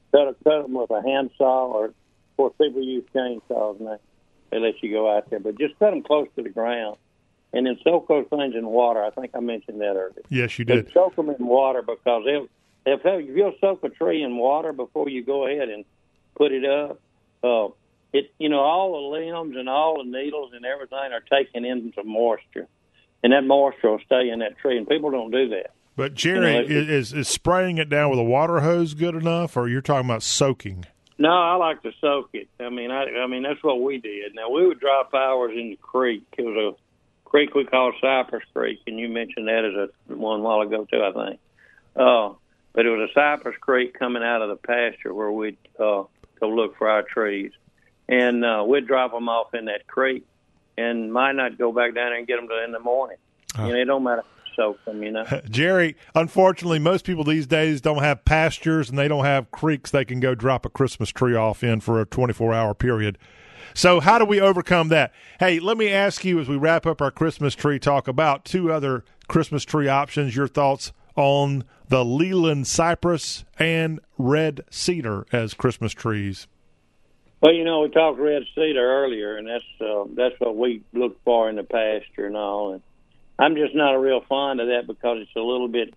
cut them with a handsaw, or of course people use chainsaws now. They let you go out there, but just cut them close to the ground, and then soak those things in water. I think I mentioned that earlier. Yes, you did. But soak them in water because they'll, if, if you'll soak a tree in water before you go ahead and put it up, uh, it you know all the limbs and all the needles and everything are taking in some moisture, and that moisture will stay in that tree. And people don't do that. But Jerry, you know, is is spraying it down with a water hose good enough, or you're talking about soaking? No, I like to soak it. I mean, I, I mean that's what we did. Now we would drop ours in the creek. It was a creek we called Cypress Creek, and you mentioned that as a one while ago too, I think. Uh, but it was a Cypress Creek coming out of the pasture where we'd uh, go look for our trees, and uh, we'd drop them off in that creek, and might not go back down there and get them till in the morning. Oh. You know, it don't matter. Soak them, you know. Jerry, unfortunately, most people these days don't have pastures and they don't have creeks they can go drop a Christmas tree off in for a twenty-four hour period. So how do we overcome that? Hey, let me ask you as we wrap up our Christmas tree talk about two other Christmas tree options, your thoughts on the Leland cypress and red cedar as Christmas trees. Well, you know, we talked red cedar earlier, and that's uh, that's what we look for in the pasture and all, and I'm just not a real fond of that because it's a little bit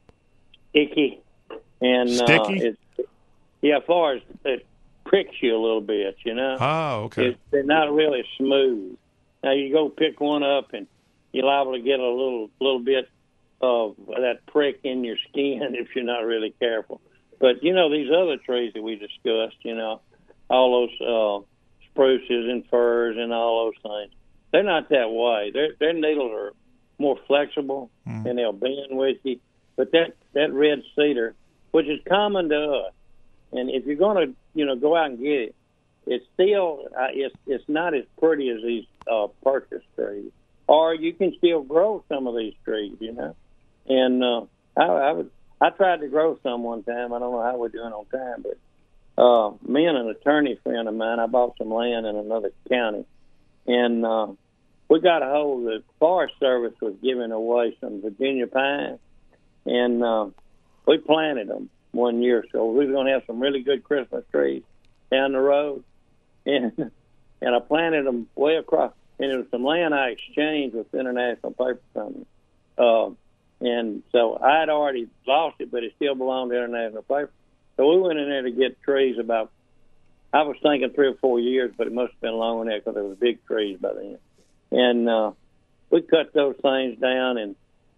icky and sticky. Uh, it's, yeah, as far as it pricks you a little bit, you know. Oh, okay. It's, they're not really smooth. Now you go pick one up and you're liable to get a little little bit of that prick in your skin if you're not really careful. But you know these other trees that we discussed, you know, all those uh, spruces and firs and all those things, they're not that way. Their their needles are more flexible, mm. and they'll bend with you. But that, that red cedar, which is common to us, and if you're going to, you know, go out and get it, it's still, uh, it's it's not as pretty as these uh, purchase trees. Or you can still grow some of these trees, you know. And uh, I, I, would, I tried to grow some one time. I don't know how we're doing on time, but uh, me and an attorney friend of mine, I bought some land in another county, and uh, we got a hold of the Forest Service was giving away some Virginia pine, and uh, we planted them one year. So we were going to have some really good Christmas trees down the road, and and I planted them way across. And it was some land I exchanged with International Paper Company, uh, and so I had already lost it, but it still belonged to International Paper. So we went in there to get trees about. I was thinking three or four years, but it must have been longer than that because there was big trees by then. And uh, we cut those things down, and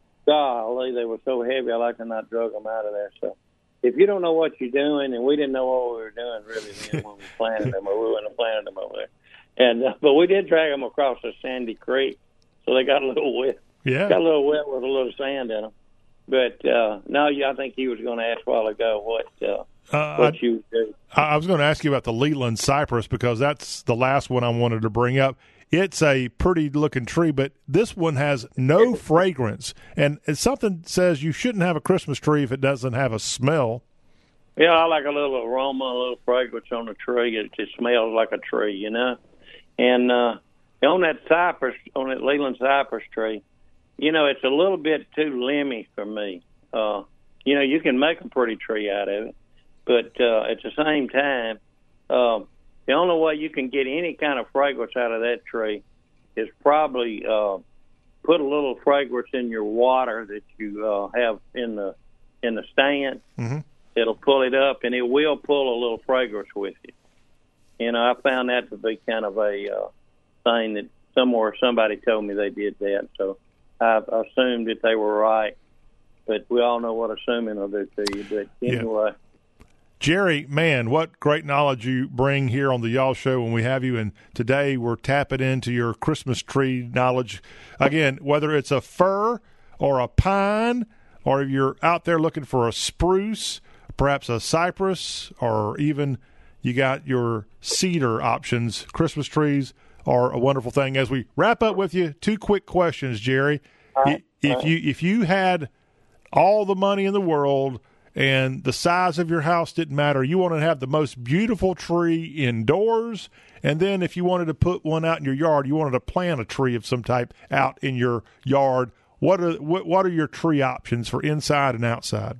golly, they were so heavy, I like to not drug them out of there. So if you don't know what you're doing, and we didn't know what we were doing really then when we planted them, or we wouldn't have planted them over there. And uh, but we did drag them across a sandy creek, so they got a little wet. Yeah, got a little wet with a little sand in them. But uh, no, yeah, I think he was going to ask a while ago what uh, uh, what I, you do. I was going to ask you about the Leland cypress because that's the last one I wanted to bring up. It's a pretty looking tree, but this one has no fragrance. And it's something says you shouldn't have a Christmas tree if it doesn't have a smell. Yeah, I like a little aroma, a little fragrance on the tree. It just smells like a tree, you know. And uh, on that cypress, on that Leland cypress tree, you know, it's a little bit too lemmy for me. Uh, you know, you can make a pretty tree out of it, but uh, at the same time, uh, the only way you can get any kind of fragrance out of that tree is probably uh, put a little fragrance in your water that you uh, have in the in the stand. Mm-hmm. It'll pull it up, and it will pull a little fragrance with you. You know, I found that to be kind of a uh, thing that somewhere somebody told me they did that, so I assumed that they were right. But we all know what assuming will do to you. But anyway. Yeah. Jerry, man, what great knowledge you bring here on the Y'all Show when we have you. And today we're tapping into your Christmas tree knowledge. Again, whether it's a fir or a pine or if you're out there looking for a spruce, perhaps a cypress, or even you got your cedar options, Christmas trees are a wonderful thing. As we wrap up with you, two quick questions, Jerry. Right. If you if you had all the money in the world and the size of your house didn't matter, you want to have the most beautiful tree indoors, and then if you wanted to put one out in your yard, you wanted to plant a tree of some type out in your yard, what are what, what are your tree options for inside and outside?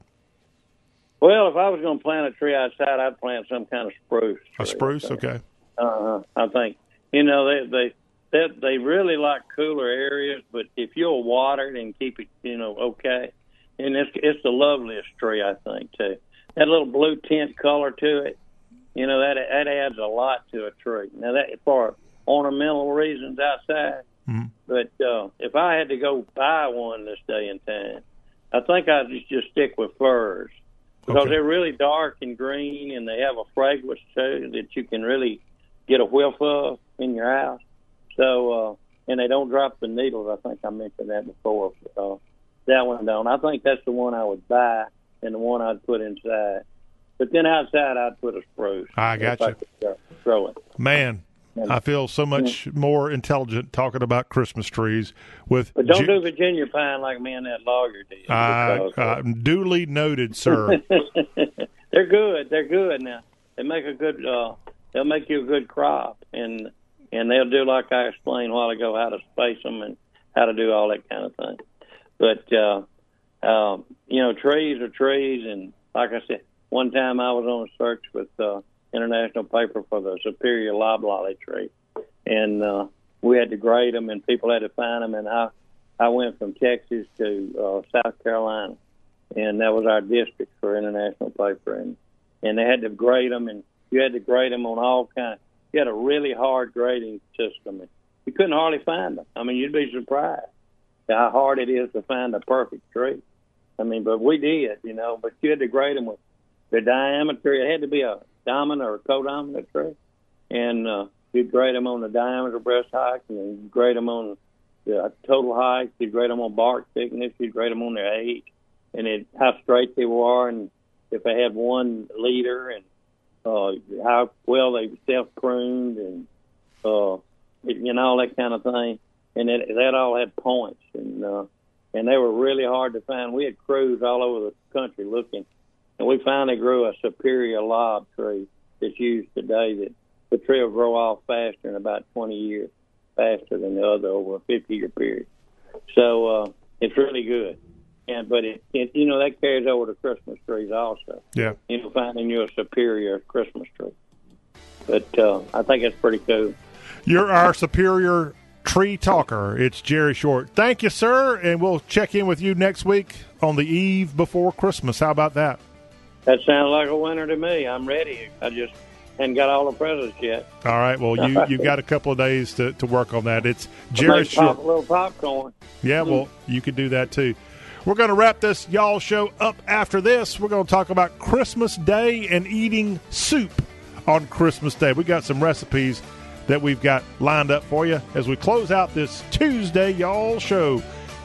Well, if I was going to plant a tree outside, I'd plant some kind of spruce. A spruce, okay. Uh, I think, you know, they they they, they really like cooler areas, but if you'll water it and keep it, you know, okay, and it's it's the loveliest tree, I think, too. That little blue tint color to it, you know, that that adds a lot to a tree. Now, that for ornamental reasons outside, mm-hmm. but uh, if I had to go buy one this day and time, I think I'd just, just stick with firs. Because okay. they're really dark and green, and they have a fragrance too that you can really get a whiff of in your house. So, uh, and they don't drop the needles. I think I mentioned that before. Uh, that one don't. I think that's the one I would buy and the one I'd put inside. But then outside, I'd put a spruce. I got you. I could, uh, throw it. Man. I feel so much more intelligent talking about Christmas trees. With but don't G- do Virginia pine like me and that lawyer did. Uh, uh, duly noted, sir. They're good. They're good now. They make a good. Uh, they'll make you a good crop, and and they'll do like I explained a while ago how to space them and how to do all that kind of thing. But uh, uh, you know, trees are trees, and like I said, one time I was on a search with. Uh, International paper for the superior loblolly tree, and uh, we had to grade them, and people had to find them. And I, I went from Texas to uh, South Carolina, and that was our district for international paper. And and they had to grade them, and you had to grade them on all kinds. You had a really hard grading system, and you couldn't hardly find them. I mean, you'd be surprised how hard it is to find a perfect tree. I mean, but we did, you know. But you had to grade them with the diameter. It had to be a dominant or a codominant tree, and uh, you'd grade them on the diameter, breast height, and then you'd grade them on the total height. You'd grade them on bark thickness. You'd grade them on their age, and it, how straight they were, and if they had one leader, and uh, how well they were self-pruned, and uh, you know, all that kind of thing. And it, that all had points, and uh, and they were really hard to find. We had crews all over the country looking. And we finally grew a superior lob tree that's used today that the tree will grow off faster in about twenty years, faster than the other over a fifty-year period. So uh, it's really good. And But, it, it, you know, that carries over to Christmas trees also. Yeah. You know, finding you a superior Christmas tree. But uh, I think it's pretty cool. You're our superior tree talker. It's Jerry Short. Thank you, sir, and we'll check in with you next week on the eve before Christmas. How about that? That sounds like a winner to me. I'm ready. I just hadn't got all the presents yet. All right. Well, you, you've got a couple of days to, to work on that. It's Jerry Short. Pop, a little popcorn. Yeah, mm. well, you could do that too. We're going to wrap this y'all show up after this. We're going to talk about Christmas Day and eating soup on Christmas Day. We got some recipes that we've got lined up for you as we close out this Tuesday y'all show.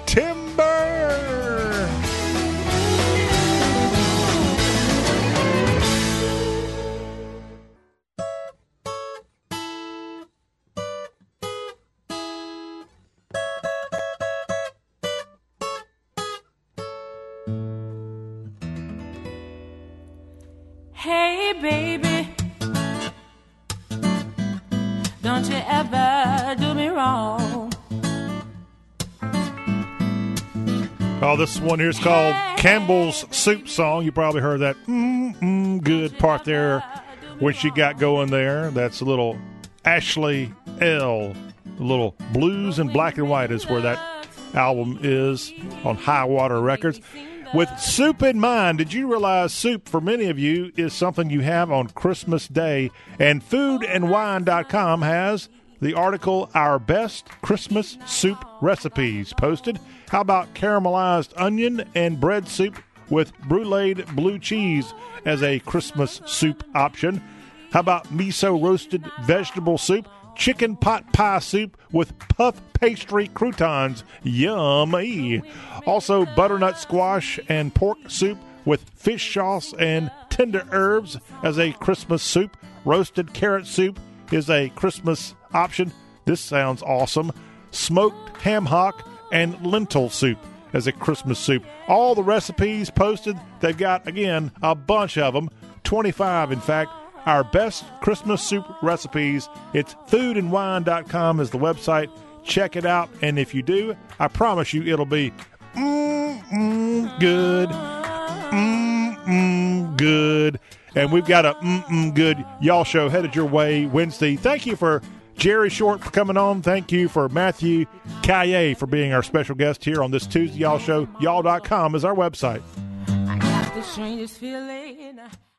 Timber! Hey, baby, don't you ever do me wrong. Oh, this one here is called Campbell's Soup Song. You probably heard that mm-mm good part there when she got going there. That's a little Ashley L. A little Blues and Black and White is where that album is on High Water Records. With soup in mind, did you realize soup for many of you is something you have on Christmas Day? And food and wine dot com has the article, Our Best Christmas Soup Recipes, posted. How about caramelized onion and bread soup with bruleed blue cheese as a Christmas soup option? How about miso roasted vegetable soup chicken pot pie soup with puff pastry croutons. Yummy. Also, butternut squash and pork soup with fish sauce and tender herbs as a Christmas soup. Roasted carrot soup is a Christmas option. This sounds awesome. Smoked ham hock and lentil soup as a Christmas soup. All the recipes posted. They've got, again, a bunch of them. twenty-five, in fact. Our best Christmas soup recipes. It's food and wine dot com is the website. Check it out. And if you do, I promise you it'll be mm-mm good. Mm-mm good. And we've got a mm-mm good y'all show headed your way Wednesday. Thank you for Jerry Short for coming on. Thank you for Matthew Caillé for being our special guest here on this Tuesday Y'all Show. y'all dot com is our website. I got the strangest feeling.